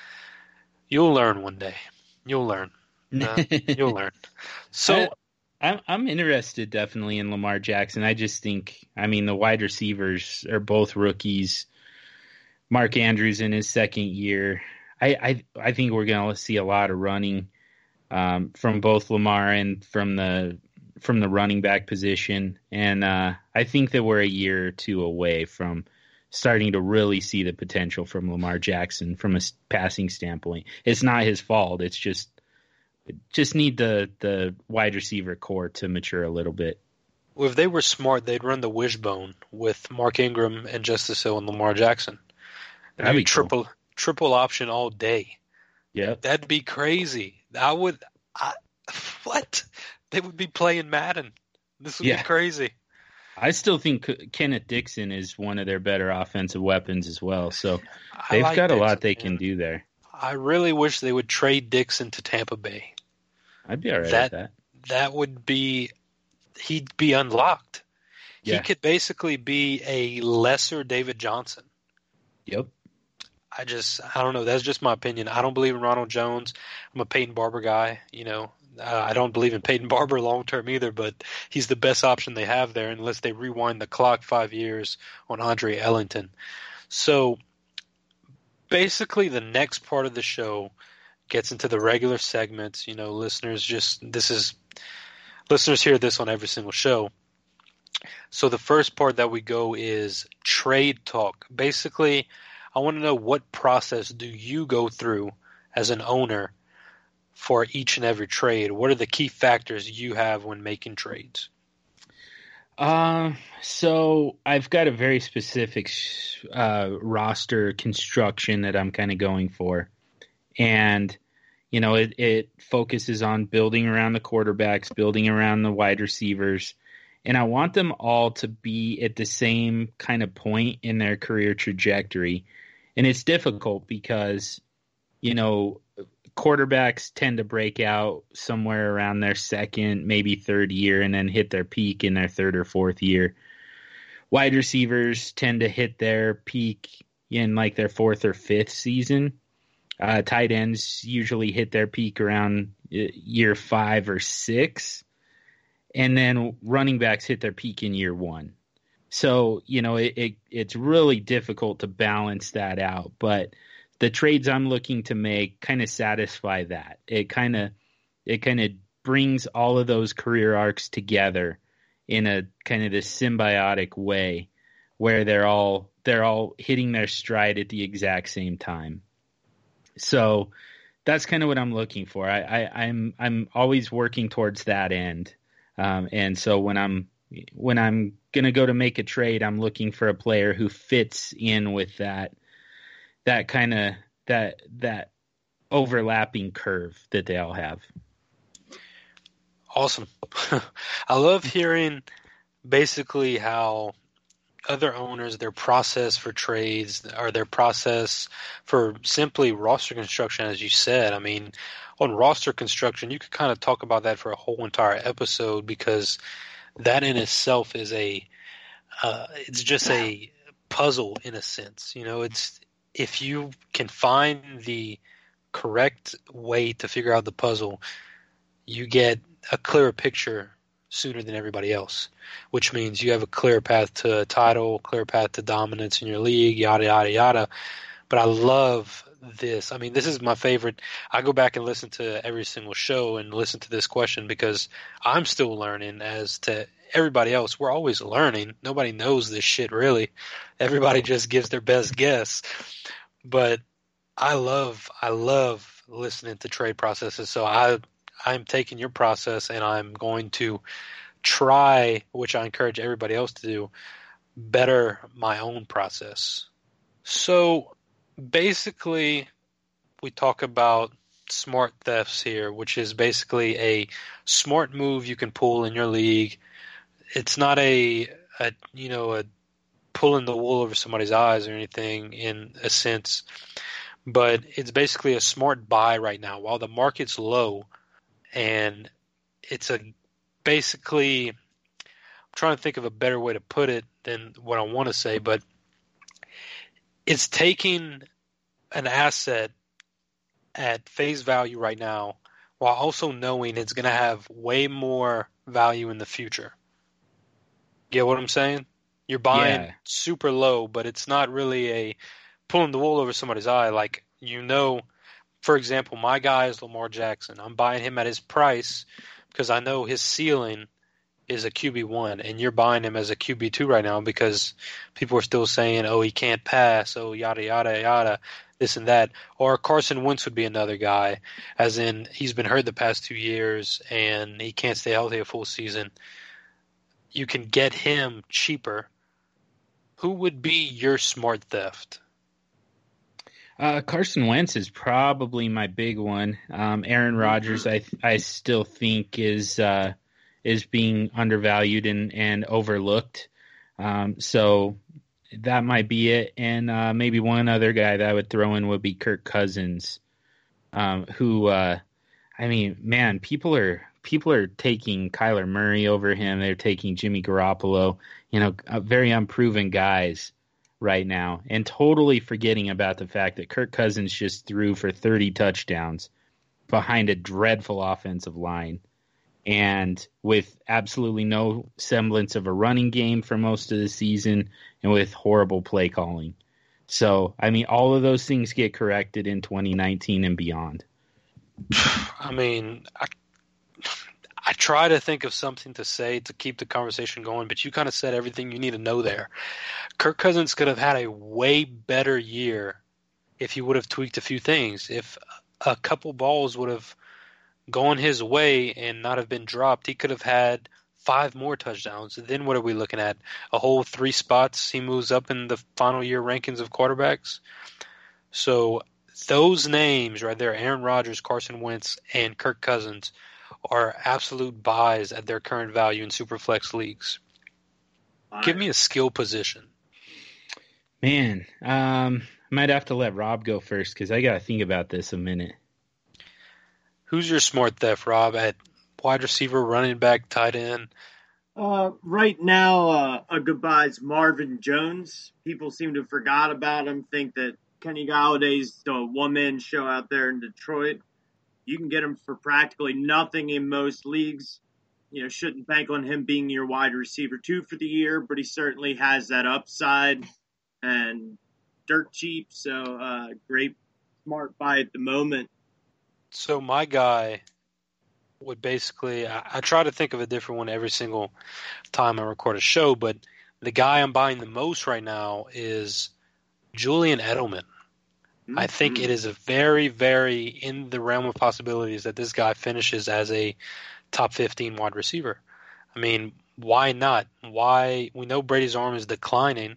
you'll learn one day. You'll learn. Uh, you'll learn. So, I, I'm, I'm interested definitely in Lamar Jackson. I just think, I mean, the wide receivers are both rookies. Mark Andrews in his second year. I, I I think we're going to see a lot of running um, from both Lamar and from the from the running back position, and uh, I think that we're a year or two away from starting to really see the potential from Lamar Jackson from a passing standpoint. It's not his fault. It's just just need the the wide receiver core to mature a little bit. Well, if they were smart, they'd run the wishbone with Mark Ingram and Justice Hill and Lamar Jackson. That'd be triple. Cool. Triple option all day. Yeah, that'd be crazy. I would. I, what? They would be playing Madden. This would yeah. be crazy. I still think Kenneth Dixon is one of their better offensive weapons as well. So they've like got Dixon, a lot they man. can do there. I really wish they would trade Dixon to Tampa Bay. I'd be all right that, with that. That would be. He'd be unlocked. Yeah. He could basically be a lesser David Johnson. Yep. I just, I don't know. That's just my opinion. I don't believe in Ronald Jones. I'm a Peyton Barber guy. You know, uh, I don't believe in Peyton Barber long term either, but he's the best option they have there unless they rewind the clock five years on Andre Ellington. So basically the next part of the show gets into the regular segments. You know, listeners just, this is, listeners hear this on every single show. So the first part that we go is trade talk. Basically, I want to know what process do you go through as an owner for each and every trade? What are the key factors you have when making trades? Uh, so I've got a very specific uh, roster construction that I'm kind of going for. And, you know, it, it focuses on building around the quarterbacks, building around the wide receivers. And I want them all to be at the same kind of point in their career trajectory. And it's difficult because, you know, quarterbacks tend to break out somewhere around their second, maybe third year and then hit their peak in their third or fourth year. Wide receivers tend to hit their peak in like their fourth or fifth season. Uh, tight ends usually hit their peak around year five or six, and then running backs hit their peak in year one. So, you know, it, it it's really difficult to balance that out. But the trades I'm looking to make kind of satisfy that. It kind of it kind of brings all of those career arcs together in a kind of this symbiotic way where they're all they're all hitting their stride at the exact same time. So that's kind of what I'm looking for. I, I, I'm I'm always working towards that end, um, and so when I'm when I'm gonna go to make a trade, I'm looking for a player who fits in with that that kind of that that overlapping curve that they all have. Awesome. I love hearing basically how other owners, their process for trades or their process for simply roster construction, as you said. I mean, on roster construction, you could kind of talk about that for a whole entire episode because that in itself is a, uh, it's just a puzzle in a sense. You know, it's, if you can find the correct way to figure out the puzzle, you get a clearer picture sooner than everybody else, which means you have a clear path to a title, clear path to dominance in your league, yada, yada, yada. But I love this. I mean, this is my favorite. I go back and listen to every single show and listen to this question because I'm still learning as to everybody else. We're always learning. Nobody knows this shit, really. Everybody just gives their best guess. But I love, I love listening to trade processes. So I, I'm taking your process and I'm going to try, which I encourage everybody else to do, better my own process. So basically, we talk about smart thefts here, which is basically a smart move you can pull in your league. It's not a, a you know, a pulling the wool over somebody's eyes or anything in a sense, but it's basically a smart buy right now. While the market's low, and it's a basically, I'm trying to think of a better way to put it than what I want to say, but it's taking an asset at face value right now while also knowing it's going to have way more value in the future. Get what I'm saying? You're buying Yeah. super low, but it's not really a pulling the wool over somebody's eye. Like, you know, for example, my guy is Lamar Jackson. I'm buying him at his price because I know his ceiling is a Q B one, and you're buying him as a Q B two right now because people are still saying, oh, he can't pass, oh, yada, yada, yada, this and that. Or Carson Wentz would be another guy, as in he's been hurt the past two years and he can't stay healthy a full season. You can get him cheaper. Who would be your smart theft? Uh, Carson Wentz is probably my big one. Um, Aaron Rodgers, I I still think is uh, is being undervalued and, and overlooked. Um, so that might be it. And uh, maybe one other guy that I would throw in would be Kirk Cousins, um, who uh, I mean, man, people are people are taking Kyler Murray over him. They're taking Jimmy Garoppolo. You know, uh, very unproven guys right now, and totally forgetting about the fact that Kirk Cousins just threw for thirty touchdowns behind a dreadful offensive line and with absolutely no semblance of a running game for most of the season and with horrible play calling. So, I mean, all of those things get corrected in twenty nineteen and beyond. I mean, I, I try to think of something to say to keep the conversation going, but you kind of said everything you need to know there. Kirk Cousins could have had a way better year if he would have tweaked a few things. If a couple balls would have gone his way and not have been dropped, he could have had five more touchdowns. Then what are we looking at? A whole three spots he moves up in the final year rankings of quarterbacks. So those names right there, Aaron Rodgers, Carson Wentz, and Kirk Cousins, are absolute buys at their current value in Superflex leagues. Give me a skill position. Man, um, I might have to let Rob go first because I got to think about this a minute. Who's your smart theft, Rob, at wide receiver, running back, tight end? Uh, right now, uh, a good buy is Marvin Jones. People seem to have forgot about him, think that Kenny Galladay's a one-man show out there in Detroit. You can get him for practically nothing in most leagues. You know, shouldn't bank on him being your wide receiver two for the year, but he certainly has that upside and dirt cheap. So uh, great, smart buy at the moment. So my guy would basically, I, I try to think of a different one every single time I record a show, but the guy I'm buying the most right now is Julian Edelman. Mm-hmm. I think it is a very, very in the realm of possibilities that this guy finishes as a top fifteen wide receiver. I mean, why not? Why? We know Brady's arm is declining.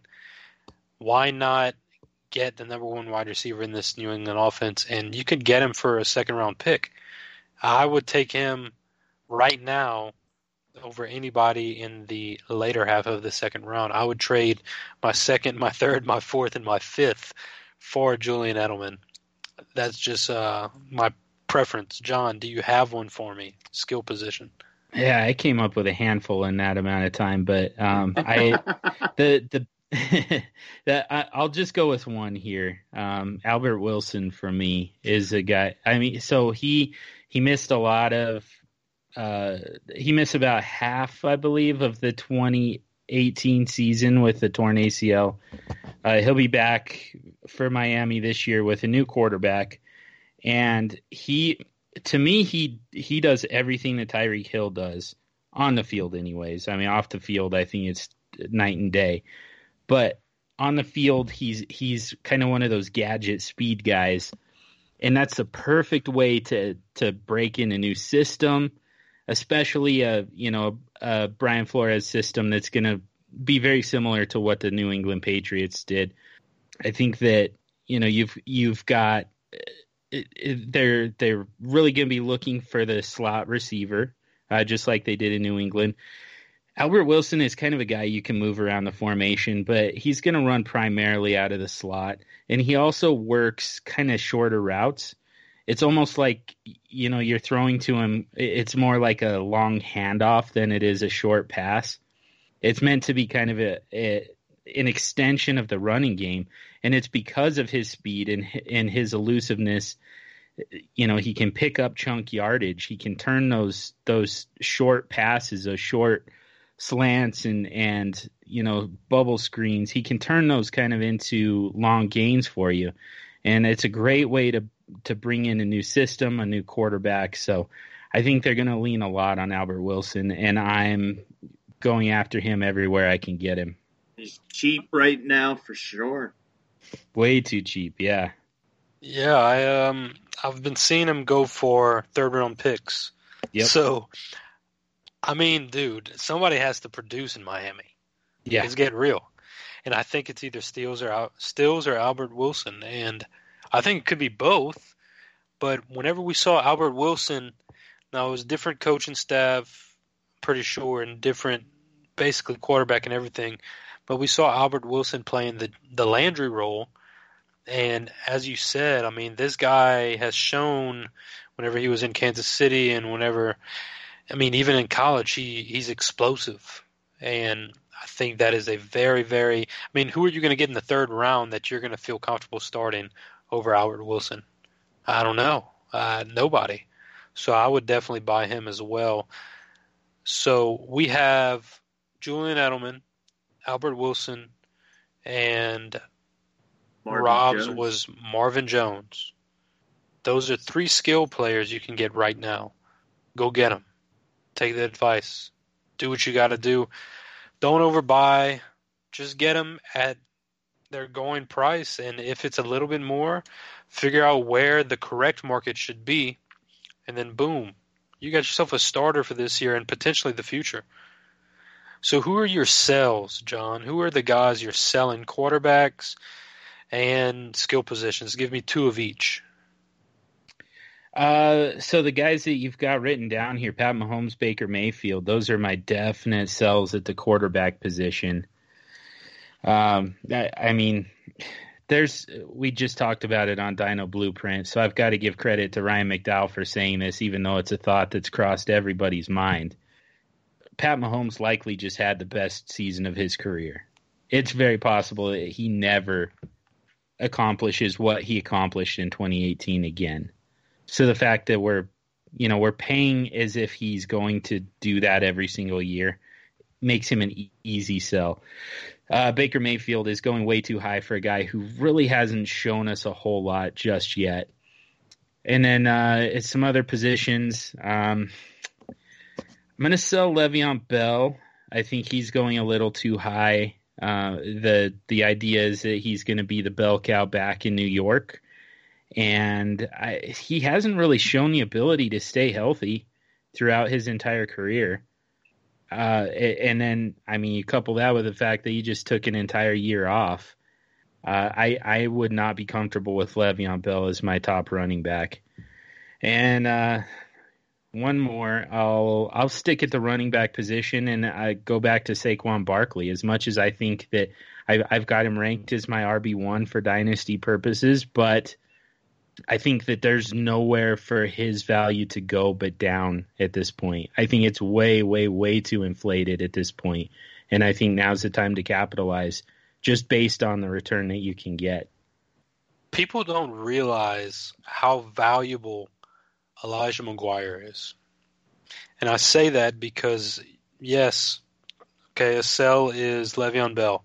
Why not get the number one wide receiver in this New England offense? And you could get him for a second round pick. I would take him right now over anybody in the later half of the second round. I would trade my second, my third, my fourth, and my fifth for Julian Edelman. That's just uh, my preference. John, do you have one for me? Skill position. Yeah, I came up with a handful in that amount of time, but um, I the the that I, I'll just go with one here. Um, Albert Wilson for me is a guy. I mean, so he he missed a lot of. Uh, he missed about half, I believe, of the twenty eighteen season with the torn A C L. Uh, he'll be back for Miami this year with a new quarterback, and he, to me, he he does everything that Tyreek Hill does on the field, anyways. I mean, off the field, I think it's night and day, but on the field, he's he's kind of one of those gadget speed guys, and that's the perfect way to to break in a new system. Especially a you know a Brian Flores system that's going to be very similar to what the New England Patriots did. I think that you know you've you've got it, it, they're they're really going to be looking for the slot receiver, uh, just like they did in New England. Albert Wilson is kind of a guy you can move around the formation, but he's going to run primarily out of the slot, and he also works kind of shorter routes. It's almost like, you know, you're throwing to him. It's more like a long handoff than it is a short pass. It's meant to be kind of a, a an extension of the running game, and it's because of his speed and and his elusiveness. You know, he can pick up chunk yardage. He can turn those those short passes, those short slants, and and you know bubble screens. He can turn those kind of into long gains for you, and it's a great way to. to bring in a new system, a new quarterback. So I think they're going to lean a lot on Albert Wilson, and I'm going after him everywhere I can get him. He's cheap right now for sure. Way too cheap, yeah. Yeah, I um I've been seeing him go for third round picks. Yep. So I mean, dude, somebody has to produce in Miami. Yeah. It's getting real. And I think it's either Stills or Al- Stills or Albert Wilson, and I think it could be both, but whenever we saw Albert Wilson, now it was different coaching staff, pretty sure, and different basically quarterback and everything, but we saw Albert Wilson playing the, the Landry role, and as you said, I mean, this guy has shown whenever he was in Kansas City and whenever, I mean, even in college, he, he's explosive, and I think that is a very, very, I mean, who are you going to get in the third round that you're going to feel comfortable starting over Albert Wilson? I don't know. Uh, nobody. So I would definitely buy him as well. So we have Julian Edelman, Albert Wilson, and Marvin Rob's Jones. was Marvin Jones. Those are three skill players you can get right now. Go get them. Take the advice. Do what you got to do. Don't overbuy. Just get them at their going price, and if it's a little bit more, figure out where the correct market should be, and then boom, you got yourself a starter for this year and potentially the future. So who are your sells, John? Who are the guys you're selling? Quarterbacks and skill positions. Give me two of each. Uh, so the guys that you've got written down here, Pat Mahomes, Baker Mayfield, those are my definite sells at the quarterback position. Um, I, I mean, there's we just talked about it on Dino Blueprint, so I've got to give credit to Ryan McDowell for saying this, even though it's a thought that's crossed everybody's mind. Pat Mahomes likely just had the best season of his career. It's very possible that he never accomplishes what he accomplished in twenty eighteen again. So the fact that we're, you know, we're paying as if he's going to do that every single year makes him an e- easy sell. Uh, Baker Mayfield is going way too high for a guy who really hasn't shown us a whole lot just yet. And then uh, it's some other positions. Um, I'm going to sell Le'Veon Bell. I think he's going a little too high. Uh, the the idea is that he's going to be the bell cow back in New York. And I, he hasn't really shown the ability to stay healthy throughout his entire career. Uh, and then, I mean, you couple that with the fact that he just took an entire year off. Uh, I, I would not be comfortable with Le'Veon Bell as my top running back. And uh, one more, I'll I'll stick at the running back position, and I go back to Saquon Barkley. As much as I think that I've, I've got him ranked as my R B one for dynasty purposes, but I think that there's nowhere for his value to go but down at this point. I think it's way, way, way too inflated at this point, and I think now's the time to capitalize just based on the return that you can get. People don't realize how valuable Elijah McGuire is. And I say that because, yes, okay, a sell is Le'Veon Bell,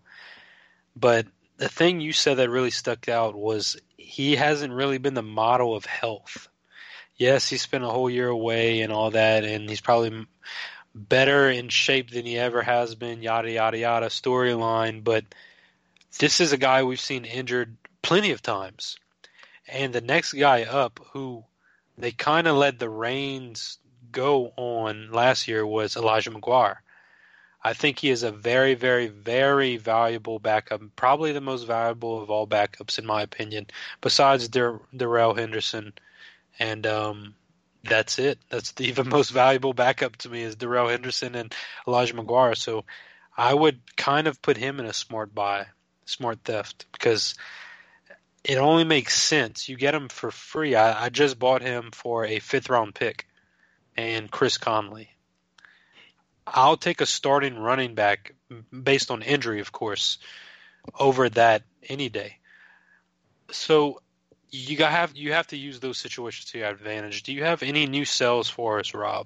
but the thing you said that really stuck out was he hasn't really been the model of health. Yes, he spent a whole year away and all that, and he's probably better in shape than he ever has been, yada, yada, yada, storyline. But this is a guy we've seen injured plenty of times. And the next guy up who they kind of let the reins go on last year was Elijah McGuire. I think he is a very, very, very valuable backup, probably the most valuable of all backups in my opinion, besides Dar- Darrell Henderson. And um, that's it. That's the even most valuable backup to me is Darrell Henderson and Elijah McGuire. So I would kind of put him in a smart buy, smart theft, because it only makes sense. You get him for free. I, I just bought him for a fifth-round pick and Chris Conley. I'll take a starting running back based on injury, of course, over that any day. So you got have you have to use those situations to your advantage. Do you have any new sells for us, Rob?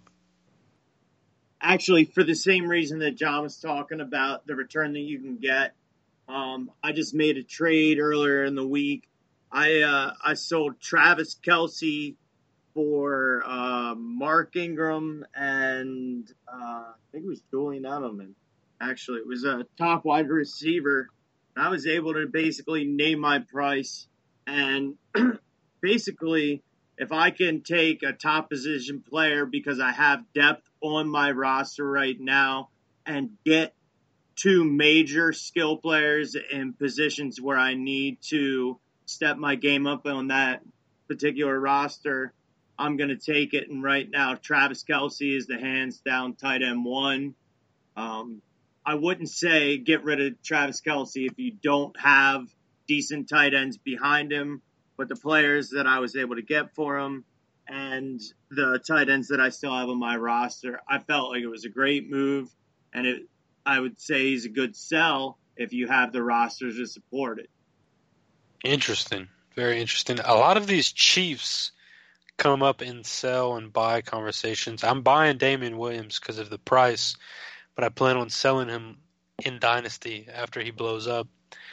Actually, for the same reason that John was talking about, the return that you can get. Um, I just made a trade earlier in the week. I uh, I sold Travis Kelce for uh, Mark Ingram and uh, I think it was Julian Edelman. Actually, it was a top wide receiver. I was able to basically name my price. And basically, if I can take a top position player because I have depth on my roster right now and get two major skill players in positions where I need to step my game up on that particular roster, I'm going to take it. And right now, Travis Kelce is the hands down tight end one. Um, I wouldn't say get rid of Travis Kelce if you don't have decent tight ends behind him, but the players that I was able to get for him and the tight ends that I still have on my roster, I felt like it was a great move. And it, I would say he's a good sell if you have the rosters to support it. Interesting. Very interesting. A lot of these Chiefs come up in sell and buy conversations. I'm buying Damian Williams because of the price, but I plan on selling him in Dynasty after he blows up.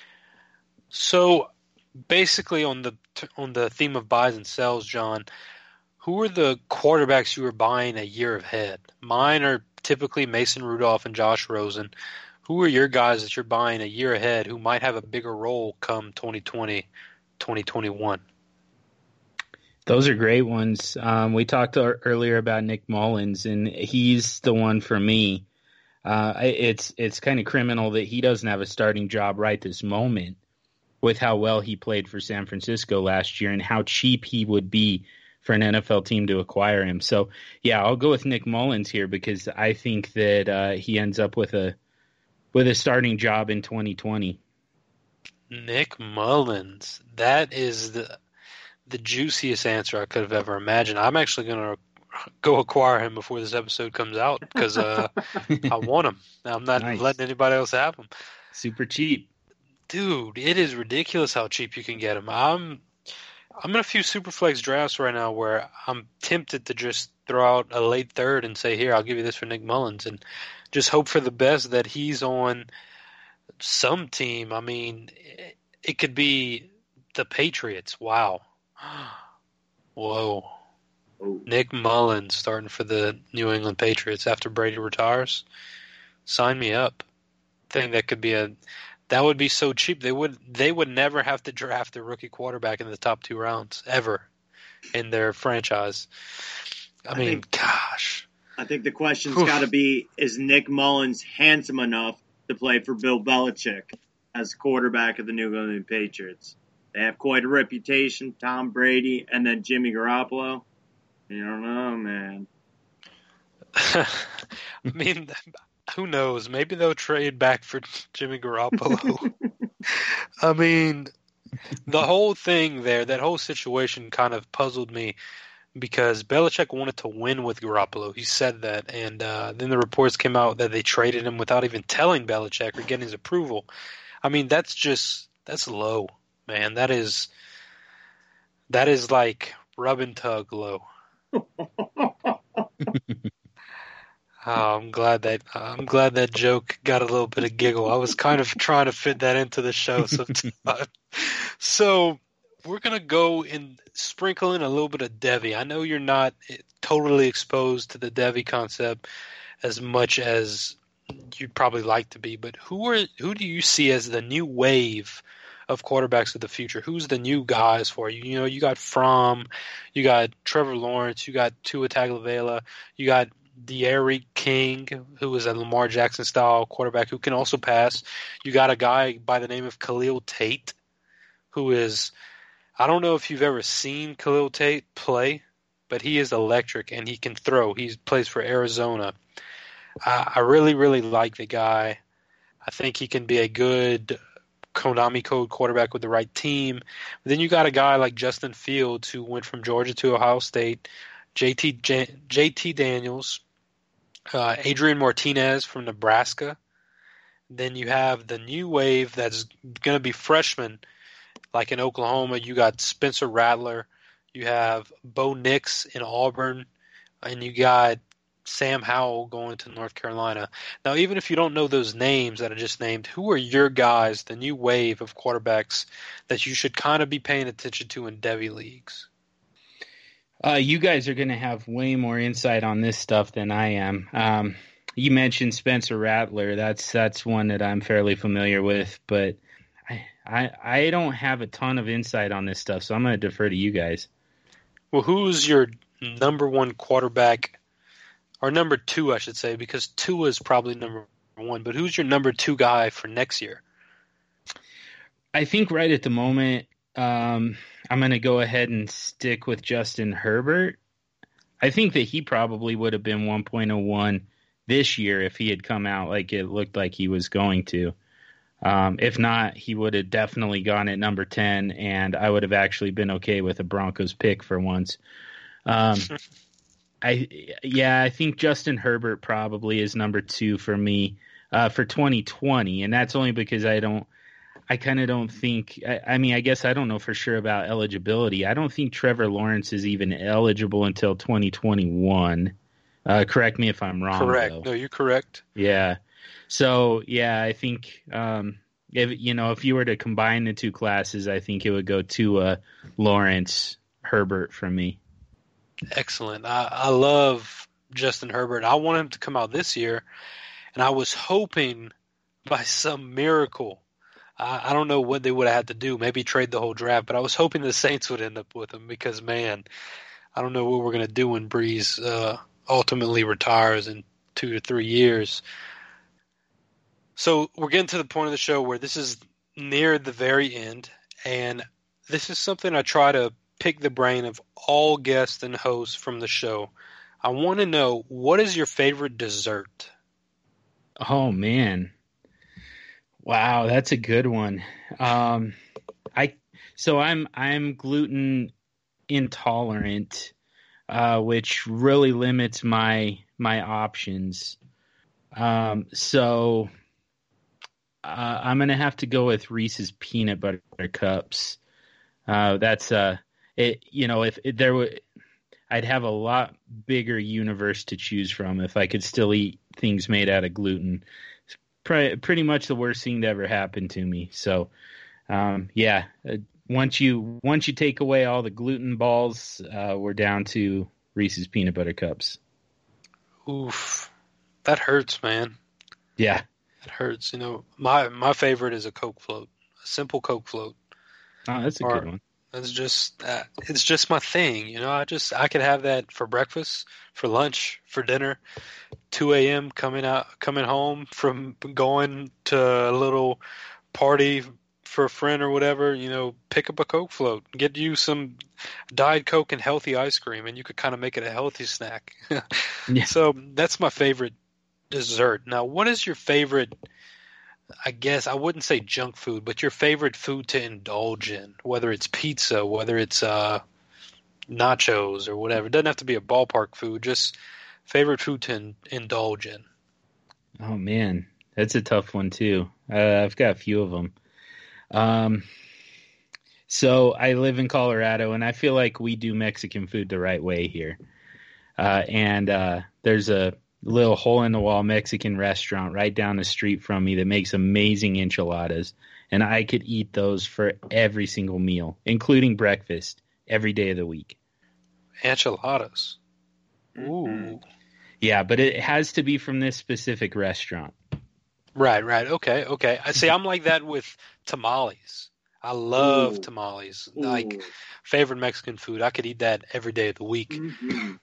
So basically on the on the theme of buys and sells, John, who are the quarterbacks you were buying a year ahead? Mine are typically Mason Rudolph and Josh Rosen. Who are your guys that you're buying a year ahead who might have a bigger role come twenty twenty, twenty twenty-one? Those are great ones. Um, we talked earlier about Nick Mullins, and he's the one for me. Uh, it's it's kind of criminal that he doesn't have a starting job right this moment with how well he played for San Francisco last year and how cheap he would be for an N F L team to acquire him. So, yeah, I'll go with Nick Mullins here because I think that uh, he ends up with a with a starting job in twenty twenty. Nick Mullins. That is the the juiciest answer I could have ever imagined. I'm actually going to go acquire him before this episode comes out because uh, I want him. I'm not Nice. letting anybody else have him. Super cheap. dude, it is ridiculous how cheap you can get him. I'm I'm in a few Superflex drafts right now where I'm tempted to just throw out a late third and say, here, I'll give you this for Nick Mullins, and just hope for the best that he's on some team. I mean, it, it could be the Patriots. Wow. Whoa. Oh. Nick Mullins starting for the New England Patriots after Brady retires. Sign me up. I think that could be a that would be so cheap. They would they would never have to draft a rookie quarterback in the top two rounds ever in their franchise. I, I mean, think, gosh. I think the question's got to be: is Nick Mullins handsome enough to play for Bill Belichick as quarterback of the New England Patriots? They have quite a reputation. Tom Brady and then Jimmy Garoppolo. You don't know, man. I mean, who knows? Maybe they'll trade back for Jimmy Garoppolo. I mean, the whole thing there, that whole situation kind of puzzled me because Belichick wanted to win with Garoppolo. He said that, and uh, then the reports came out that they traded him without even telling Belichick or getting his approval. I mean, that's just that's low, man. That is that is like rub and tug low. Oh, I'm glad that I'm glad that joke got a little bit of giggle. I was kind of trying to fit that into the show sometime. So we're gonna go and sprinkle in a little bit of Devy. I know you're not totally exposed to the Devy concept as much as you'd probably like to be, but who are who do you see as the new wave of quarterbacks of the future? Who's the new guys for you? You know, you got Fromm, you got Trevor Lawrence, you got Tua Tagovailoa, you got D'Eriq King, who is a Lamar Jackson style quarterback who can also pass. You got a guy by the name of Khalil Tate, who is, I don't know if you've ever seen Khalil Tate play, but he is electric and he can throw. He plays for Arizona. I, I really, really like the guy. I think he can be a good Konami code quarterback with the right team. But then you got a guy like Justin Fields who went from Georgia to Ohio State, J T J, J T Daniels, uh, Adrian Martinez from Nebraska. Then you have the new wave that's going to be freshmen, like in Oklahoma. You got Spencer Rattler, you have Bo Nix in Auburn, and you got Sam Howell going to North Carolina. Now, even if you don't know those names that I just named, who are your guys, the new wave of quarterbacks that you should kind of be paying attention to in Devy leagues? Uh, you guys are going to have way more insight on this stuff than I am. Um, you mentioned Spencer Rattler. That's that's one that I'm fairly familiar with, but I, I I don't have a ton of insight on this stuff, so I'm going to defer to you guys. Well, who's your number one quarterback, or number two, I should say, because Tua is probably number one, but who's your number two guy for next year? I think right at the moment, um, I'm going to go ahead and stick with Justin Herbert. I think that he probably would have been one point oh one this year if he had come out like it looked like he was going to. Um, if not, he would have definitely gone at number ten, and I would have actually been okay with a Broncos pick for once. Um, I yeah, I think Justin Herbert probably is number two for me uh, for twenty twenty, and that's only because I don't. I kind of don't think I, – I mean, I guess I don't know for sure about eligibility. I don't think Trevor Lawrence is even eligible until twenty twenty-one. Uh, correct me if I'm wrong. Correct. Though. No, you're correct. Yeah. So, yeah, I think um, if you know if you were to combine the two classes, I think it would go to uh, Lawrence, Herbert for me. Excellent. I, I love Justin Herbert. I want him to come out this year, and I was hoping by some miracle – I don't know what they would have had to do, maybe trade the whole draft, but I was hoping the Saints would end up with him because, man, I don't know what we're going to do when Breeze uh, ultimately retires in two to three years. So we're getting to the point of the show where this is near the very end, and this is something I try to pick the brain of all guests and hosts from the show. I want to know, what is your favorite dessert? Oh, man. Wow, that's a good one. Um, I so I'm I'm gluten intolerant, uh, which really limits my my options. Um, so Uh, I'm gonna have to go with Reese's Peanut Butter Cups. Uh, that's uh, it. You know, if it, there were, I'd have a lot bigger universe to choose from if I could still eat things made out of gluten. It's pre- pretty much the worst thing to ever happen to me. So, um, yeah, uh, once you once you take away all the gluten balls, uh, we're down to Reese's Peanut Butter Cups. Oof, that hurts, man. Yeah. It hurts. You know, my my favorite is a Coke float, a simple Coke float. Oh, that's a Or, good one. It's just uh, it's just my thing. You know, I just I could have that for breakfast, for lunch, for dinner. two a.m. coming out, coming home from going to a little party for a friend or whatever. You know, pick up a Coke float, get you some Diet Coke and healthy ice cream, and you could kind of make it a healthy snack. Yeah. So that's my favorite dessert. Now, what is your favorite, I guess I wouldn't say junk food, but your favorite food to indulge in, whether it's pizza, whether it's uh, nachos or whatever. It doesn't have to be a ballpark food, just favorite food to in- indulge in. Oh, man, that's a tough one, too. Uh, I've got a few of them. Um, so I live in Colorado, and I feel like we do Mexican food the right way here. Uh, and uh, there's a little hole-in-the-wall Mexican restaurant right down the street from me that makes amazing enchiladas, and I could eat those for every single meal, including breakfast, every day of the week. Enchiladas. Ooh. Mm-hmm. Yeah, but it has to be from this specific restaurant. Right, right. Okay, okay. I see. I'm like that with tamales. I love Ooh. tamales. Ooh. Like favorite Mexican food. I could eat that every day of the week. Mm-hmm.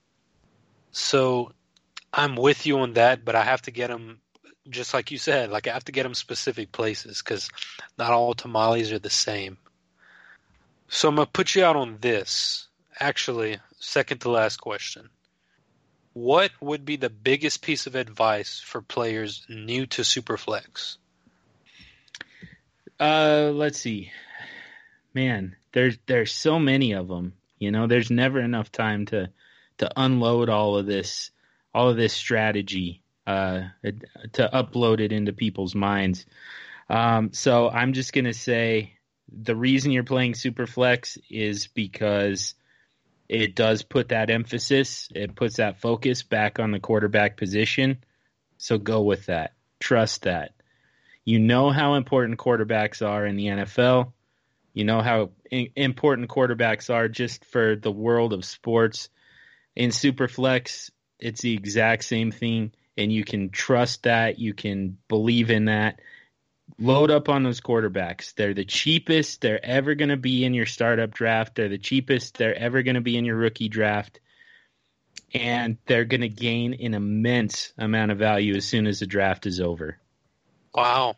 So I'm with you on that, but I have to get them, just like you said, like I have to get them specific places because not all tamales are the same. So I'm going to put you out on this. Actually, second to last question. What would be the biggest piece of advice for players new to Superflex? Uh, let's see. Man, there's there's so many of them. You know, there's never enough time to to unload all of this all of this strategy uh, to upload it into people's minds. Um, so I'm just gonna say the reason you're playing Superflex is because it does put that emphasis, it puts that focus back on the quarterback position. So go with that. Trust that. You know how important quarterbacks are in the N F L. You know how i- important quarterbacks are just for the world of sports. In Superflex, it's the exact same thing, and you can trust that. You can believe in that. Load up on those quarterbacks. They're the cheapest they're ever going to be in your startup draft. They're the cheapest they're ever going to be in your rookie draft. And they're going to gain an immense amount of value as soon as the draft is over. Wow.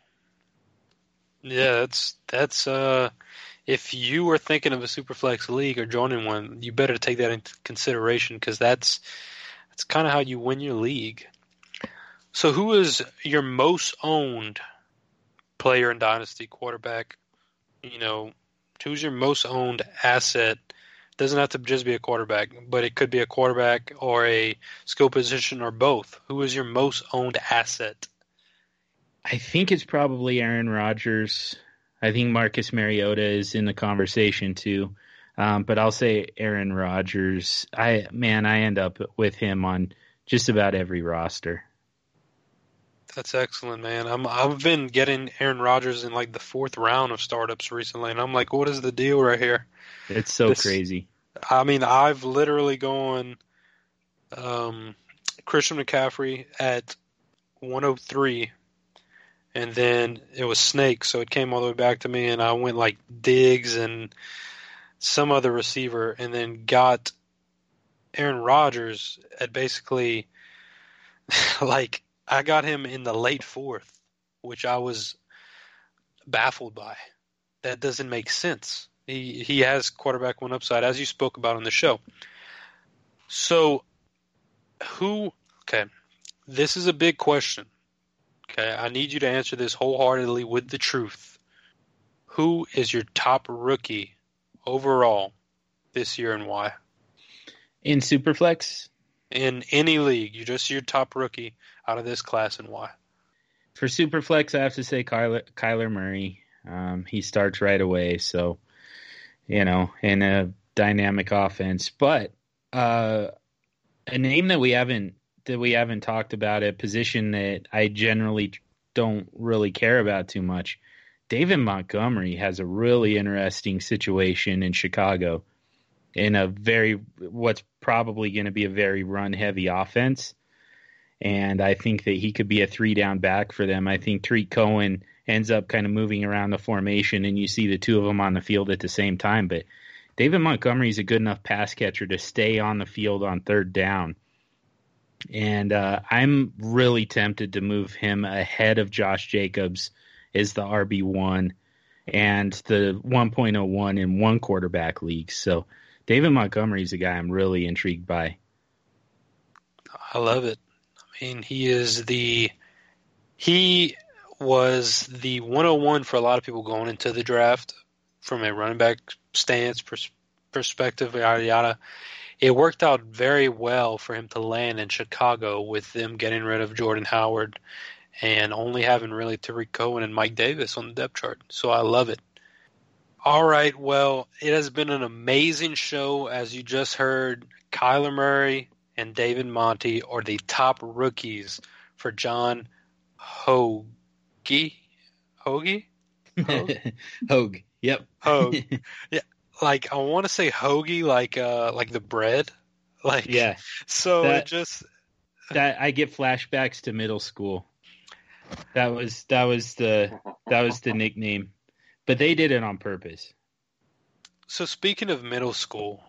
Yeah, that's that's uh if you were thinking of a Superflex league or joining one, you better take that into consideration because that's that's kind of how you win your league. So who is your most owned player in Dynasty quarterback? You know, who's your most owned asset? Doesn't have to just be a quarterback, but it could be a quarterback or a skill position or both. Who is your most owned asset? I think it's probably Aaron Rodgers. I think Marcus Mariota is in the conversation too. Um, but I'll say Aaron Rodgers. I man, I end up with him on just about every roster. That's excellent, man. I'm I've been getting Aaron Rodgers in like the fourth round of startups recently, and I'm like, what is the deal right here? It's so This- crazy. I mean, I've literally gone um, Christian McCaffrey at one oh three, and then it was Snake, so it came all the way back to me, and I went like Diggs and some other receiver, and then got Aaron Rodgers at basically like I got him in the late fourth, which I was baffled by. That doesn't make sense. He he has quarterback one upside, as you spoke about on the show. So, who? Okay, this is a big question. Okay, I need you to answer this wholeheartedly with the truth. Who is your top rookie overall this year and why? In Superflex, In any league, you just your top rookie out of this class and why? For Superflex, I have to say Kyler, Kyler Murray. Um, he starts right away, so, you know, in a dynamic offense. But uh, a name that we haven't that we haven't talked about, a position that I generally don't really care about too much. David Montgomery has a really interesting situation in Chicago in a very what's probably going to be a very run-heavy offense. And I think that he could be a three-down back for them. I think Tariq Cohen ends up kind of moving around the formation, and you see the two of them on the field at the same time. But David Montgomery is a good enough pass catcher to stay on the field on third down. And uh, I'm really tempted to move him ahead of Josh Jacobs as the R B one and the one point oh one in one quarterback leagues. So David Montgomery is a guy I'm really intrigued by. I love it. I mean, he is the he was the one oh one for a lot of people going into the draft from a running back stance pers- perspective, yada yada. It worked out very well for him to land in Chicago with them getting rid of Jordan Howard and only having really Tariq Cohen and Mike Davis on the depth chart. So I love it. All right, well, it has been an amazing show. As you just heard, Kyler Murray and David Monty are the top rookies for John Hogue. Hoagie? Hogue? Hogue. Yep. Hogue. Yeah. Like I want to say hoagie, like uh, like the bread, like yeah. So that, it just that I get flashbacks to middle school. That was that was the that was the nickname, but they did it on purpose. So speaking of middle school,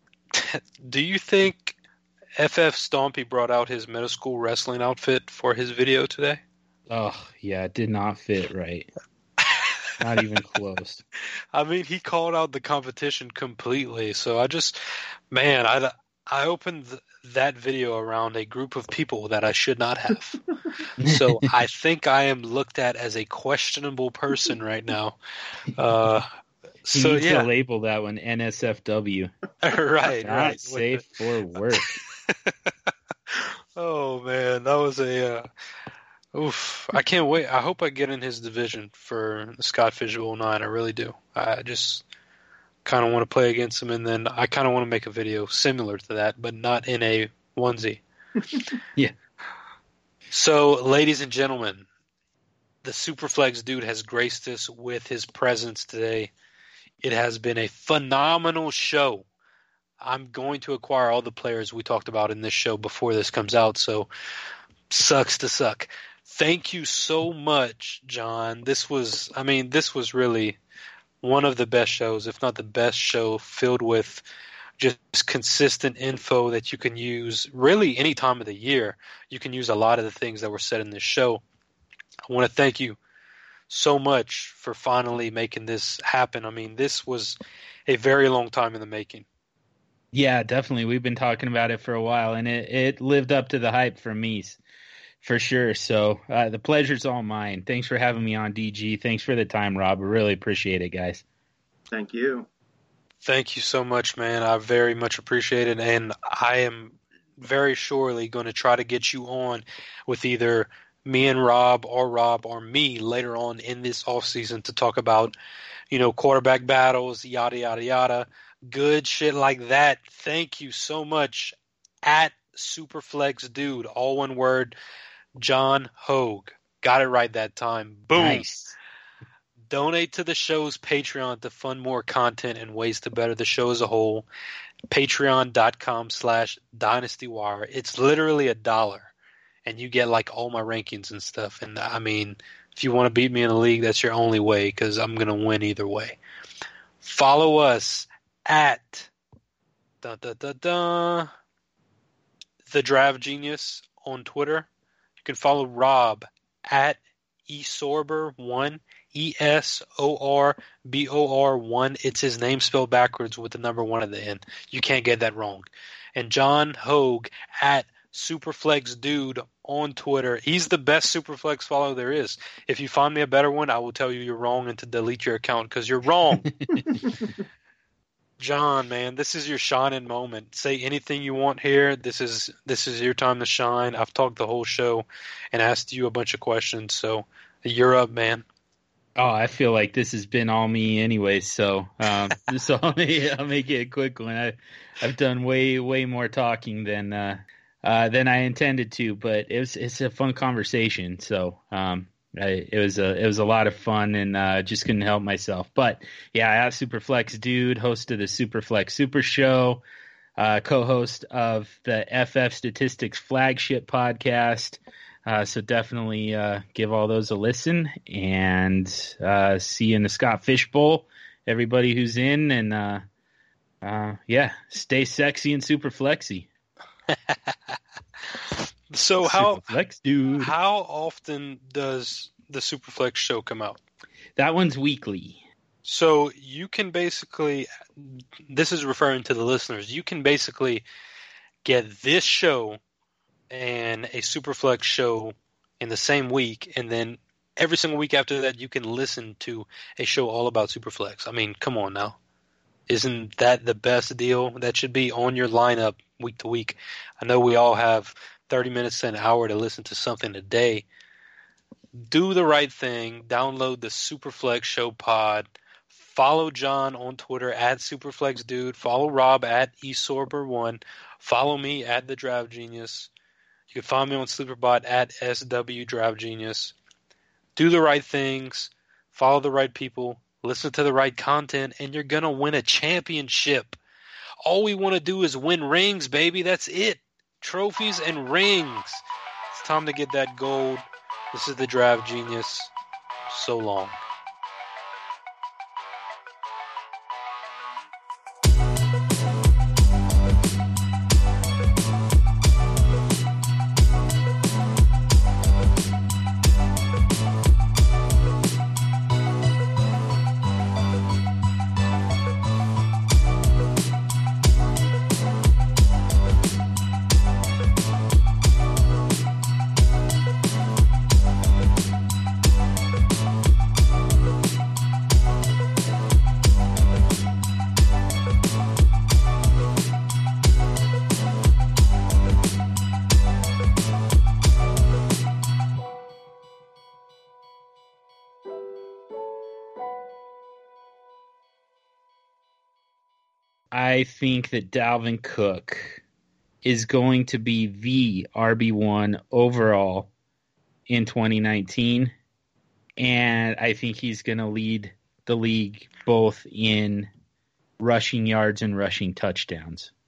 do you think F F Stompy brought out his middle school wrestling outfit for his video today? Oh yeah, it did not fit right. Not even close. I mean, he called out the competition completely. So I just, man, I, I opened that video around a group of people that I should not have. So I think I am looked at as a questionable person right now. Uh, you so need yeah, to label that one N S F W. right, not right. safe for work. Oh man, that was a. Uh, Oof! I can't wait. I hope I get in his division for the Scott Fish oh nine. I really do. I just kind of want to play against him, and then I kind of want to make a video similar to that, but not in a onesie. Yeah. So, ladies and gentlemen, the Superflex dude has graced us with his presence today. It has been a phenomenal show. I'm going to acquire all the players we talked about in this show before this comes out, so sucks to suck. Thank you so much, John. This was, I mean, this was really one of the best shows, if not the best show, filled with just consistent info that you can use really any time of the year. You can use a lot of the things that were said in this show. I want to thank you so much for finally making this happen. I mean, this was a very long time in the making. Yeah, definitely. We've been talking about it for a while, and it, it lived up to the hype for me. For sure. So uh, the pleasure's all mine. Thanks for having me on, D G. Thanks for the time, Rob. I really appreciate it, guys. Thank you. Thank you so much, man. I very much appreciate it. And I am very surely going to try to get you on with either me and Rob or Rob or me later on in this offseason to talk about, you know, quarterback battles, yada, yada, yada. Good shit like that. Thank you so much. At Superflex Dude, all one word. John Hogue. Got it right that time. Boom. Nice. Donate to the show's Patreon to fund more content and ways to better the show as a whole. Patreon.com slash DynastyWire. It's literally a dollar. And you get like all my rankings and stuff. And I mean, if you want to beat me in the league, that's your only way because I'm going to win either way. Follow us at da, da, da, da, The Draft Genius on Twitter. You can follow Rob at esorber one, E S O R B O R one. It's his name spelled backwards with the number one at the end. You can't get that wrong. And John Hogue at Superflex Dude on Twitter. He's the best Superflex follow there is. If you find me a better one, I will tell you you're wrong and to delete your account because you're wrong. John, man, this is your shining moment. Say anything you want here. This is this is your time to shine. I've talked the whole show and asked you a bunch of questions, so you're up, man. Oh, I feel like this has been all me anyway, so um, so I'll make, I'll make it a quick one. I, I've done way way more talking than uh, uh, than I intended to, but it was it's a fun conversation. So um, I, it was a it was a lot of fun, and uh, just couldn't help myself. But yeah, I asked Superflex Dude, host of the Superflex Super Show, uh, co-host of the F F Statistics flagship podcast. Uh, so definitely uh, give all those a listen, and uh, see you in the Scott Fish Bowl, everybody who's in, and uh, uh, yeah, stay sexy and super flexy. So how Superflex Dude. How often does the Superflex show come out? That one's weekly. So you can basically, this is referring to the listeners, you can basically get this show and a Superflex show in the same week, and then every single week after that you can listen to a show all about Superflex. I mean, come on now. Isn't that the best deal? That should be on your lineup week to week. I know we all have thirty minutes to an hour to listen to something a day. Do the right thing. Download the Superflex Show pod. Follow John on Twitter at SuperflexDude. Follow Rob at eSorber one. Follow me at The Draft Genius. You can find me on Sleeperbot at S W Draft Genius. Do the right things. Follow the right people. Listen to the right content, and you're going to win a championship. All we want to do is win rings, baby. That's it. Trophies and rings. It's time to get that gold. This is The Draft Genius. So long. I think that Dalvin Cook is going to be the R B one overall in twenty nineteen, and I think he's going to lead the league both in rushing yards and rushing touchdowns.